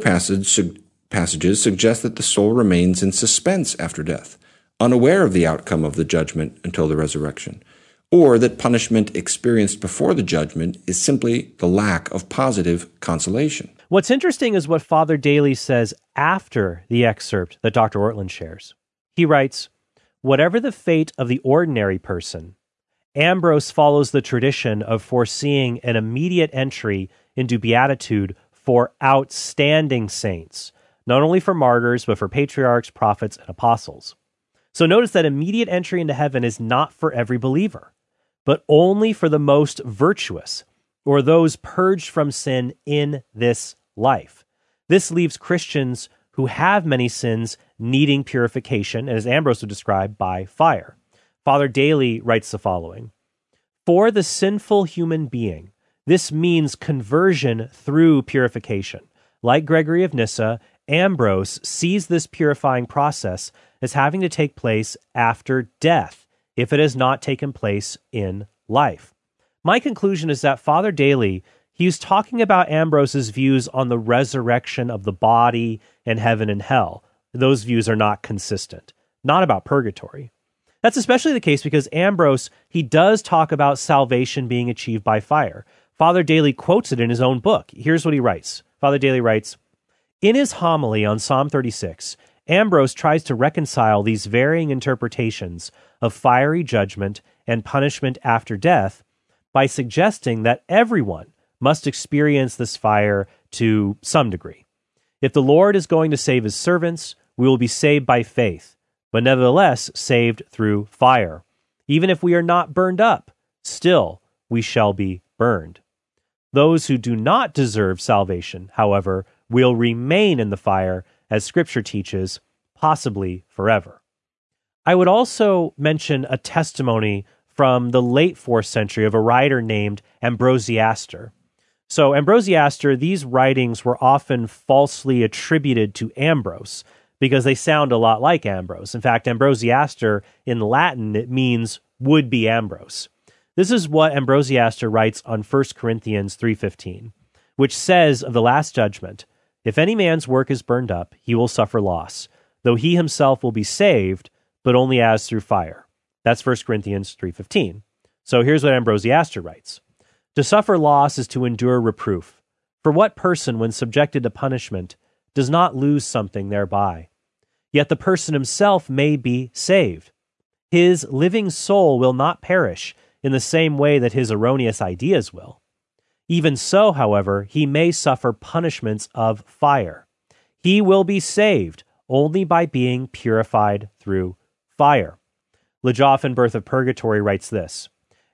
passages suggest that the soul remains in suspense after death, unaware of the outcome of the judgment until the resurrection, or that punishment experienced before the judgment is simply the lack of positive consolation. What's interesting is what Father Daly says after the excerpt that Dr. Ortlund shares. He writes, whatever the fate of the ordinary person, Ambrose follows the tradition of foreseeing an immediate entry into beatitude for outstanding saints, not only for martyrs, but for patriarchs, prophets, and apostles. So notice that immediate entry into heaven is not for every believer, but only for the most virtuous, or those purged from sin in this life. This leaves Christians who have many sins needing purification, and as Ambrose would describe, by fire. Father Daly writes the following: for the sinful human being, this means conversion through purification. Like Gregory of Nyssa, Ambrose sees this purifying process as having to take place after death, if it has not taken place in life. My conclusion is that Father Daly, he's talking about Ambrose's views on the resurrection of the body and heaven and hell. Those views are not consistent, not about purgatory. That's especially the case because Ambrose, he does talk about salvation being achieved by fire. Father Daly quotes it in his own book. Here's what he writes. Father Daly writes, in his homily on Psalm 36, Ambrose tries to reconcile these varying interpretations of fiery judgment and punishment after death by suggesting that everyone must experience this fire to some degree. If the Lord is going to save his servants, we will be saved by faith, but nevertheless saved through fire. Even if we are not burned up, still we shall be burned. Those who do not deserve salvation, however, will remain in the fire, as Scripture teaches, possibly forever. I would also mention a testimony from the late 4th century of a writer named Ambrosiaster. So Ambrosiaster, these writings were often falsely attributed to Ambrose because they sound a lot like Ambrose. In fact, Ambrosiaster in Latin, it means would-be Ambrose. This is what Ambrosiaster writes on 1 Corinthians 3:15, which says of the last judgment, if any man's work is burned up, he will suffer loss, though he himself will be saved, but only as through fire. That's 1 Corinthians 3:15. So here's what Ambrosiaster writes. To suffer loss is to endure reproof. For what person, when subjected to punishment, does not lose something thereby? Yet the person himself may be saved. His living soul will not perish in the same way that his erroneous ideas will. Even so, however, he may suffer punishments of fire. He will be saved only by being purified through fire. Lejoff in Birth of Purgatory writes this,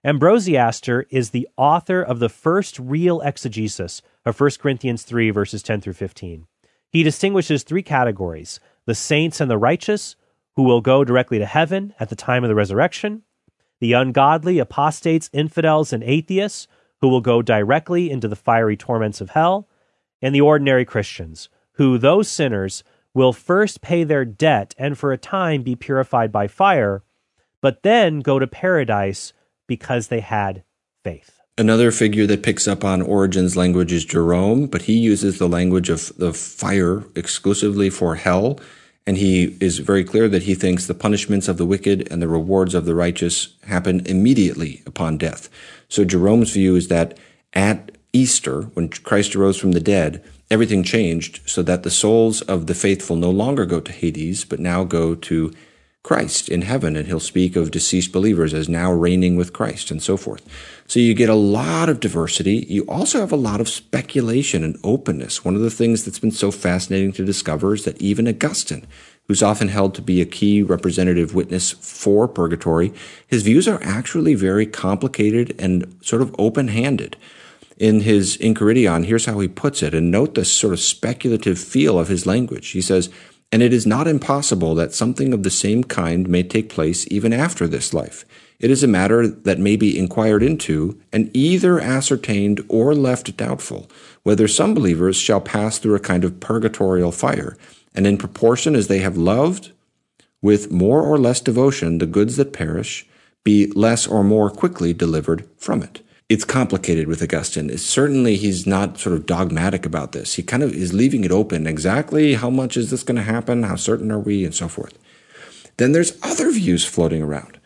Ambrosiaster is the author of the first real exegesis of 1 Corinthians 3, verses 10 through 15. He distinguishes three categories: the saints and the righteous, who will go directly to heaven at the time of the resurrection; the ungodly, apostates, infidels, and atheists, who will go directly into the fiery torments of hell; and the ordinary Christians, who, though sinners, will first pay their debt and for a time be purified by fire, but then go to paradise because they had faith. Another figure that picks up on Origen's language is Jerome, but he uses the language of the fire exclusively for hell, and he is very clear that he thinks the punishments of the wicked and the rewards of the righteous happen immediately upon death. So Jerome's view is that at Easter, when Christ arose from the dead, everything changed so that the souls of the faithful no longer go to Hades, but now go to Christ in heaven, and he'll speak of deceased believers as now reigning with Christ and so forth. So you get a lot of diversity. You also have a lot of speculation and openness. One of the things that's been so fascinating to discover is that even Augustine, who's often held to be a key representative witness for purgatory, his views are actually very complicated and sort of open-handed. In his Enchiridion, here's how he puts it, and note the sort of speculative feel of his language. He says, "And it is not impossible that something of the same kind may take place even after this life. It is a matter that may be inquired into, and either ascertained or left doubtful, whether some believers shall pass through a kind of purgatorial fire, and in proportion as they have loved with more or less devotion the goods that perish, be less or more quickly delivered from it." It's complicated with Augustine. Certainly he's not sort of dogmatic about this. He kind of is leaving it open. Exactly how much is this going to happen? How certain are we? And so forth. Then there's other views floating around.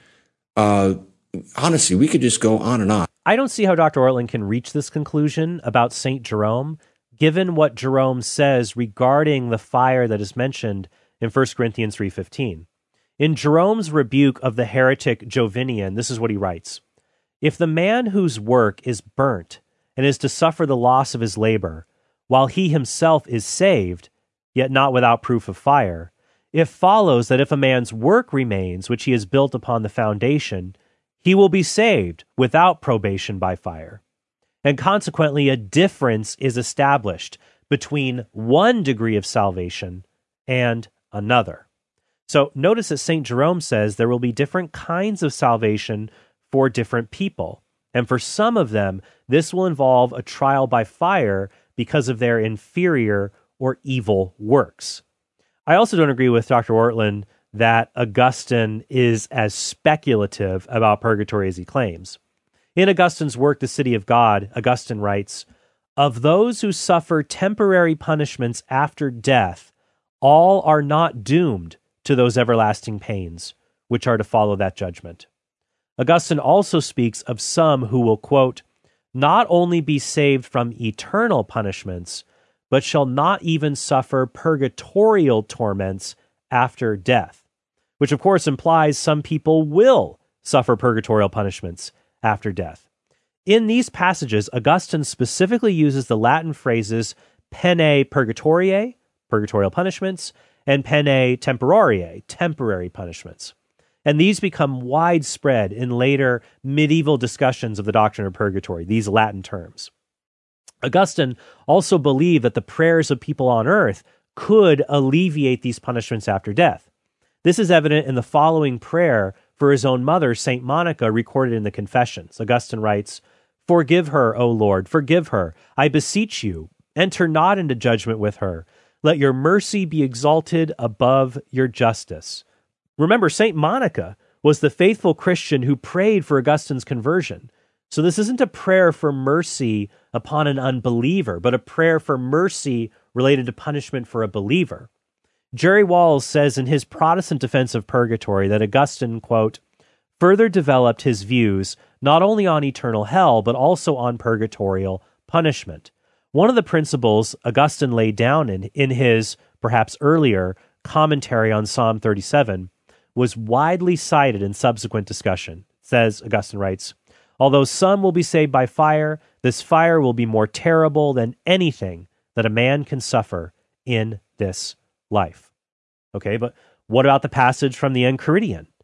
Honestly, we could just go on and on. I don't see how Dr. Ortlund can reach this conclusion about St. Jerome, given what Jerome says regarding the fire that is mentioned in 1 Corinthians 3:15. In Jerome's rebuke of the heretic Jovinian, this is what he writes: "If the man whose work is burnt and is to suffer the loss of his labor, while he himself is saved, yet not without proof of fire, it follows that if a man's work remains, which he has built upon the foundation, he will be saved without probation by fire. And consequently, a difference is established between one degree of salvation and another." So notice that St. Jerome says there will be different kinds of salvation for different people. And for some of them, this will involve a trial by fire because of their inferior or evil works. I also don't agree with Dr. Ortlund that Augustine is as speculative about purgatory as he claims. In Augustine's work, The City of God, Augustine writes, "Of those who suffer temporary punishments after death, all are not doomed to those everlasting pains, which are to follow that judgment." Augustine also speaks of some who will, quote, "not only be saved from eternal punishments, but shall not even suffer purgatorial torments after death," which of course implies some people will suffer purgatorial punishments after death. In these passages, Augustine specifically uses the Latin phrases pene purgatoriae, purgatorial punishments, and pene temporariae, temporary punishments. And these become widespread in later medieval discussions of the doctrine of purgatory, these Latin terms. Augustine also believed that the prayers of people on earth could alleviate these punishments after death. This is evident in the following prayer for his own mother, St. Monica, recorded in the Confessions. Augustine writes, "Forgive her, O Lord, forgive her, I beseech you. Enter not into judgment with her. Let your mercy be exalted above your justice." Remember, St. Monica was the faithful Christian who prayed for Augustine's conversion. So this isn't a prayer for mercy upon an unbeliever, but a prayer for mercy related to punishment for a believer. Jerry Walls says in his Protestant defense of purgatory that Augustine, quote, "further developed his views not only on eternal hell, but also on purgatorial punishment. One of the principles Augustine laid down in his, perhaps earlier, commentary on Psalm 37 was widely cited in subsequent discussion. Says, Augustine writes, "Although some will be saved by fire, this fire will be more terrible than anything that a man can suffer in this life." Okay, but what about the passage from the Enchiridion?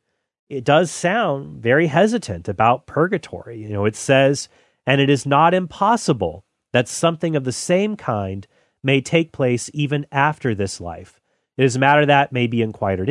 it does sound very hesitant about purgatory. It says, and it is not impossible that something of the same kind may take place even after this life. It is a matter that may be inquired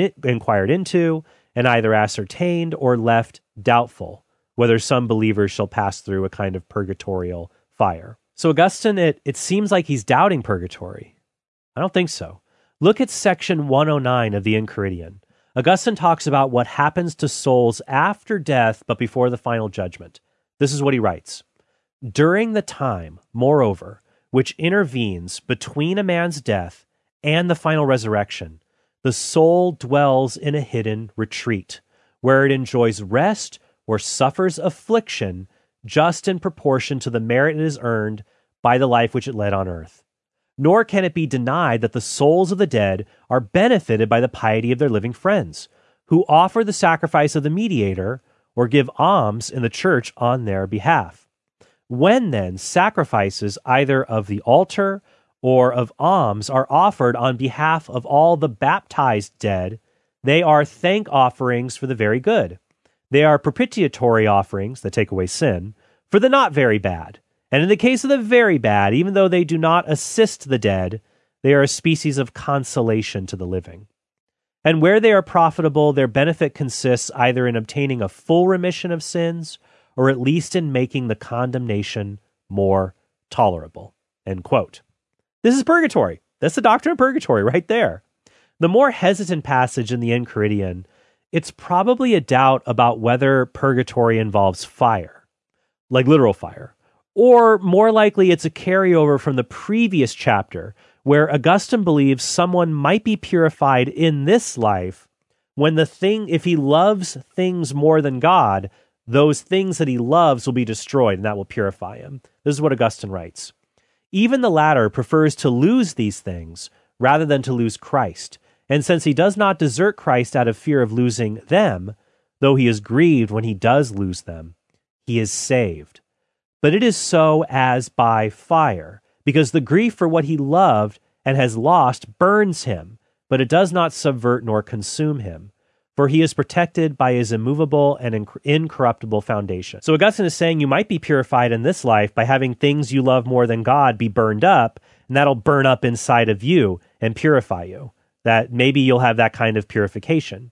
into and either ascertained or left doubtful, whether some believers shall pass through a kind of purgatorial fire. So Augustine, it seems like he's doubting purgatory. I don't think so. Look at section 109 of the Enchiridion. Augustine talks about what happens to souls after death but before the final judgment. This is what he writes. During the time, moreover, which intervenes between a man's death and the final resurrection, the soul dwells in a hidden retreat, where it enjoys rest or suffers affliction just in proportion to the merit it has earned by the life which it led on earth. Nor can it be denied that the souls of the dead are benefited by the piety of their living friends, who offer the sacrifice of the mediator or give alms in the church on their behalf. When, then, sacrifices either of the altar or of alms are offered on behalf of all the baptized dead, they are thank offerings for the very good. They are propitiatory offerings that take away sin for the not very bad. And in the case of the very bad, even though they do not assist the dead, they are a species of consolation to the living. And where they are profitable, their benefit consists either in obtaining a full remission of sins or at least in making the condemnation more tolerable. End quote. This is purgatory. That's the doctrine of purgatory right there. The more hesitant passage in the Enchiridion, it's probably a doubt about whether purgatory involves fire, like literal fire, or more likely it's a carryover from the previous chapter where Augustine believes someone might be purified in this life when if he loves things more than God, those things that he loves will be destroyed and that will purify him. This is what Augustine writes. Even the latter prefers to lose these things rather than to lose Christ. And since he does not desert Christ out of fear of losing them, though he is grieved when he does lose them, he is saved. But it is so as by fire, because the grief for what he loved and has lost burns him, but it does not subvert nor consume him, for he is protected by his immovable and incorruptible foundation. So Augustine is saying you might be purified in this life by having things you love more than God be burned up, and that'll burn up inside of you and purify you. That maybe you'll have that kind of purification.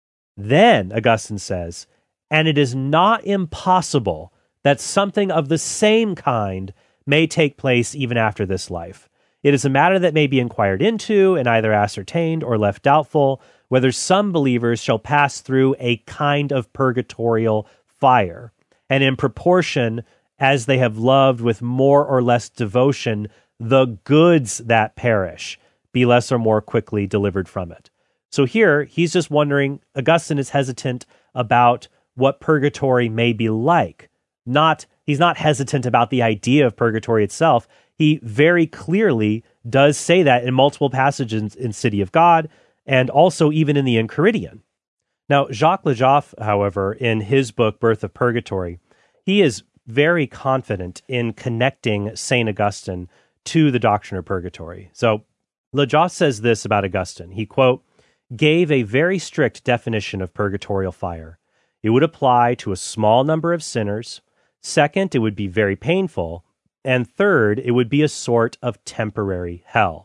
Then, Augustine says, and it is not impossible that something of the same kind may take place even after this life. It is a matter that may be inquired into and either ascertained or left doubtful, whether some believers shall pass through a kind of purgatorial fire, and in proportion as they have loved with more or less devotion the goods that perish, be less or more quickly delivered from it. So here, he's just wondering, Augustine is hesitant about what purgatory may be like. He's not hesitant about the idea of purgatory itself. He very clearly does say that in multiple passages in City of God, and also even in the Enchiridion. Now, Jacques Le Goff, however, in his book, Birth of Purgatory, he is very confident in connecting St. Augustine to the doctrine of purgatory. So, Le Goff says this about Augustine. He, quote, gave a very strict definition of purgatorial fire. It would apply to a small number of sinners. Second, it would be very painful. And third, it would be a sort of temporary hell.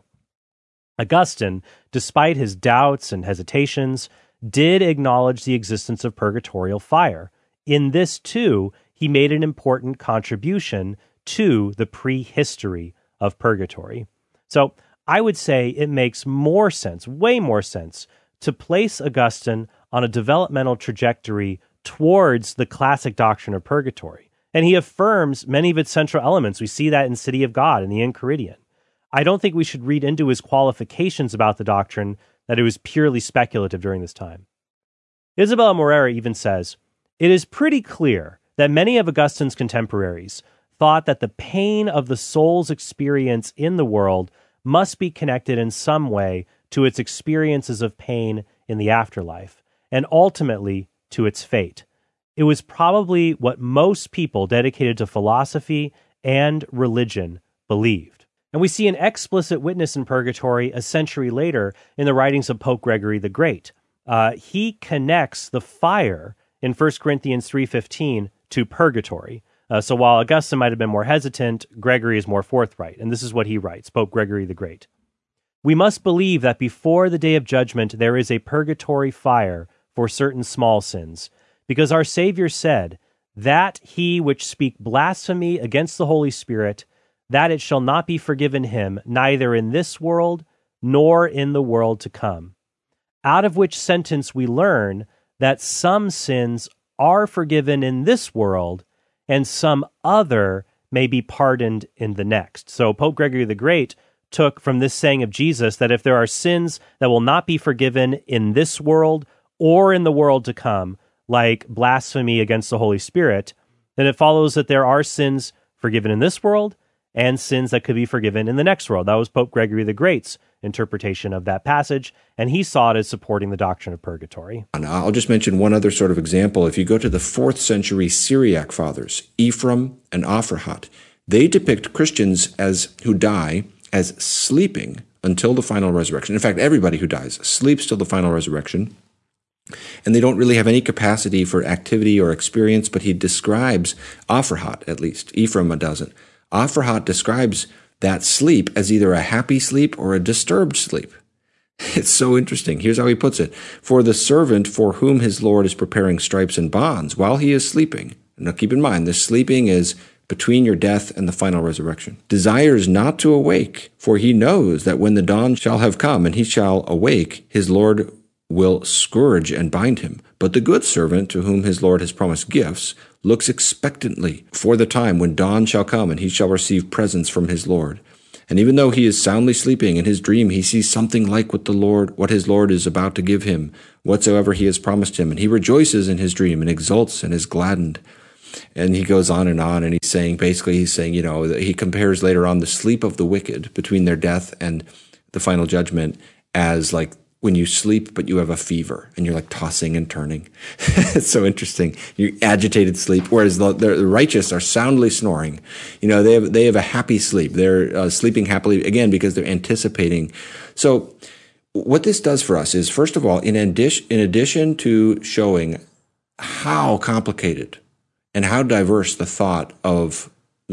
Augustine, despite his doubts and hesitations, did acknowledge the existence of purgatorial fire. In this, too, he made an important contribution to the prehistory of purgatory. So I would say it makes more sense, way more sense, to place Augustine on a developmental trajectory towards the classic doctrine of purgatory. And he affirms many of its central elements. We see that in City of God and the Enchiridion. I don't think we should read into his qualifications about the doctrine that it was purely speculative during this time. Isabella Morera even says, it is pretty clear that many of Augustine's contemporaries thought that the pain of the soul's experience in the world must be connected in some way to its experiences of pain in the afterlife, and ultimately to its fate. It was probably what most people dedicated to philosophy and religion believed. And we see an explicit witness in purgatory a century later in the writings of Pope Gregory the Great. he connects the fire in 1 Corinthians 3:15 to purgatory. So while Augustine might have been more hesitant, Gregory is more forthright. And this is what he writes, Pope Gregory the Great. We must believe that before the day of judgment there is a purgatory fire for certain small sins, because our Savior said, that he which speak blasphemy against the Holy Spirit, that it shall not be forgiven him, neither in this world nor in the world to come. Out of which sentence we learn that some sins are forgiven in this world, and some other may be pardoned in the next. So Pope Gregory the Great took from this saying of Jesus that if there are sins that will not be forgiven in this world or in the world to come, like blasphemy against the Holy Spirit, then it follows that there are sins forgiven in this world and sins that could be forgiven in the next world. That was Pope Gregory the Great's interpretation of that passage, and he saw it as supporting the doctrine of purgatory. And I'll just mention one other sort of example. If you go to the 4th century Syriac fathers, Ephraim and Aphrahat, they depict Christians who die as sleeping until the final resurrection. In fact, everybody who dies sleeps till the final resurrection, and they don't really have any capacity for activity or experience, but he describes Aphrahat, at least. Ephraim doesn't. Aphrahat describes that sleep as either a happy sleep or a disturbed sleep. It's so interesting. Here's how he puts it. For the servant for whom his Lord is preparing stripes and bonds while he is sleeping. Now keep in mind, this sleeping is between your death and the final resurrection. Desires not to awake, for he knows that when the dawn shall have come and he shall awake, his Lord will scourge and bind him. But the good servant to whom his Lord has promised gifts looks expectantly for the time when dawn shall come and he shall receive presents from his Lord. And even though he is soundly sleeping, in his dream he sees something like what his Lord is about to give him, whatsoever he has promised him. And he rejoices in his dream and exults and is gladdened. And he goes on, and he's saying, he compares later on the sleep of the wicked between their death and the final judgment as like when you sleep, but you have a fever and you're like tossing and turning. It's so interesting. You agitated sleep, whereas the righteous are soundly snoring. They have a happy sleep. They're sleeping happily, again, because they're anticipating. So what this does for us is, first of all, in addition to showing how complicated and how diverse the thought of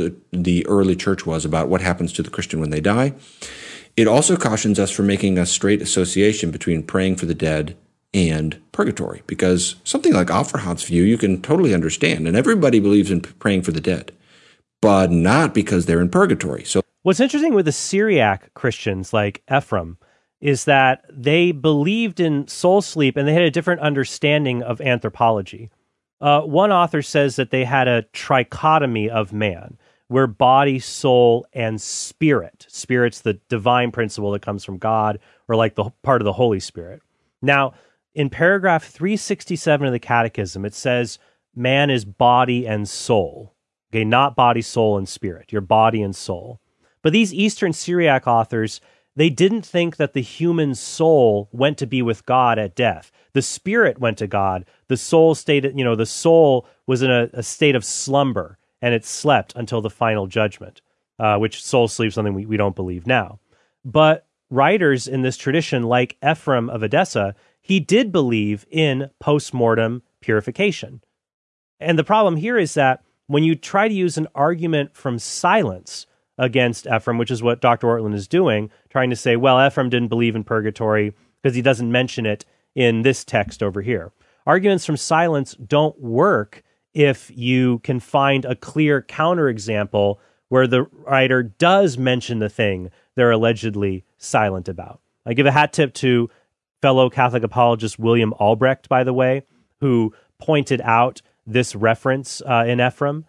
the early church was about what happens to the Christian when they die, it also cautions us for making a straight association between praying for the dead and purgatory, because something like Aphrahat's view you can totally understand, and everybody believes in praying for the dead, but not because they're in purgatory. So what's interesting with the Syriac Christians like Ephraim is that they believed in soul sleep and they had a different understanding of anthropology. One author says that they had a trichotomy of man, where body, soul, and spirit. Spirit's the divine principle that comes from God, or like the part of the Holy Spirit. Now, in paragraph 367 of the Catechism, it says man is body and soul. Okay, not body, soul, and spirit. Your body and soul. But these Eastern Syriac authors, they didn't think that the human soul went to be with God at death. The spirit went to God. The soul the soul was in a state of slumber, and it slept until the final judgment, which soul sleep, something we don't believe now. But writers in this tradition, like Ephraim of Edessa, he did believe in post-mortem purification. And the problem here is that when you try to use an argument from silence against Ephraim, which is what Dr. Ortlund is doing, trying to say, well, Ephraim didn't believe in purgatory because he doesn't mention it in this text over here. Arguments from silence don't work if you can find a clear counterexample where the writer does mention the thing they're allegedly silent about. I give a hat tip to fellow Catholic apologist William Albrecht, by the way, who pointed out this reference in Ephraim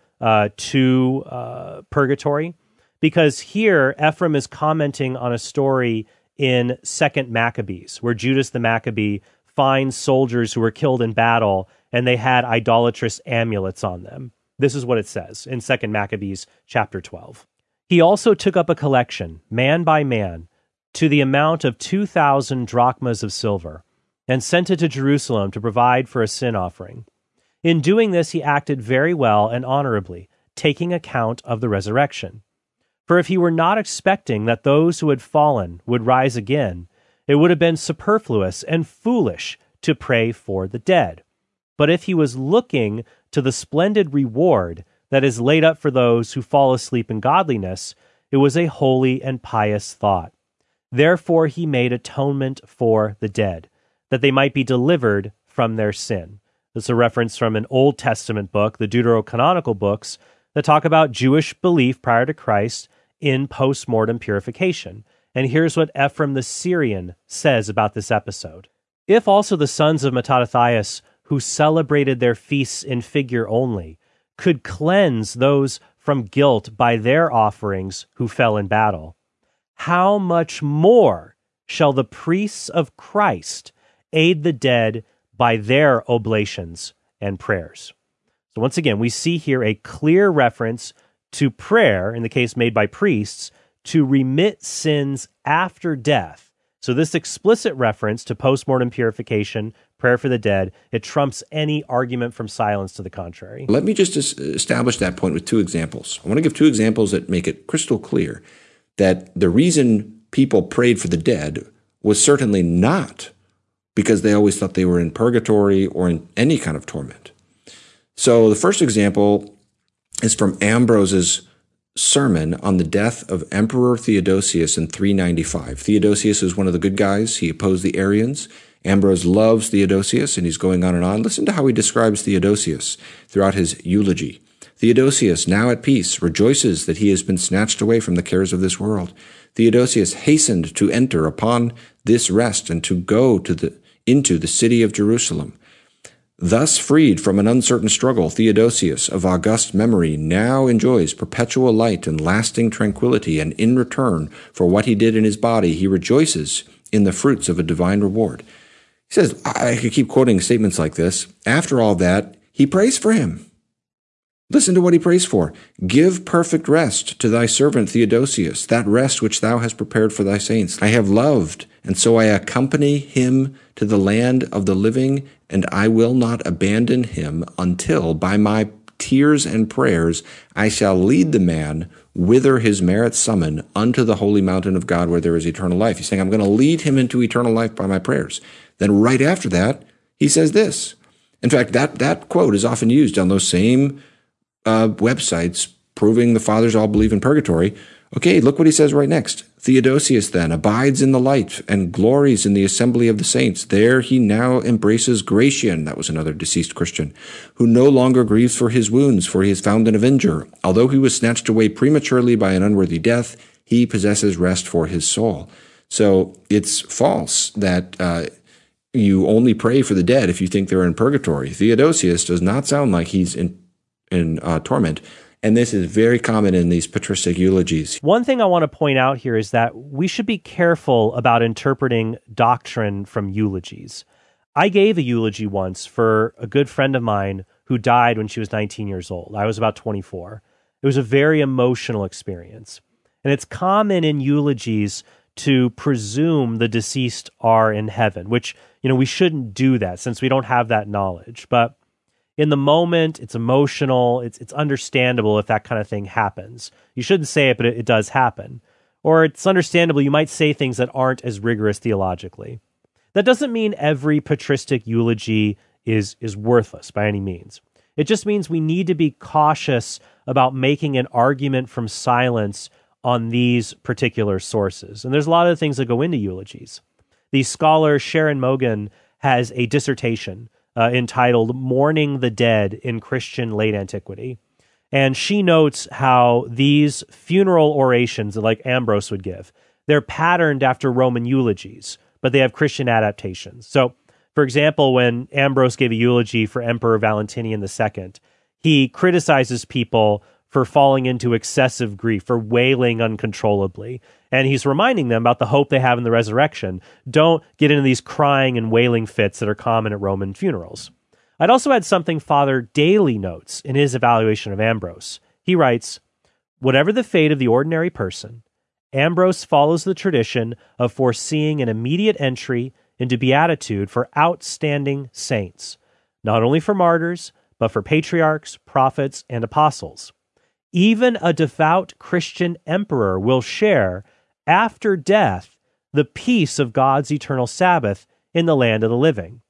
to purgatory, because here Ephraim is commenting on a story in 2nd Maccabees, where Judas the Maccabee finds soldiers who were killed in battle and they had idolatrous amulets on them. This is what it says in 2nd Maccabees chapter 12. He also took up a collection, man by man, to the amount of 2,000 drachmas of silver, and sent it to Jerusalem to provide for a sin offering. In doing this, he acted very well and honorably, taking account of the resurrection. For if he were not expecting that those who had fallen would rise again, it would have been superfluous and foolish to pray for the dead. But if he was looking to the splendid reward that is laid up for those who fall asleep in godliness, it was a holy and pious thought. Therefore he made atonement for the dead, that they might be delivered from their sin. This is a reference from an Old Testament book, the Deuterocanonical books, that talk about Jewish belief prior to Christ in post-mortem purification. And here's what Ephraim the Syrian says about this episode. If also the sons of Mattathias, who celebrated their feasts in figure only, could cleanse those from guilt by their offerings who fell in battle, how much more shall the priests of Christ aid the dead by their oblations and prayers? So once again, we see here a clear reference to prayer, in the case made by priests, to remit sins after death. So this explicit reference to postmortem purification, prayer for the dead, it trumps any argument from silence to the contrary. Let me just establish that point with two examples. I want to give two examples that make it crystal clear that the reason people prayed for the dead was certainly not because they always thought they were in purgatory or in any kind of torment. So the first example is from Ambrose's sermon on the death of Emperor Theodosius in 395. Theodosius is one of the good guys. He opposed the Arians. Ambrose loves Theodosius, and he's going on and on. Listen to how he describes Theodosius throughout his eulogy. Theodosius, now at peace, rejoices that he has been snatched away from the cares of this world. Theodosius hastened to enter upon this rest and to go into the city of Jerusalem. Thus freed from an uncertain struggle, Theodosius, of august memory, now enjoys perpetual light and lasting tranquility, and in return for what he did in his body, he rejoices in the fruits of a divine reward. He says, I could keep quoting statements like this. After all that, he prays for him. Listen to what he prays for. Give perfect rest to thy servant Theodosius, that rest which thou hast prepared for thy saints. I have loved, and so I accompany him to the land of the living, and I will not abandon him until by my tears and prayers I shall lead the man whither his merits summon unto the holy mountain of God where there is eternal life. He's saying, I'm going to lead him into eternal life by my prayers. Then right after that, he says this. In fact, that quote is often used on those same websites proving the fathers all believe in purgatory. Okay, look what he says right next. Theodosius then abides in the light and glories in the assembly of the saints. There he now embraces Gratian, that was another deceased Christian, who no longer grieves for his wounds, for he is found an avenger. Although he was snatched away prematurely by an unworthy death, he possesses rest for his soul. So it's false that you only pray for the dead if you think they're in purgatory. Theodosius does not sound like he's in torment. And this is very common in these patristic eulogies. One thing I want to point out here is that we should be careful about interpreting doctrine from eulogies. I gave a eulogy once for a good friend of mine who died when she was 19 years old. I was about 24. It was a very emotional experience. And it's common in eulogies to presume the deceased are in heaven, which, we shouldn't do that since we don't have that knowledge. But in the moment, it's emotional, it's understandable if that kind of thing happens. You shouldn't say it, but it does happen. Or it's understandable you might say things that aren't as rigorous theologically. That doesn't mean every patristic eulogy is worthless by any means. It just means we need to be cautious about making an argument from silence on these particular sources. And there's a lot of things that go into eulogies. The scholar Sharon Mogan has a dissertation entitled Mourning the Dead in Christian Late Antiquity. And she notes how these funeral orations, like Ambrose would give, they're patterned after Roman eulogies, but they have Christian adaptations. So, for example, when Ambrose gave a eulogy for Emperor Valentinian II, he criticizes people for falling into excessive grief, for wailing uncontrollably. And he's reminding them about the hope they have in the resurrection. Don't get into these crying and wailing fits that are common at Roman funerals. I'd also add something Father Daly notes in his evaluation of Ambrose. He writes, whatever the fate of the ordinary person, Ambrose follows the tradition of foreseeing an immediate entry into beatitude for outstanding saints, not only for martyrs, but for patriarchs, prophets, and apostles. Even a devout Christian emperor will share, after death, the peace of God's eternal Sabbath in the land of the living.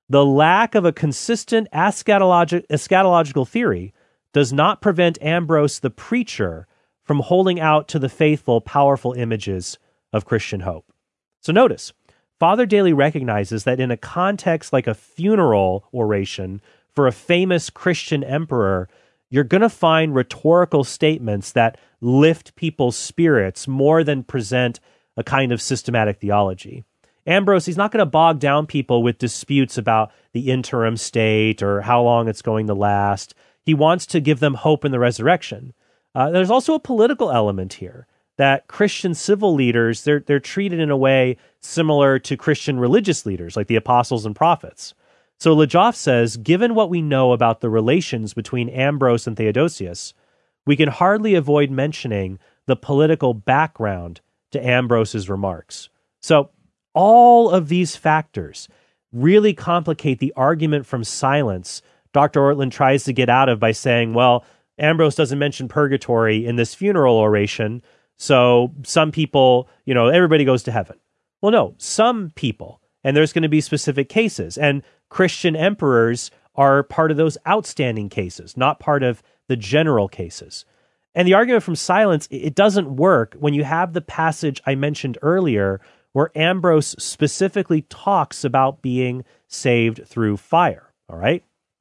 the lack of a consistent eschatological theory does not prevent Ambrose the preacher from holding out to the faithful powerful images of Christian hope. So notice, Father Daly recognizes that in a context like a funeral oration for a famous Christian emperor, you're going to find rhetorical statements that lift people's spirits more than present a kind of systematic theology. Ambrose, he's not going to bog down people with disputes about the interim state or how long it's going to last. He wants to give them hope in the resurrection. There's also a political element here, that Christian civil leaders, they're treated in a way similar to Christian religious leaders, like the apostles and prophets. So Lejoff says, given what we know about the relations between Ambrose and Theodosius, we can hardly avoid mentioning the political background to Ambrose's remarks. So all of these factors really complicate the argument from silence Dr. Ortlund tries to get out of by saying, well, Ambrose doesn't mention purgatory in this funeral oration, so some people, everybody goes to heaven. Well, no, some people, and there's going to be specific cases, and Christian emperors are part of those outstanding cases, not part of the general cases. And the argument from silence, it doesn't work when you have the passage I mentioned earlier where Ambrose specifically talks about being saved through fire, all right?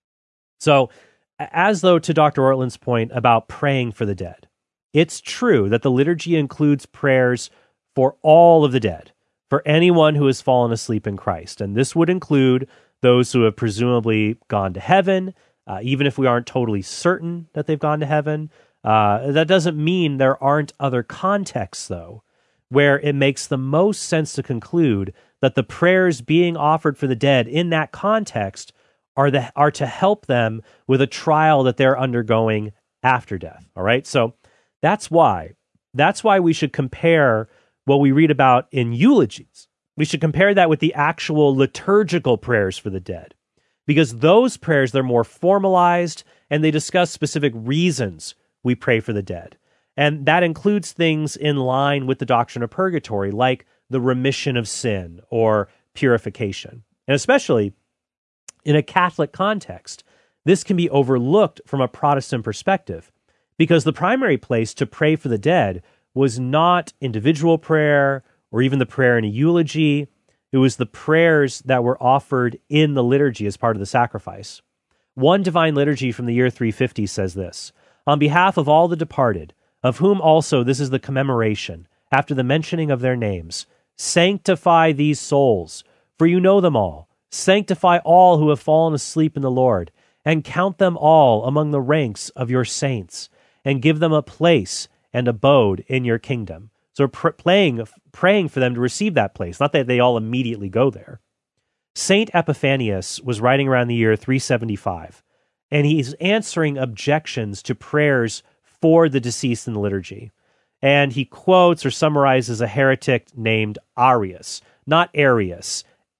So, as though to Dr. Ortlund's point about praying for the dead, it's true that the liturgy includes prayers for all of the dead, for anyone who has fallen asleep in Christ. And this would include those who have presumably gone to heaven, even if we aren't totally certain that they've gone to heaven. That doesn't mean there aren't other contexts, though, where it makes the most sense to conclude that the prayers being offered for the dead in that context are to help them with a trial that they're undergoing after death. All right? So that's why we should compare what we read about in eulogies. We should compare that with the actual liturgical prayers for the dead, because those prayers, they're more formalized and they discuss specific reasons we pray for the dead. And that includes things in line with the doctrine of purgatory, like the remission of sin or purification. And especially in a Catholic context, this can be overlooked from a Protestant perspective, because the primary place to pray for the dead was not individual prayer or even the prayer in a eulogy. It was the prayers that were offered in the liturgy as part of the sacrifice. One divine liturgy from the year 350 says this: on behalf of all the departed, of whom also this is the commemoration, after the mentioning of their names, sanctify these souls, for you know them all. Sanctify all who have fallen asleep in the Lord, and count them all among the ranks of your saints, and give them a place and abode in your kingdom. So praying for them to receive that place, not that they all immediately go there. Saint Epiphanius was writing around the year 375, and he's answering objections to prayers for the deceased in the liturgy. And he quotes or summarizes a heretic named Arius, not Arius,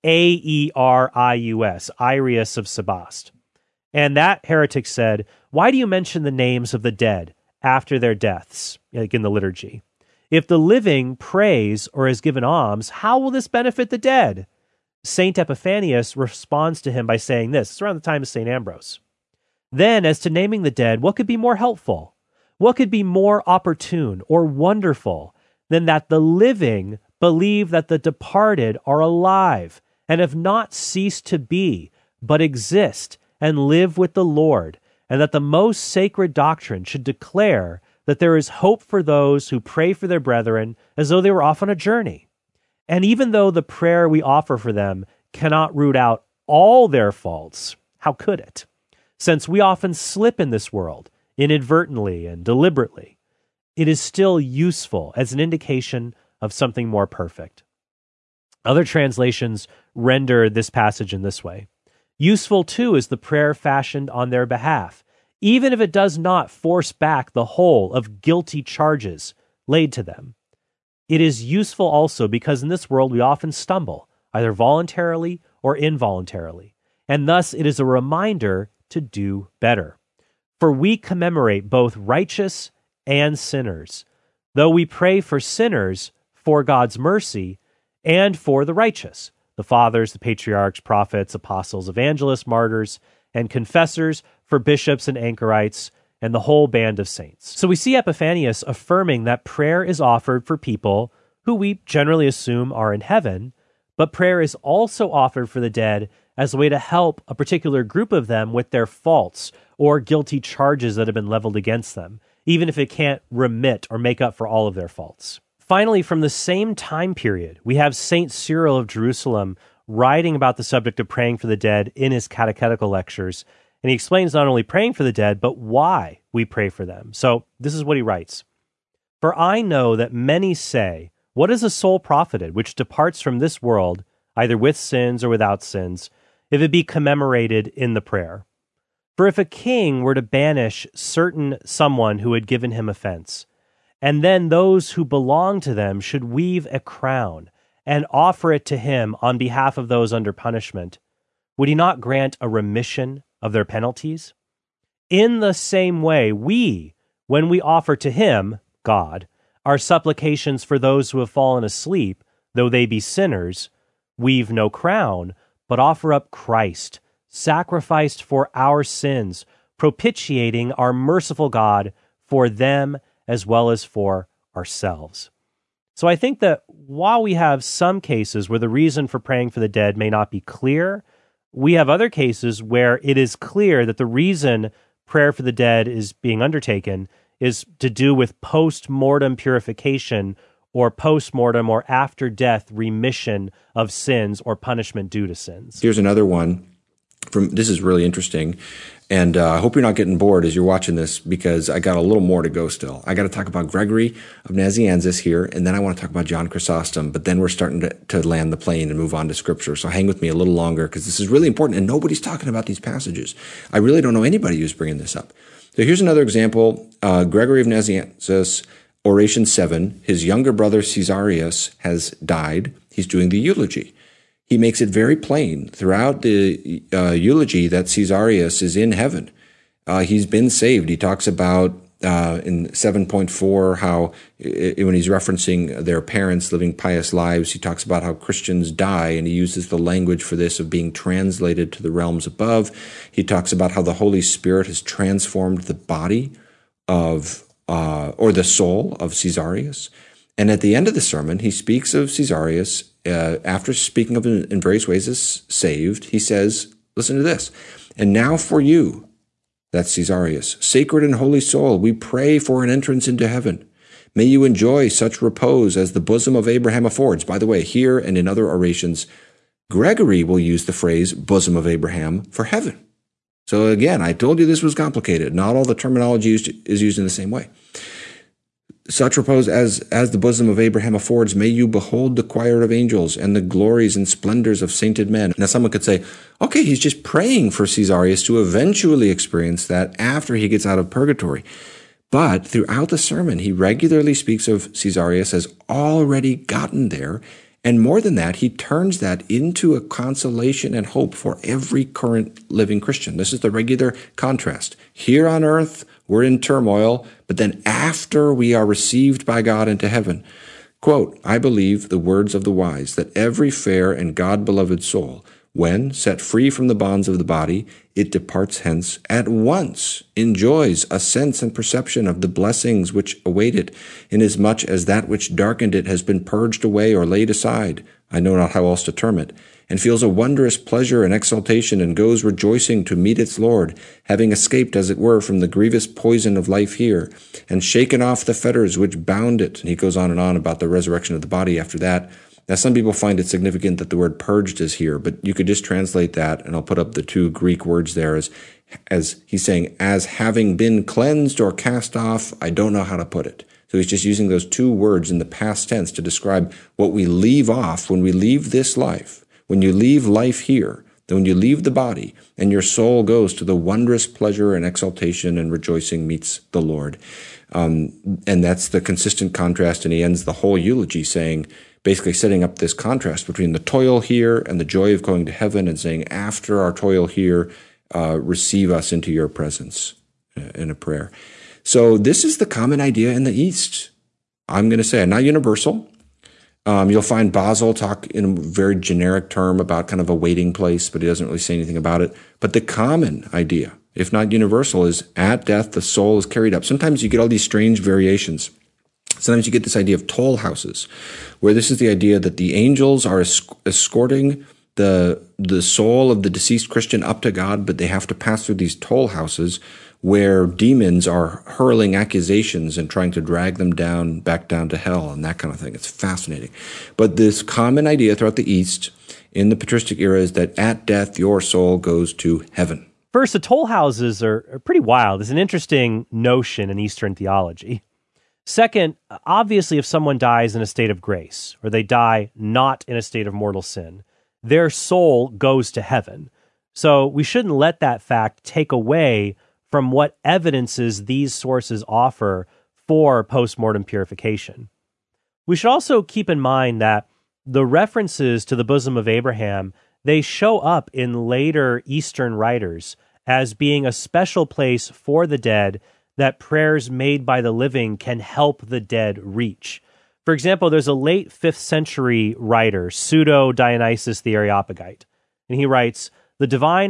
Aerius, Arius of Sebaste. And that heretic said, why do you mention the names of the dead after their deaths, like in the liturgy? If the living prays or has given alms, how will this benefit the dead? Saint Epiphanius responds to him by saying this. It's around the time of St. Ambrose. Then, as to naming the dead, what could be more helpful? What could be more opportune or wonderful than that the living believe that the departed are alive and have not ceased to be, but exist and live with the Lord, and that the most sacred doctrine should declare that there is hope for those who pray for their brethren as though they were off on a journey. And even though the prayer we offer for them cannot root out all their faults, how could it? Since we often slip in this world, inadvertently and deliberately, it is still useful as an indication of something more perfect. Other translations render this passage in this way. Useful, too, is the prayer fashioned on their behalf, even if it does not force back the whole of guilty charges laid to them. It is useful also because in this world we often stumble, either voluntarily or involuntarily, and thus it is a reminder to do better. For we commemorate both righteous and sinners, though we pray for sinners for God's mercy and for the righteous, the fathers, the patriarchs, prophets, apostles, evangelists, martyrs, and confessors, for bishops and anchorites, and the whole band of saints. So we see Epiphanius affirming that prayer is offered for people who we generally assume are in heaven, but prayer is also offered for the dead as a way to help a particular group of them with their faults or guilty charges that have been leveled against them, even if it can't remit or make up for all of their faults. Finally, from the same time period, we have St. Cyril of Jerusalem writing about the subject of praying for the dead in his catechetical lectures, and he explains not only praying for the dead, but why we pray for them. So this is what he writes. "For I know that many say, 'What is a soul profited, which departs from this world, either with sins or without sins, if it be commemorated in the prayer? For if a king were to banish someone who had given him offense, and then those who belong to them should weave a crown and offer it to him on behalf of those under punishment, would he not grant a remission of their penalties? In the same way, we, when we offer to him, God, our supplications for those who have fallen asleep, though they be sinners, weave no crown, but offer up Christ, sacrificed for our sins, propitiating our merciful God for them as well as for ourselves." So I think that while we have some cases where the reason for praying for the dead may not be clear, we have other cases where it is clear that the reason prayer for the dead is being undertaken is to do with post-mortem purification or post-mortem or after death remission of sins or punishment due to sins. Here's another one. This is really interesting, and I hope you're not getting bored as you're watching this, because I got a little more to go still. I got to talk about Gregory of Nazianzus here, and then I want to talk about John Chrysostom, but then we're starting to land the plane and move on to Scripture, so hang with me a little longer, because this is really important, and nobody's talking about these passages. I really don't know anybody who's bringing this up. So here's another example. Gregory of Nazianzus, Oration 7, his younger brother Caesarius has died. He's doing the eulogy. He makes it very plain throughout the eulogy that Caesarius is in heaven. He's been saved. He talks about in 7.4 how when he's referencing their parents living pious lives, he talks about how Christians die, and he uses the language for this of being translated to the realms above. He talks about how the Holy Spirit has transformed the body of or the soul of Caesarius. And at the end of the sermon, he speaks of Caesarius, after speaking of him in various ways as saved, he says, listen to this, "And now for you," that's Caesarius, "sacred and holy soul, we pray for an entrance into heaven. May you enjoy such repose as the bosom of Abraham affords." By the way, here and in other orations, Gregory will use the phrase bosom of Abraham for heaven. So again, I told you this was complicated. Not all the terminology is used in the same way. "Such repose as the bosom of Abraham affords, may you behold the choir of angels and the glories and splendors of sainted men." Now someone could say, okay, he's just praying for Caesarius to eventually experience that after he gets out of purgatory. But throughout the sermon, he regularly speaks of Caesarius as already gotten there. And more than that, he turns that into a consolation and hope for every current living Christian. This is the regular contrast. Here on earth, we're in turmoil, but then after we are received by God into heaven, quote, "I believe the words of the wise, that every fair and God-beloved soul, when set free from the bonds of the body, it departs hence, at once enjoys a sense and perception of the blessings which await it, inasmuch as that which darkened it has been purged away or laid aside, I know not how else to term it, and feels a wondrous pleasure and exultation, and goes rejoicing to meet its Lord, having escaped, as it were, from the grievous poison of life here, and shaken off the fetters which bound it." And he goes on and on about the resurrection of the body after that. Now, some people find it significant that the word purged is here, but you could just translate that, and I'll put up the two Greek words there as he's saying, as having been cleansed or cast off. I don't know how to put it. So he's just using those two words in the past tense to describe what we leave off when we leave this life. When you leave life here, then when you leave the body and your soul goes to the wondrous pleasure and exaltation and rejoicing meets the Lord. And that's the consistent contrast. And he ends the whole eulogy saying, basically setting up this contrast between the toil here and the joy of going to heaven, and saying, after our toil here, receive us into your presence in a prayer. So this is the common idea in the East. I'm going to say, not universal. You'll find Basil talk in a very generic term about kind of a waiting place, but he doesn't really say anything about it. But the common idea, if not universal, is at death, the soul is carried up. Sometimes you get all these strange variations. Sometimes you get this idea of toll houses, where this is the idea that the angels are escorting the soul of the deceased Christian up to God, but they have to pass through these toll houses where demons are hurling accusations and trying to drag them back down to hell and that kind of thing. It's fascinating. But this common idea throughout the East in the patristic era is that at death, your soul goes to heaven. First, the toll houses are pretty wild. It's an interesting notion in Eastern theology. Second, obviously, if someone dies in a state of grace, or they die not in a state of mortal sin, their soul goes to heaven. So we shouldn't let that fact take away from what evidences these sources offer for post-mortem purification. We should also keep in mind that the references to the bosom of Abraham, they show up in later Eastern writers as being a special place for the dead that prayers made by the living can help the dead reach. For example, there's a late 5th century writer, Pseudo-Dionysius the Areopagite, and he writes, the divine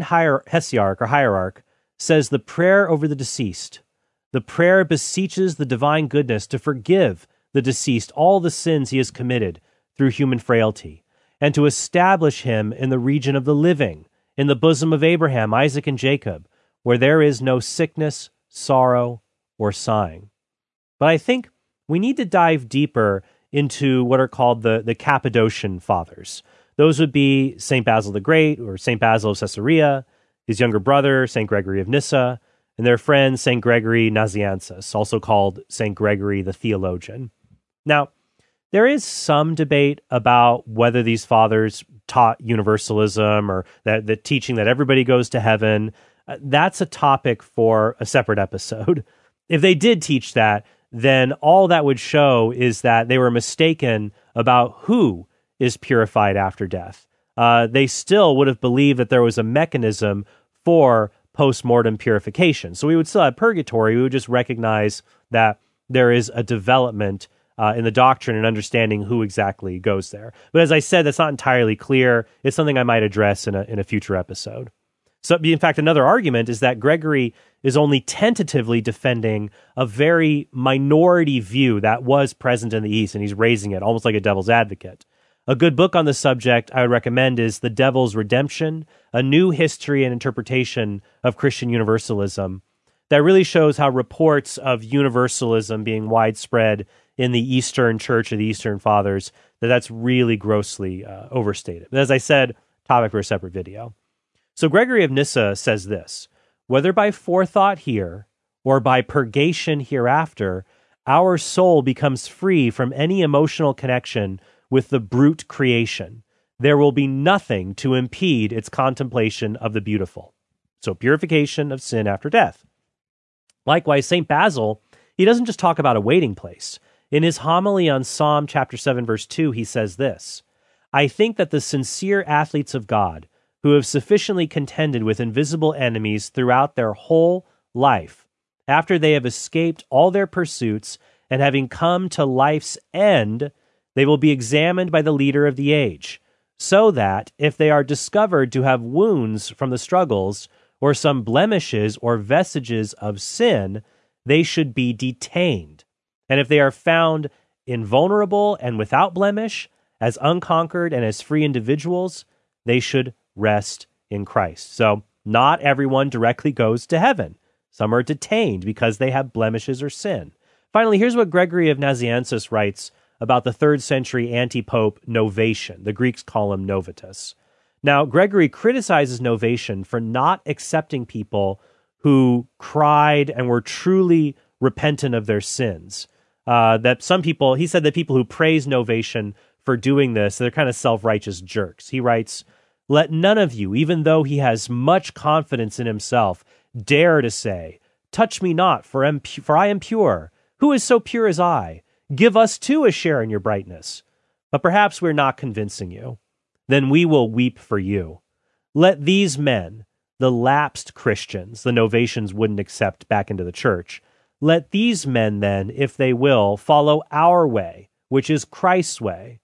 hierarch says the prayer over the deceased. The prayer beseeches the divine goodness to forgive the deceased all the sins he has committed through human frailty, and to establish him in the region of the living, in the bosom of Abraham, Isaac, and Jacob, where there is no sickness, sorrow, or sighing. But I think we need to dive deeper into what are called the Cappadocian Fathers. Those would be St. Basil the Great, or St. Basil of Caesarea, his younger brother, St. Gregory of Nyssa, and their friend, St. Gregory Nazianzus, also called St. Gregory the Theologian. Now, there is some debate about whether these fathers taught universalism or that the teaching that everybody goes to heaven. That's a topic for a separate episode. If they did teach that, then all that would show is that they were mistaken about who is purified after death. They still would have believed that there was a mechanism for post-mortem purification. So we would still have purgatory. We would just recognize that there is a development in the doctrine and understanding who exactly goes there. But as I said, that's not entirely clear. It's something I might address in a future episode. So, in fact, another argument is that Gregory is only tentatively defending a very minority view that was present in the East, and he's raising it almost like a devil's advocate. A good book on the subject I would recommend is The Devil's Redemption, a new history and interpretation of Christian universalism that really shows how reports of universalism being widespread in the Eastern Church of the Eastern Fathers, that's really grossly overstated. But as I said, topic for a separate video. So Gregory of Nyssa says this, whether by forethought here or by purgation hereafter, our soul becomes free from any emotional connection with the brute creation. There will be nothing to impede its contemplation of the beautiful. So purification of sin after death. Likewise, St. Basil, he doesn't just talk about a waiting place. In his homily on Psalm chapter 7, verse 2, he says this, I think that the sincere athletes of God, who have sufficiently contended with invisible enemies throughout their whole life, after they have escaped all their pursuits and having come to life's end, they will be examined by the leader of the age, so that if they are discovered to have wounds from the struggles or some blemishes or vestiges of sin, they should be detained. And if they are found invulnerable and without blemish, as unconquered and as free individuals, they should rest in Christ. So not everyone directly goes to heaven. Some are detained because they have blemishes or sin. Finally, here's what Gregory of Nazianzus writes about the 3rd century anti-pope Novatian. The Greeks call him Novatus. Now, Gregory criticizes Novatian for not accepting people who cried and were truly repentant of their sins. That some people, he said that people who praise Novatian for doing this, they're kind of self-righteous jerks. He writes, let none of you, even though he has much confidence in himself, dare to say, touch me not, for I am pure. Who is so pure as I? Give us too a share in your brightness. But perhaps we're not convincing you. Then we will weep for you. Let these men, the lapsed Christians, the Novatians wouldn't accept back into the church, let these men then, if they will, follow our way, which is Christ's way.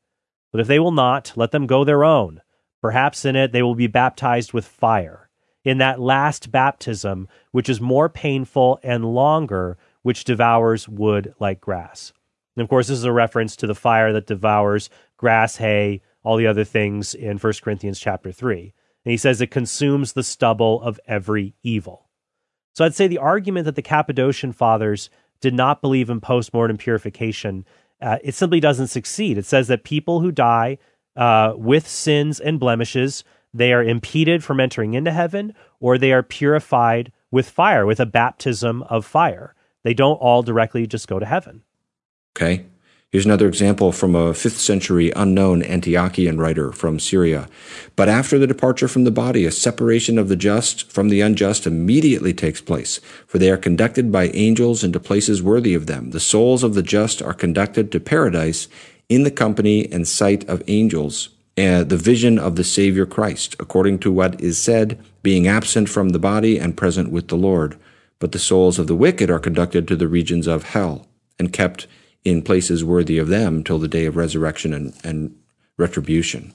But if they will not, let them go their own. Perhaps in it they will be baptized with fire, in that last baptism, which is more painful and longer, which devours wood like grass. And of course, this is a reference to the fire that devours grass, hay, all the other things in 1 Corinthians chapter 3. And he says it consumes the stubble of every evil. So I'd say the argument that the Cappadocian Fathers did not believe in post-mortem purification, it simply doesn't succeed. It says that people who die with sins and blemishes, they are impeded from entering into heaven, or they are purified with fire, with a baptism of fire. They don't all directly just go to heaven. Okay. Here's another example from a 5th century unknown Antiochian writer from Syria. But after the departure from the body, a separation of the just from the unjust immediately takes place, for they are conducted by angels into places worthy of them. The souls of the just are conducted to paradise in the company and sight of angels, the vision of the Savior Christ, according to what is said, being absent from the body and present with the Lord. But the souls of the wicked are conducted to the regions of hell and kept in places worthy of them till the day of resurrection and retribution.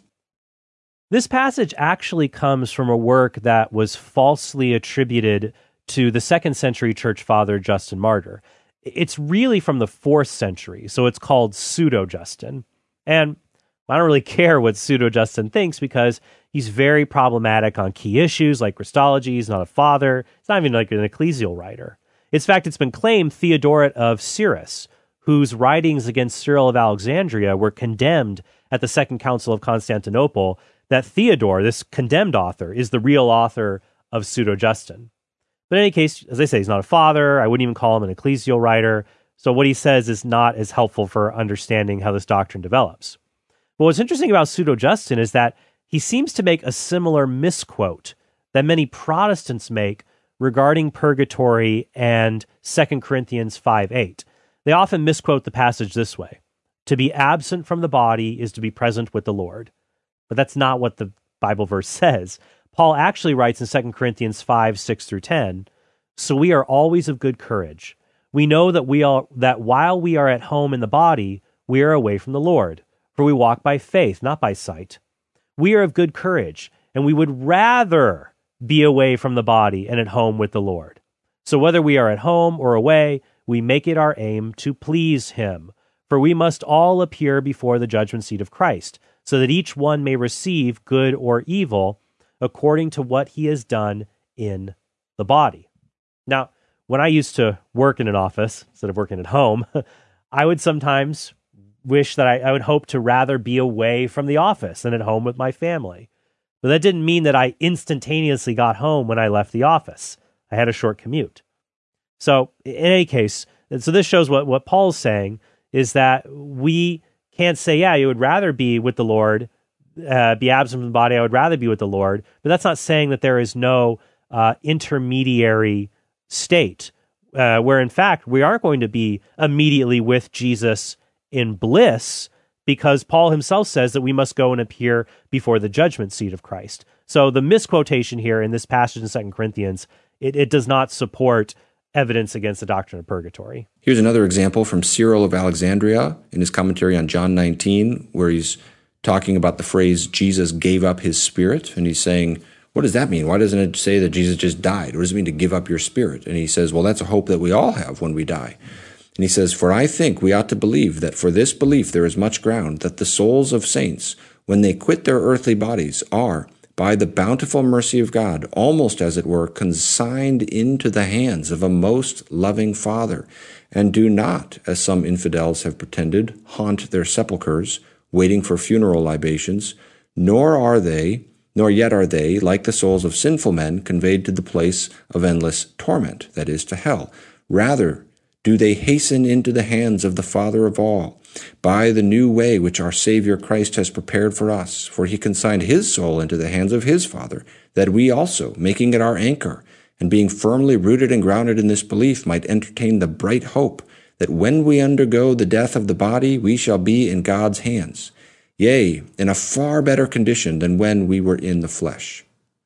This passage actually comes from a work that was falsely attributed to the 2nd century church father Justin Martyr. It's really from the 4th century, so it's called Pseudo-Justin. And I don't really care what Pseudo-Justin thinks because he's very problematic on key issues like Christology. He's not a father. He's not even like an ecclesial writer. In fact, it's been claimed Theodoret of Cyrus, whose writings against Cyril of Alexandria were condemned at the Second Council of Constantinople, that Theodore, this condemned author, is the real author of Pseudo-Justin. But in any case, as I say, he's not a father. I wouldn't even call him an ecclesial writer. So what he says is not as helpful for understanding how this doctrine develops. But what's interesting about Pseudo-Justin is that he seems to make a similar misquote that many Protestants make regarding purgatory and 2 Corinthians 5:8. They often misquote the passage this way: to be absent from the body is to be present with the Lord. But that's not what the Bible verse says. Paul actually writes in 2 Corinthians 5:6-10, so we are always of good courage. We know that while we are at home in the body, we are away from the Lord, for we walk by faith, not by sight. We are of good courage, and we would rather be away from the body and at home with the Lord. So whether we are at home or away, we make it our aim to please him. For we must all appear before the judgment seat of Christ, so that each one may receive good or evil according to what he has done in the body. Now, when I used to work in an office instead of working at home, I would sometimes wish that I would hope to rather be away from the office than at home with my family. But that didn't mean that I instantaneously got home when I left the office. I had a short commute. So in any case, so this shows what Paul's saying is that we can't say, yeah, you would rather be with the Lord, be absent from the body, I would rather be with the Lord, but that's not saying that there is no intermediary state where in fact we are going to be immediately with Jesus in bliss, because Paul himself says that we must go and appear before the judgment seat of Christ. So the misquotation here in this passage in 2 Corinthians, it does not support evidence against the doctrine of purgatory. Here's another example from Cyril of Alexandria in his commentary on John 19, where he's talking about the phrase, Jesus gave up his spirit. And he's saying, what does that mean? Why doesn't it say that Jesus just died? What does it mean to give up your spirit? And he says, well, that's a hope that we all have when we die. And he says, for I think we ought to believe that for this belief there is much ground, that the souls of saints, when they quit their earthly bodies, are, by the bountiful mercy of God, almost as it were, consigned into the hands of a most loving Father, and do not, as some infidels have pretended, haunt their sepulchres, waiting for funeral libations, nor yet are they, like the souls of sinful men, conveyed to the place of endless torment, that is, to hell. Rather, do they hasten into the hands of the Father of all, by the new way which our Savior Christ has prepared for us, for he consigned his soul into the hands of his Father, that we also, making it our anchor, and being firmly rooted and grounded in this belief, might entertain the bright hope that when we undergo the death of the body, we shall be in God's hands, yea, in a far better condition than when we were in the flesh.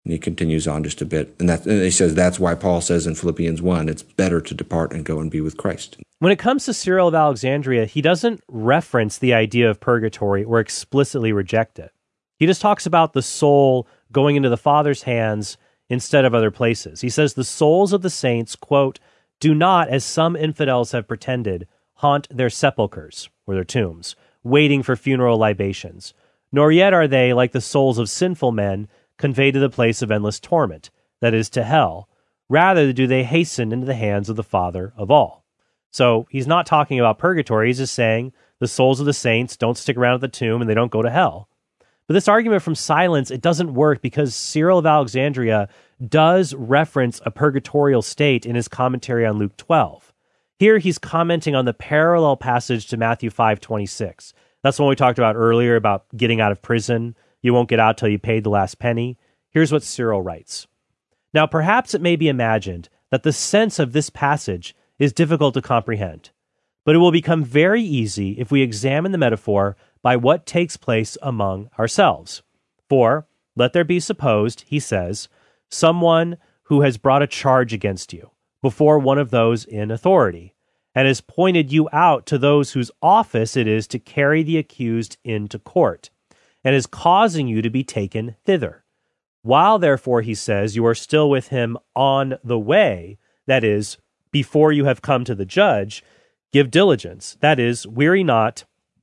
And he continues on just a bit. And he says that's why Paul says in Philippians 1, it's better to depart and go and be with Christ. When it comes to Cyril of Alexandria, he doesn't reference the idea of purgatory or explicitly reject it. He just talks about the soul going into the Father's hands instead of other places. He says the souls of the saints, quote, do not, as some infidels have pretended, haunt their sepulchres, or their tombs, waiting for funeral libations. Nor yet are they, like the souls of sinful men, conveyed to the place of endless torment, that is, to hell. Rather do they hasten into the hands of the Father of all. So he's not talking about purgatory. He's just saying the souls of the saints don't stick around at the tomb and they don't go to hell. But this argument from silence, it doesn't work because Cyril of Alexandria does reference a purgatorial state in his commentary on Luke 12. Here he's commenting on the parallel passage to Matthew 5:26. That's the one we talked about earlier about getting out of prison. You won't get out till you paid the last penny. Here's what Cyril writes. Now, perhaps it may be imagined that the sense of this passage is difficult to comprehend, but it will become very easy if we examine the metaphor by what takes place among ourselves. For, let there be supposed, he says, someone who has brought a charge against you before one of those in authority, and has pointed you out to those whose office it is to carry the accused into court, and is causing you to be taken thither. While, therefore, he says, you are still with him on the way, that is, before you have come to the judge, give diligence, that is, weary not,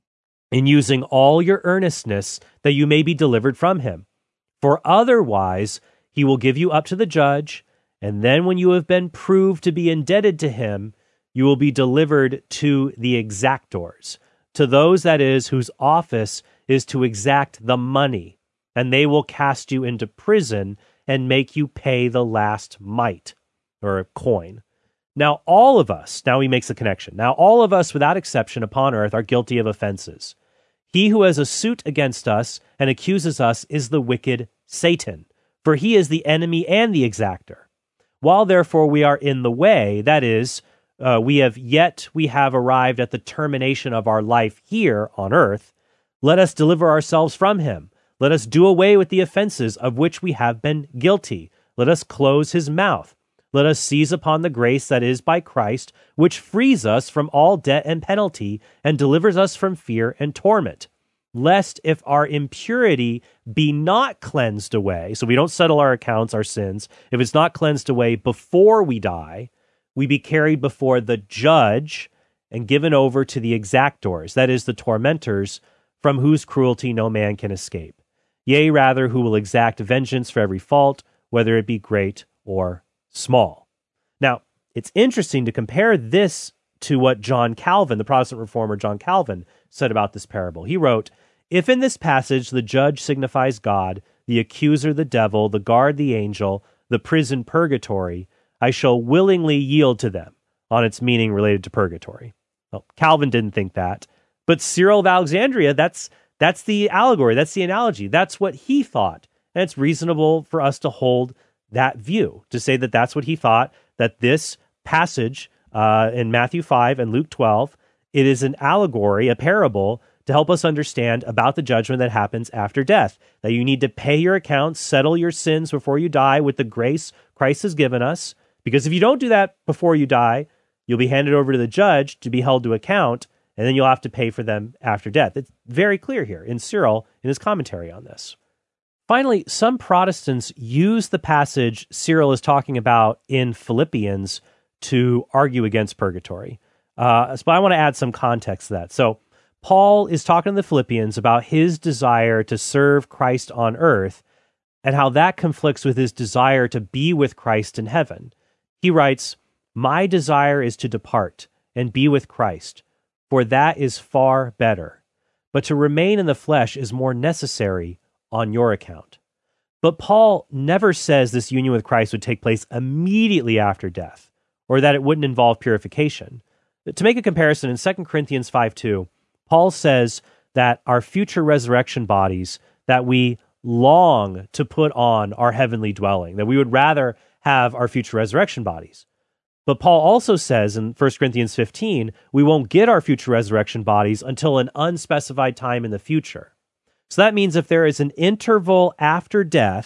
in using all your earnestness, that you may be delivered from him. For otherwise he will give you up to the judge, and then when you have been proved to be indebted to him, you will be delivered to the exactors, to those, that is, whose office is to exact the money, and they will cast you into prison and make you pay the last mite, or coin. Now all of us, now he makes the connection, now all of us without exception upon earth are guilty of offenses. He who has a suit against us and accuses us is the wicked Satan, for he is the enemy and the exactor. While therefore we are in the way, that is, we have arrived at the termination of our life here on earth, let us deliver ourselves from him. Let us do away with the offenses of which we have been guilty. Let us close his mouth. Let us seize upon the grace that is by Christ, which frees us from all debt and penalty and delivers us from fear and torment. Lest if our impurity be not cleansed away, so we don't settle our accounts, our sins, if it's not cleansed away before we die, we be carried before the judge and given over to the exactors, that is, the tormentors, from whose cruelty no man can escape. Yea, rather, who will exact vengeance for every fault, whether it be great or small. Now, it's interesting to compare this to what John Calvin, the Protestant reformer John Calvin, said about this parable. He wrote, if in this passage the judge signifies God, the accuser the devil, the guard the angel, the prison purgatory, I shall willingly yield to them on its meaning related to purgatory. Well, Calvin didn't think that, but Cyril of Alexandria, that's the allegory, that's the analogy, that's what he thought. And it's reasonable for us to hold that view, to say that that's what he thought, that this passage in Matthew 5 and Luke 12, it is an allegory, a parable, to help us understand about the judgment that happens after death, that you need to pay your accounts, settle your sins before you die with the grace Christ has given us, because if you don't do that before you die, you'll be handed over to the judge to be held to account, and then you'll have to pay for them after death. It's very clear here in Cyril in his commentary on this. Finally, some Protestants use the passage Cyril is talking about in Philippians to argue against purgatory. But I want to add some context to that. So Paul is talking to the Philippians about his desire to serve Christ on earth and how that conflicts with his desire to be with Christ in heaven. He writes, my desire is to depart and be with Christ, for that is far better. But to remain in the flesh is more necessary on your account. But Paul never says this union with Christ would take place immediately after death, or that it wouldn't involve purification. To make a comparison, in 2 Corinthians 5:2, Paul says that our future resurrection bodies, that we long to put on our heavenly dwelling, that we would rather have our future resurrection bodies. But Paul also says in 1 Corinthians 15, we won't get our future resurrection bodies until an unspecified time in the future. So that means if there is an interval after death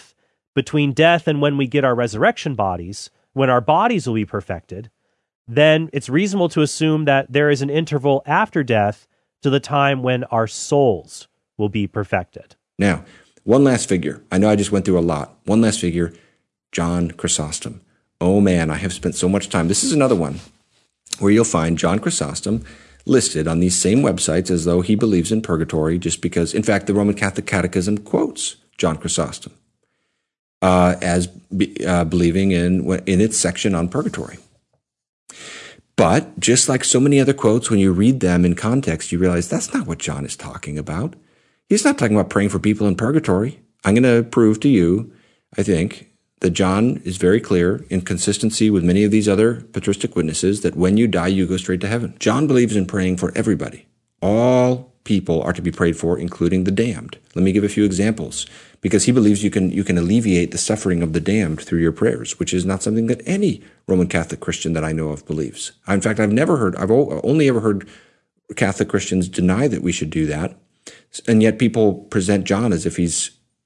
between death and when we get our resurrection bodies, when our bodies will be perfected, then it's reasonable to assume that there is an interval after death to the time when our souls will be perfected. Now, one last figure. I know I just went through a lot. One last figure, John Chrysostom. Oh man, I have spent so much time. This is another one where you'll find John Chrysostom listed on these same websites as though he believes in purgatory, just because, in fact, the Roman Catholic Catechism quotes John Chrysostom as believing in its section on purgatory. But just like so many other quotes, when you read them in context, you realize that's not what John is talking about. He's not talking about praying for people in purgatory. I'm going to prove to you, I think, that John is very clear in consistency with many of these other patristic witnesses that when you die, you go straight to heaven. John believes in praying for everybody. All people are to be prayed for, including the damned. Let me give a few examples, because he believes you can alleviate the suffering of the damned through your prayers, which is not something that any Roman Catholic Christian that I know of believes. In fact, I've only ever heard Catholic Christians deny that we should do that, and yet people present John as if he's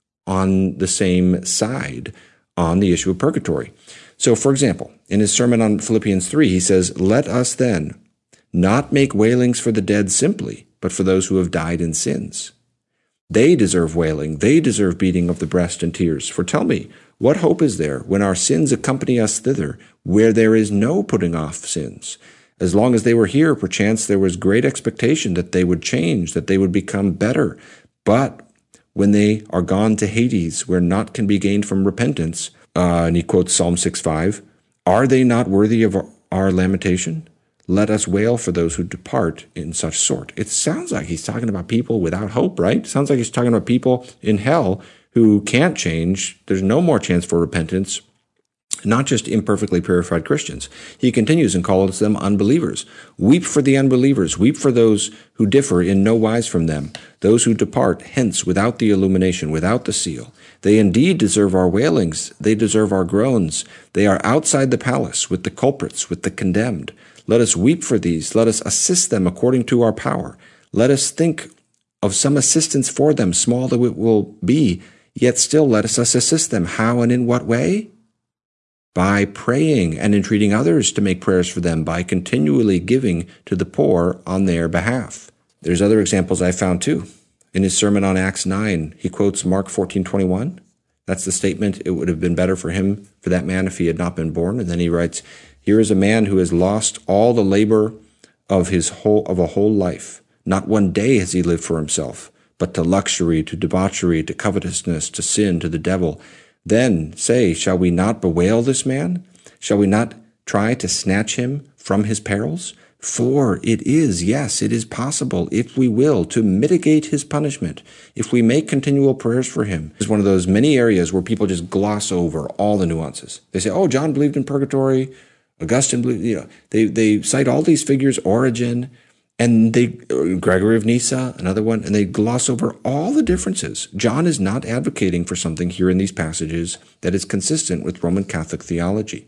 on the same side on the issue of purgatory. So, for example, in his sermon on Philippians 3, he says, "Let us then not make wailings for the dead simply, but for those who have died in sins. They deserve wailing, they deserve beating of the breast and tears. For tell me, what hope is there when our sins accompany us thither, where there is no putting off sins? As long as they were here, perchance there was great expectation that they would change, that they would become better. But when they are gone to Hades, where naught can be gained from repentance," and he quotes Psalm 6:5, "are they not worthy of our lamentation? Let us wail for those who depart in such sort." It sounds like he's talking about people without hope, right? It sounds like he's talking about people in hell who can't change. There's no more chance for repentance. Not just imperfectly purified Christians. He continues and calls them unbelievers. "Weep for the unbelievers. Weep for those who differ in no wise from them, those who depart hence without the illumination, without the seal. They indeed deserve our wailings. They deserve our groans. They are outside the palace with the culprits, with the condemned. Let us weep for these. Let us assist them according to our power. Let us think of some assistance for them, small though it will be, yet still let us assist them. How and in what way? By praying and entreating others to make prayers for them, by continually giving to the poor on their behalf." There's other examples I found too. In his sermon on Acts 9, he quotes Mark 14:21. That's the statement, "It would have been better for that man, if he had not been born." And then he writes, "Here is a man who has lost all the labor of a whole life. Not one day has he lived for himself, but to luxury, to debauchery, to covetousness, to sin, to the devil. Then say, shall we not bewail this man? Shall we not try to snatch him from his perils? For it is possible, if we will, to mitigate his punishment, if we make continual prayers for him." It's one of those many areas where people just gloss over all the nuances. They say, "Oh, John believed in purgatory, Augustine believed," they cite all these figures, Origen, and Gregory of Nyssa, another one, and they gloss over all the differences. John is not advocating for something here in these passages that is consistent with Roman Catholic theology.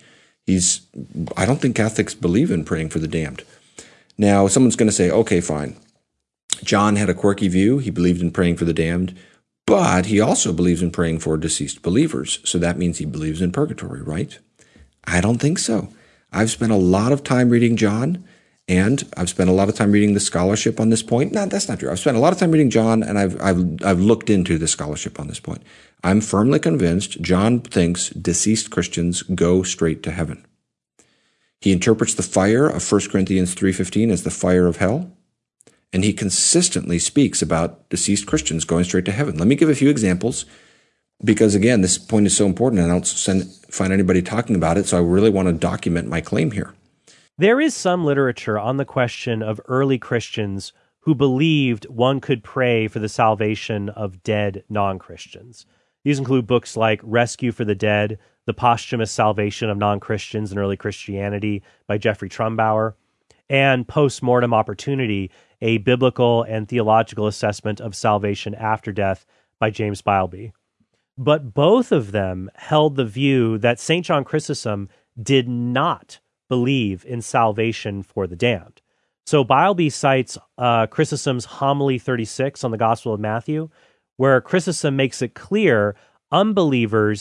I don't think Catholics believe in praying for the damned. Now, someone's going to say, okay, fine. John had a quirky view. He believed in praying for the damned, but he also believes in praying for deceased believers. So that means he believes in purgatory, right? I don't think so. I've spent a lot of time reading John, and I've spent a lot of time reading the scholarship on this point. No, that's not true. I've spent a lot of time reading John, and I've looked into the scholarship on this point. I'm firmly convinced John thinks deceased Christians go straight to heaven. He interprets the fire of 1 Corinthians 3:15 as the fire of hell, and he consistently speaks about deceased Christians going straight to heaven. Let me give a few examples, because again, this point is so important, and I don't find anybody talking about it, so I really want to document my claim here. There is some literature on the question of early Christians who believed one could pray for the salvation of dead non-Christians. These include books like Rescue for the Dead, The Posthumous Salvation of Non-Christians in Early Christianity by Jeffrey Trumbauer, and Postmortem Opportunity, a biblical and theological assessment of salvation after death by James Bileby. But both of them held the view that St. John Chrysostom did not believe in salvation for the damned. So Bileby cites Chrysostom's Homily 36 on the Gospel of Matthew, where Chrysostom makes it clear unbelievers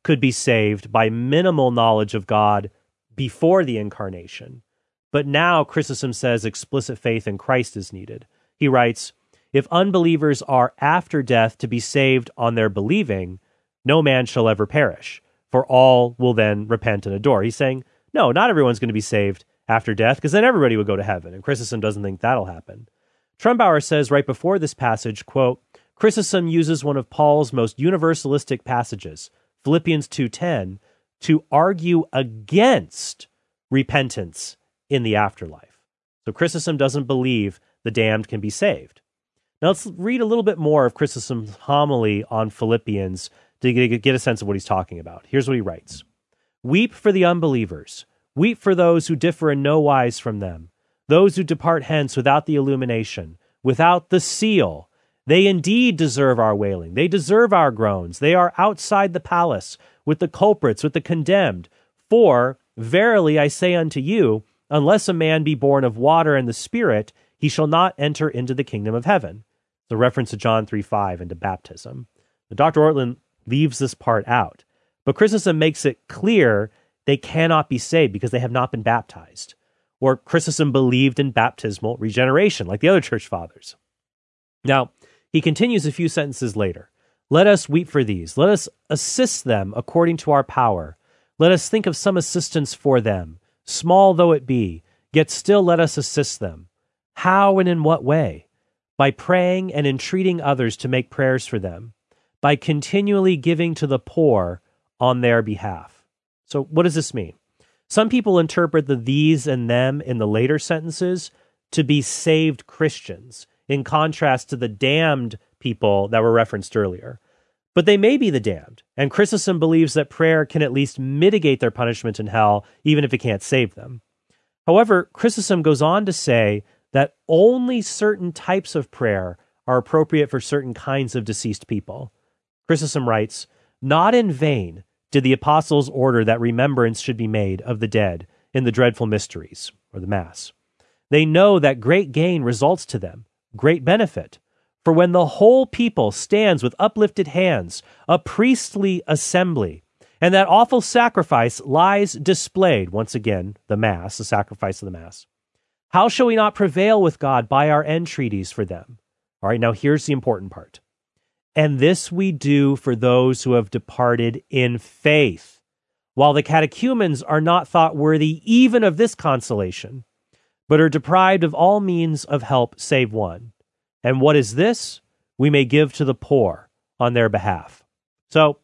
could be saved by minimal knowledge of God before the incarnation. But now Chrysostom says explicit faith in Christ is needed. He writes, if unbelievers are after death to be saved on their believing, no man shall ever perish, for all will then repent and adore. He's saying, no, not everyone's going to be saved after death, because then everybody would go to heaven, and Chrysostom doesn't think that'll happen. Trumbauer says right before this passage, quote, Chrysostom uses one of Paul's most universalistic passages, Philippians 2:10, to argue against repentance in the afterlife. So Chrysostom doesn't believe the damned can be saved. Now let's read a little bit more of Chrysostom's homily on Philippians to get a sense of what he's talking about. Here's what he writes. Weep for the unbelievers. Weep for those who differ in no wise from them. Those who depart hence without the illumination, without the seal. They indeed deserve our wailing. They deserve our groans. They are outside the palace, with the culprits, with the condemned. For, verily I say unto you, unless a man be born of water and the Spirit, he shall not enter into the kingdom of heaven. The reference to John 3:5 and to baptism. Dr. Ortlund leaves this part out, but Chrysostom makes it clear they cannot be saved because they have not been baptized. Or Chrysostom believed in baptismal regeneration, like the other church fathers. Now, he continues a few sentences later. Let us weep for these. Let us assist them according to our power. Let us think of some assistance for them, small though it be, yet still let us assist them. How and in what way? By praying and entreating others to make prayers for them, by continually giving to the poor on their behalf. So what does this mean? Some people interpret the these and them in the later sentences to be saved Christians, in contrast to the damned people that were referenced earlier. But they may be the damned, and Chrysostom believes that prayer can at least mitigate their punishment in hell, even if it can't save them. However, Chrysostom goes on to say that only certain types of prayer are appropriate for certain kinds of deceased people. Chrysostom writes, not in vain did the apostles order that remembrance should be made of the dead in the dreadful mysteries, or the Mass. They know that great gain results to them, great benefit. For when the whole people stands with uplifted hands, a priestly assembly, and that awful sacrifice lies displayed, once again, the Mass, the sacrifice of the Mass, how shall we not prevail with God by our entreaties for them? All right, now here's the important part. And this we do for those who have departed in faith, while the catechumens are not thought worthy even of this consolation, but are deprived of all means of help save one. And what is this? We may give to the poor on their behalf. So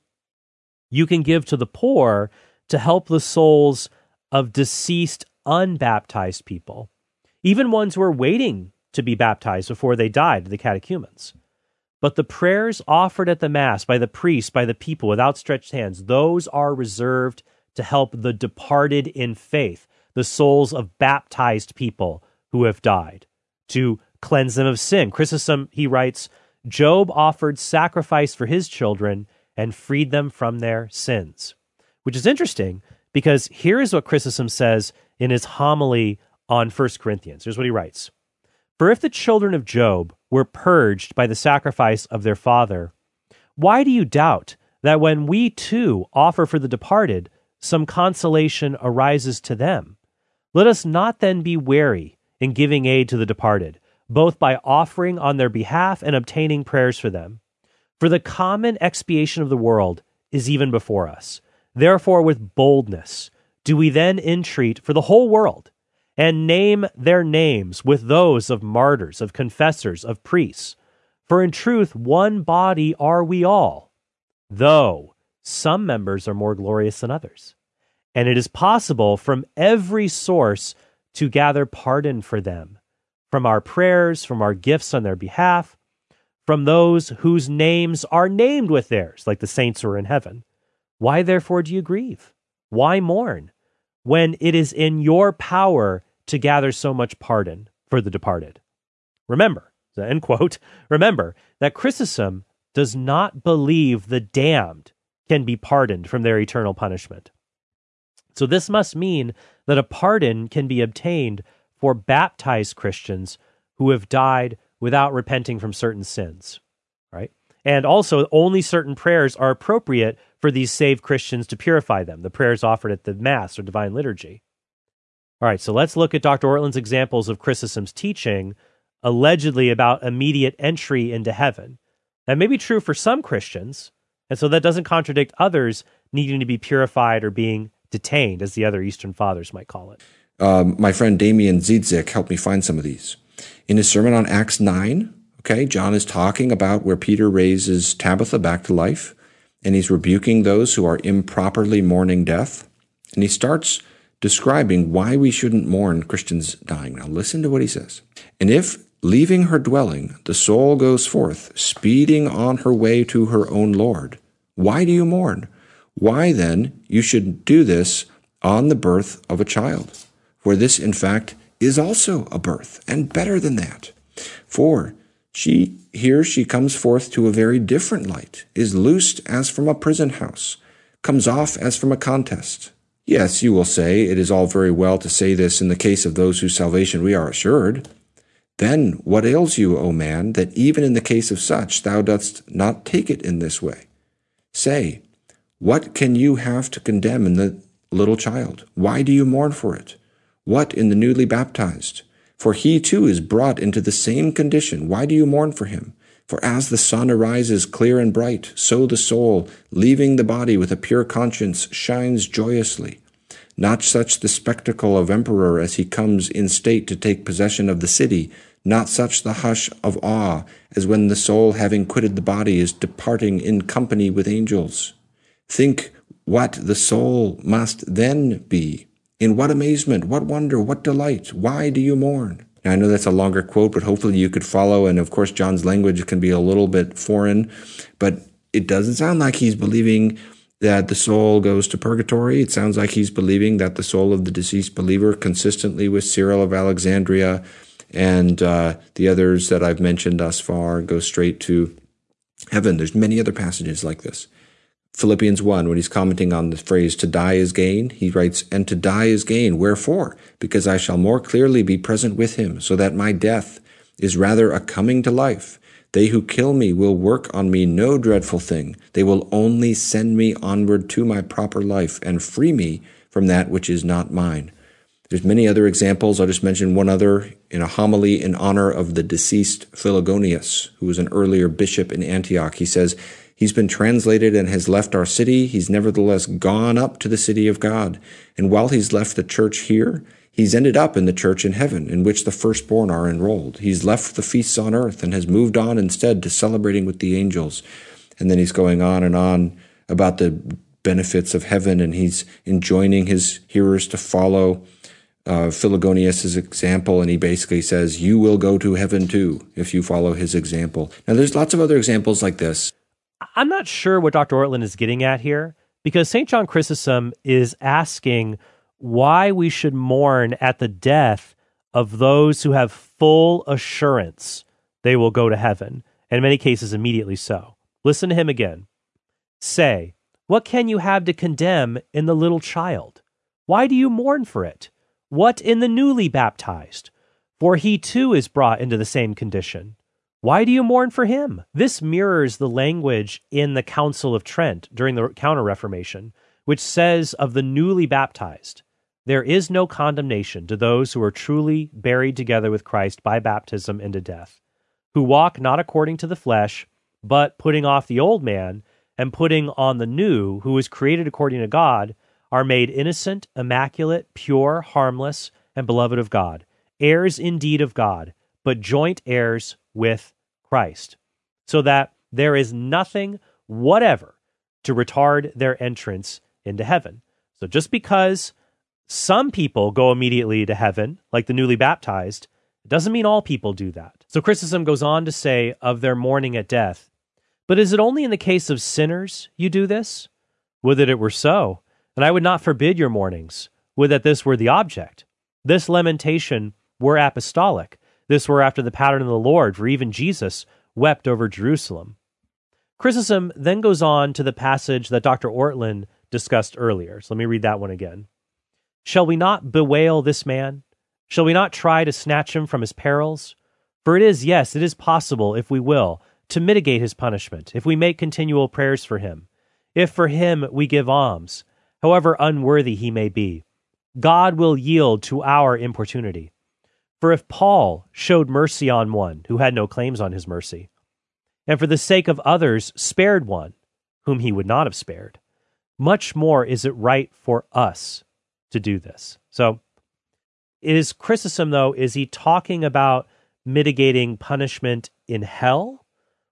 you can give to the poor to help the souls of deceased unbaptized people, even ones who are waiting to be baptized before they died, the catechumens. But the prayers offered at the Mass by the priest, by the people with outstretched hands, those are reserved to help the departed in faith, the souls of baptized people who have died, to cleanse them of sin. Chrysostom, he writes, Job offered sacrifice for his children and freed them from their sins. Which is interesting, because here is what Chrysostom says in his homily on 1 Corinthians. Here's what he writes. For if the children of Job were purged by the sacrifice of their father, why do you doubt that when we too offer for the departed, some consolation arises to them? Let us not then be wary in giving aid to the departed, both by offering on their behalf and obtaining prayers for them. For the common expiation of the world is even before us. Therefore, with boldness do we then entreat for the whole world, and name their names with those of martyrs, of confessors, of priests. For in truth, one body are we all, though some members are more glorious than others. And it is possible from every source to gather pardon for them, from our prayers, from our gifts on their behalf, from those whose names are named with theirs, like the saints who are in heaven. Why therefore do you grieve? Why mourn? When it is in your power to gather so much pardon for the departed. Remember, end quote, remember that Chrysostom does not believe the damned can be pardoned from their eternal punishment. So this must mean that a pardon can be obtained for baptized Christians who have died without repenting from certain sins, right? And also, only certain prayers are appropriate for these saved Christians to purify them, the prayers offered at the Mass or Divine Liturgy. All right, so let's look at Dr. Ortlund's examples of Chrysostom's teaching, allegedly about immediate entry into heaven. That may be true for some Christians, and so that doesn't contradict others needing to be purified or being detained, as the other Eastern Fathers might call it. My friend Damian Ziedzik helped me find some of these. In his sermon on Acts 9, John is talking about where Peter raises Tabitha back to life, and he's rebuking those who are improperly mourning death. And he starts describing why we shouldn't mourn Christians dying. Now listen to what he says. And if, leaving her dwelling, the soul goes forth, speeding on her way to her own Lord, why do you mourn? Why then you should do this on the birth of a child? For this, in fact, is also a birth, and better than that. For she comes forth to a very different light, is loosed as from a prison house, comes off as from a contest. Yes, you will say, it is all very well to say this in the case of those whose salvation we are assured. Then what ails you, O man, that even in the case of such thou dost not take it in this way? Say, what can you have to condemn in the little child? Why do you mourn for it? What in the newly baptized? For he too is brought into the same condition. Why do you mourn for him? For as the sun arises clear and bright, so the soul, leaving the body with a pure conscience, shines joyously. Not such the spectacle of emperor as he comes in state to take possession of the city, not such the hush of awe as when the soul, having quitted the body, is departing in company with angels. Think what the soul must then be. In what amazement, what wonder, what delight, why do you mourn? Now, I know that's a longer quote, but hopefully you could follow, and of course John's language can be a little bit foreign, but it doesn't sound like he's believing that the soul goes to purgatory. It sounds like he's believing that the soul of the deceased believer, consistently with Cyril of Alexandria and the others that I've mentioned thus far, goes straight to heaven. There's many other passages like this. Philippians 1, when he's commenting on the phrase, to die is gain, he writes, and to die is gain. Wherefore? Because I shall more clearly be present with him, so that my death is rather a coming to life. They who kill me will work on me no dreadful thing. They will only send me onward to my proper life and free me from that which is not mine. There's many other examples. I'll just mention one other in a homily in honor of the deceased Philogonius, who was an earlier bishop in Antioch. He says, he's been translated and has left our city. He's nevertheless gone up to the city of God. And while he's left the church here, he's ended up in the church in heaven, in which the firstborn are enrolled. He's left the feasts on earth and has moved on instead to celebrating with the angels. And then he's going on and on about the benefits of heaven, and he's enjoining his hearers to follow Philogonius' example, and he basically says, you will go to heaven too if you follow his example. Now, there's lots of other examples like this. I'm not sure what Dr. Ortlund is getting at here, because St. John Chrysostom is asking why we should mourn at the death of those who have full assurance they will go to heaven, and in many cases immediately so. Listen to him again. Say, what can you have to condemn in the little child? Why do you mourn for it? What in the newly baptized? For he too is brought into the same condition. Why do you mourn for him? This mirrors the language in the Council of Trent during the Counter-Reformation, which says of the newly baptized, there is no condemnation to those who are truly buried together with Christ by baptism into death, who walk not according to the flesh, but putting off the old man and putting on the new, who is created according to God, are made innocent, immaculate, pure, harmless, and beloved of God, heirs indeed of God, but joint heirs with Christ, so that there is nothing whatever to retard their entrance into heaven. So just because some people go immediately to heaven, like the newly baptized, it doesn't mean all people do that. So Chrysostom goes on to say of their mourning at death, but is it only in the case of sinners you do this? Would that it were so, and I would not forbid your mournings. Would that this were the object. This lamentation were apostolic. This were after the pattern of the Lord, for even Jesus wept over Jerusalem. Chrysostom then goes on to the passage that Dr. Ortlund discussed earlier. So let me read that one again. Shall we not bewail this man? Shall we not try to snatch him from his perils? For it is, yes, it is possible, if we will, to mitigate his punishment, if we make continual prayers for him, if for him we give alms, however unworthy he may be, God will yield to our importunity. For if Paul showed mercy on one who had no claims on his mercy, and for the sake of others spared one whom he would not have spared, much more is it right for us to do this. So, is Chrysostom, though, is he talking about mitigating punishment in hell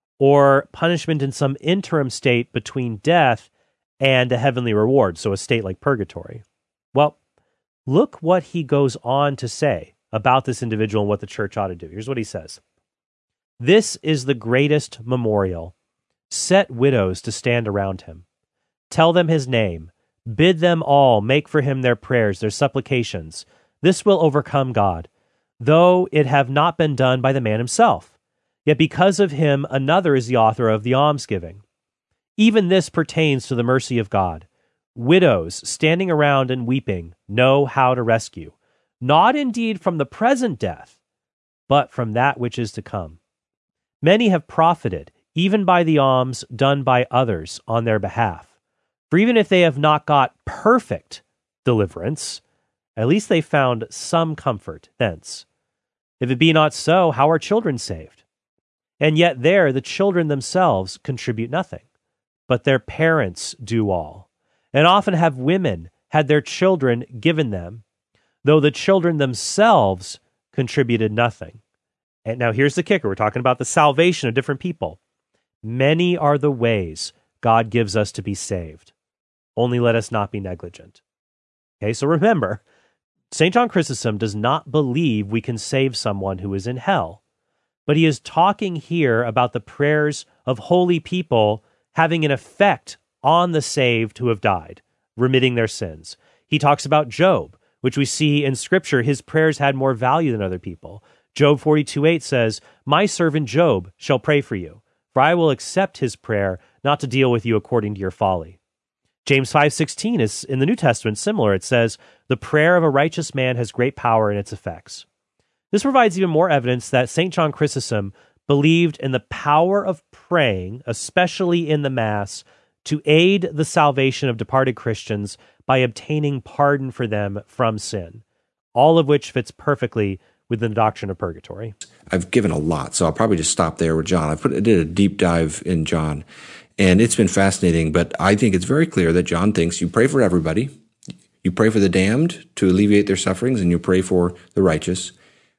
or punishment in some interim state between death and a heavenly reward, so a state like purgatory? Well, look what he goes on to say about this individual and what the church ought to do. Here's what he says. This is the greatest memorial. Set widows to stand around him. Tell them his name. Bid them all make for him their prayers, their supplications. This will overcome God, though it have not been done by the man himself. Yet because of him, another is the author of the almsgiving. Even this pertains to the mercy of God. Widows, standing around and weeping, know how to rescue, not indeed from the present death, but from that which is to come. Many have profited, even by the alms done by others on their behalf. For even if they have not got perfect deliverance, at least they found some comfort thence. If it be not so, how are children saved? And yet there the children themselves contribute nothing, but their parents do all. And often have women had their children given them, though the children themselves contributed nothing. And now here's the kicker. We're talking about the salvation of different people. Many are the ways God gives us to be saved. Only let us not be negligent. Okay, so remember, St. John Chrysostom does not believe we can save someone who is in hell, but he is talking here about the prayers of holy people having an effect on the saved who have died, remitting their sins. He talks about Job, which we see in Scripture, his prayers had more value than other people. Job 42:8 says, "My servant Job shall pray for you, for I will accept his prayer, not to deal with you according to your folly." James 5:16 is in the New Testament similar. It says, "The prayer of a righteous man has great power in its effects." This provides even more evidence that St. John Chrysostom believed in the power of praying, especially in the Mass, to aid the salvation of departed Christians by obtaining pardon for them from sin, all of which fits perfectly within the doctrine of purgatory. I've given a lot, so I'll probably just stop there with John. I did a deep dive in John, and it's been fascinating, but I think it's very clear that John thinks you pray for everybody, you pray for the damned to alleviate their sufferings, and you pray for the righteous,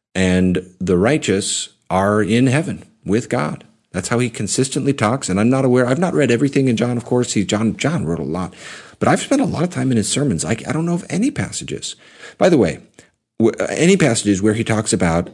and the righteous are in heaven with God. That's how he consistently talks, and I've not read everything in John, of course. John wrote a lot, but I've spent a lot of time in his sermons. I don't know of any passages. By the way, any passages where he talks about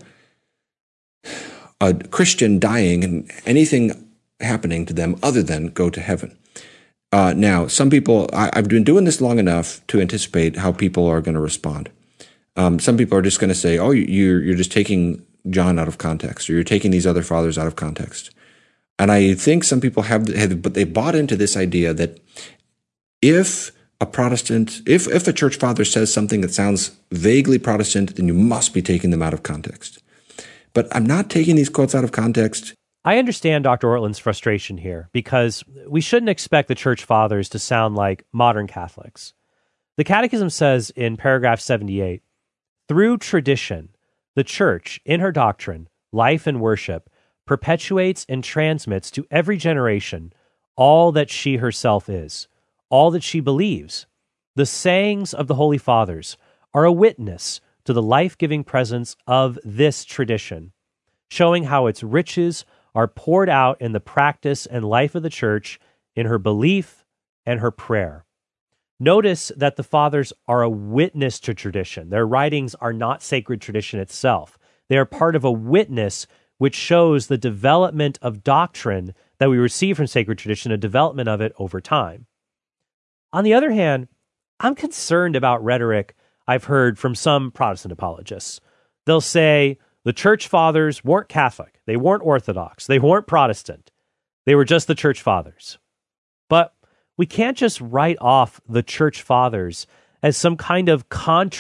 a Christian dying and anything happening to them other than go to heaven. Now, some people, I've been doing this long enough to anticipate how people are going to respond. Some people are just going to say, oh, you're just taking John out of context, or you're taking these other fathers out of context. And I think some people but they bought into this idea that if a Protestant, if a church father says something that sounds vaguely Protestant, then you must be taking them out of context. But I'm not taking these quotes out of context. I understand Dr. Ortland's frustration here, because we shouldn't expect the church fathers to sound like modern Catholics. The Catechism says in paragraph 78, "Through tradition, the church, in her doctrine, life, and worship, perpetuates and transmits to every generation all that she herself is, all that she believes. The sayings of the Holy Fathers are a witness to the life-giving presence of this tradition, showing how its riches are poured out in the practice and life of the Church, in her belief and her prayer." Notice that the Fathers are a witness to tradition. Their writings are not sacred tradition itself. They are part of a witness which shows the development of doctrine that we receive from sacred tradition, a development of it over time. On the other hand, I'm concerned about rhetoric I've heard from some Protestant apologists. They'll say the church fathers weren't Catholic, they weren't Orthodox, they weren't Protestant, they were just the church fathers. But we can't just write off the church fathers as some kind of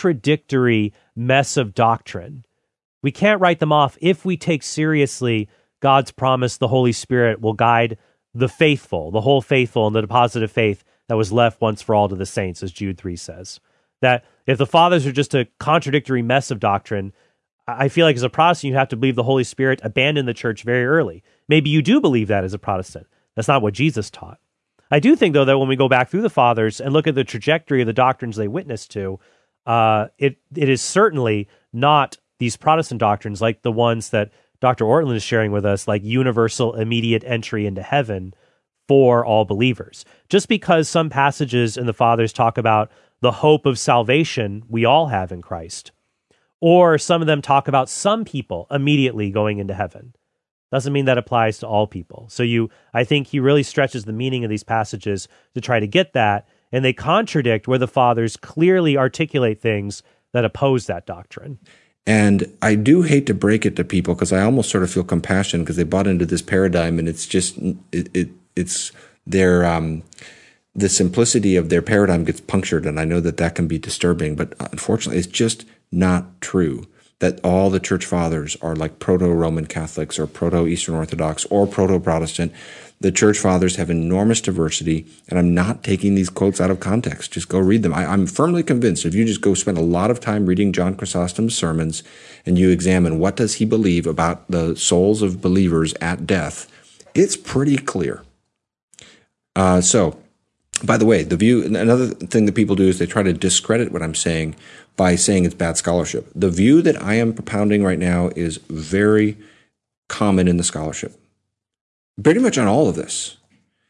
contradictory mess of doctrine. We can't write them off if we take seriously God's promise the Holy Spirit will guide the faithful, the whole faithful, and the deposit of faith that was left once for all to the saints, as Jude 3 says. That if the fathers are just a contradictory mess of doctrine, I feel like as a Protestant, you have to believe the Holy Spirit abandoned the church very early. Maybe you do believe that as a Protestant. That's not what Jesus taught. I do think, though, that when we go back through the fathers and look at the trajectory of the doctrines they witnessed to, it is certainly not these Protestant doctrines like the ones that Dr. Ortlund is sharing with us, like universal immediate entry into heaven for all believers. Just because some passages in the fathers talk about the hope of salvation we all have in Christ, or some of them talk about some people immediately going into heaven, doesn't mean that applies to all people. So I think he really stretches the meaning of these passages to try to get that, and they contradict where the fathers clearly articulate things that oppose that doctrine. And I do hate to break it to people because I almost sort of feel compassion because they bought into this paradigm, and it's just it's their the simplicity of their paradigm gets punctured, and I know that can be disturbing, but unfortunately, it's just not true that all the church fathers are like proto-Roman Catholics or proto-Eastern Orthodox or proto-Protestant. The church fathers have enormous diversity, and I'm not taking these quotes out of context. Just go read them. I'm firmly convinced if you just go spend a lot of time reading John Chrysostom's sermons and you examine what does he believe about the souls of believers at death, it's pretty clear. So, by the way, another thing that people do is they try to discredit what I'm saying by saying it's bad scholarship. The view that I am propounding right now is very common in the scholarship, pretty much on all of this.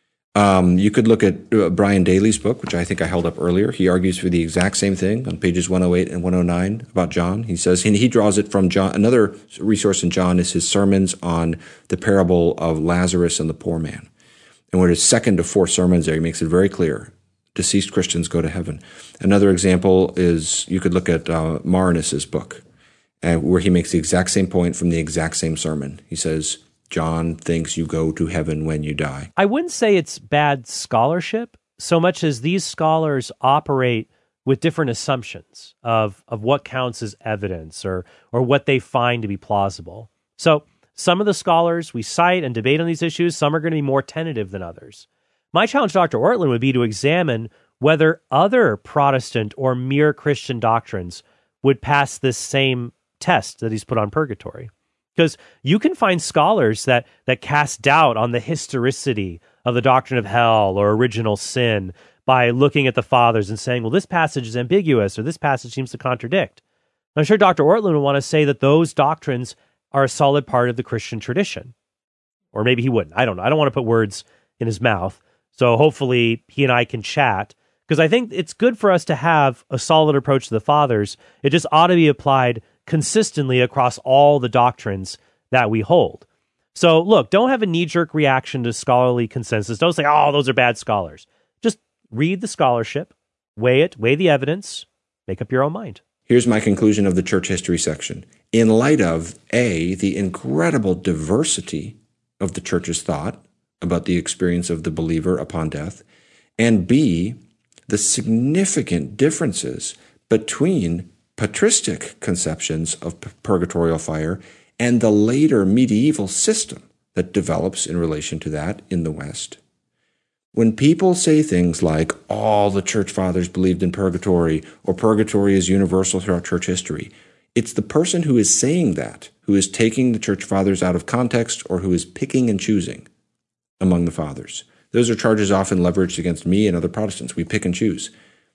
You could look at Brian Daly's book, which I think I held up earlier. He argues for the exact same thing on pages 108 and 109 about John. He says, and he draws it from John. Another resource in John is his sermons on the parable of Lazarus and the poor man. And where his second of 4 sermons there, he makes it very clear. Deceased Christians go to heaven. Another example is you could look at Marinus's book, where he makes the exact same point from the exact same sermon. He says, John thinks you go to heaven when you die. I wouldn't say it's bad scholarship so much as these scholars operate with different assumptions of what counts as evidence or what they find to be plausible. So some of the scholars we cite and debate on these issues, some are going to be more tentative than others. My challenge to Dr. Ortlund would be to examine whether other Protestant or mere Christian doctrines would pass this same test that he's put on purgatory. Because you can find scholars that cast doubt on the historicity of the doctrine of hell or original sin by looking at the fathers and saying, well, this passage is ambiguous or this passage seems to contradict. I'm sure Dr. Ortlund would want to say that those doctrines are a solid part of the Christian tradition. Or maybe he wouldn't. I don't know. I don't want to put words in his mouth. So hopefully he and I can chat, because I think it's good for us to have a solid approach to the fathers. It just ought to be applied consistently across all the doctrines that we hold. So look, don't have a knee-jerk reaction to scholarly consensus. Don't say, oh, those are bad scholars. Just read the scholarship, weigh the evidence, make up your own mind. Here's my conclusion of the church history section. In light of, A, the incredible diversity of the church's thought about the experience of the believer upon death, and B, the significant differences between patristic conceptions of purgatorial fire and the later medieval system that develops in relation to that in the West. When people say things like, all the church fathers believed in purgatory, or purgatory is universal throughout church history, it's the person who is saying that, who is taking the church fathers out of context, or who is picking and choosing among the fathers. Those are charges often leveraged against me and other Protestants. We pick and choose.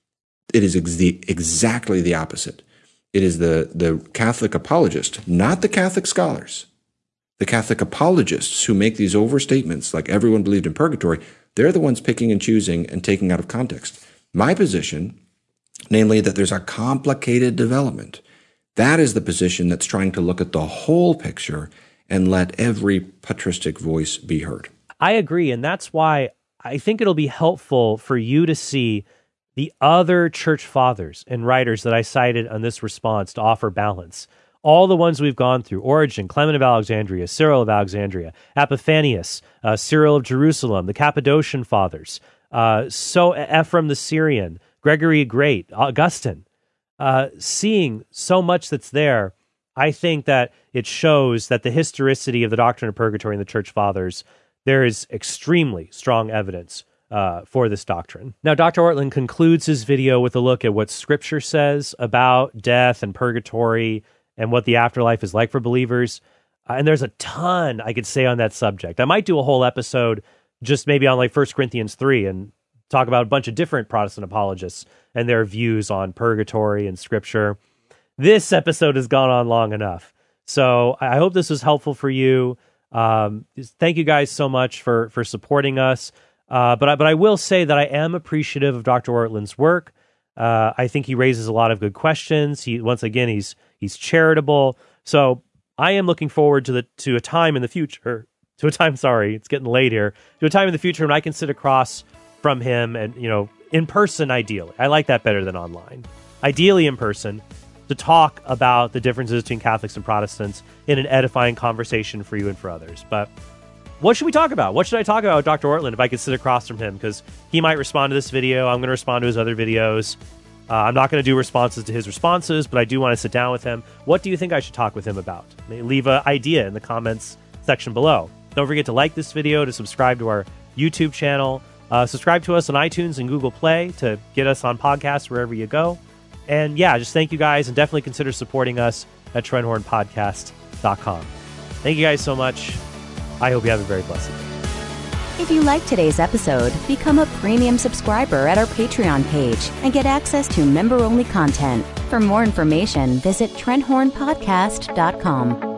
It is exactly the opposite. It is the Catholic apologist, not the Catholic scholars. The Catholic apologists who make these overstatements like everyone believed in purgatory, they're the ones picking and choosing and taking out of context. My position, namely that there's a complicated development, that is the position that's trying to look at the whole picture and let every patristic voice be heard. I agree, and that's why I think it'll be helpful for you to see the other church fathers and writers that I cited on this response to offer balance. All the ones we've gone through: Origen, Clement of Alexandria, Cyril of Alexandria, Epiphanius, Cyril of Jerusalem, the Cappadocian fathers, Ephraim the Syrian, Gregory the Great, Augustine. Seeing so much that's there, I think that it shows that the historicity of the doctrine of purgatory in the Church Fathers, there is extremely strong evidence for this doctrine. Now, Dr. Ortlund concludes his video with a look at what Scripture says about death and purgatory and what the afterlife is like for believers. And there's a ton I could say on that subject. I might do a whole episode just maybe on like 1 Corinthians 3 and talk about a bunch of different Protestant apologists and their views on purgatory and Scripture. This episode has gone on long enough. So I hope this was helpful for you. Thank you guys so much for supporting us. But I will say that I am appreciative of Dr. Ortlund's work. I think he raises a lot of good questions. He's charitable. So I am looking forward to a time in the future. It's getting late here. To a time in the future when I can sit across from him and, in person, ideally. I like that better than online. Ideally in person, to talk about the differences between Catholics and Protestants in an edifying conversation for you and for others. But what should we talk about? What should I talk about with Dr. Ortlund if I could sit across from him? Because he might respond to this video. I'm going to respond to his other videos. I'm not going to do responses to his responses, but I do want to sit down with him. What do you think I should talk with him about? Leave an idea in the comments section below. Don't forget to like this video, to subscribe to our YouTube channel, subscribe to us on iTunes and Google Play to get us on podcasts wherever you go. And yeah, just thank you guys, and definitely consider supporting us at TrenhornPodcast.com. Thank you guys so much. I hope you have a very blessed day. If you liked today's episode, become a premium subscriber at our Patreon page and get access to member-only content. For more information, visit TrenhornPodcast.com.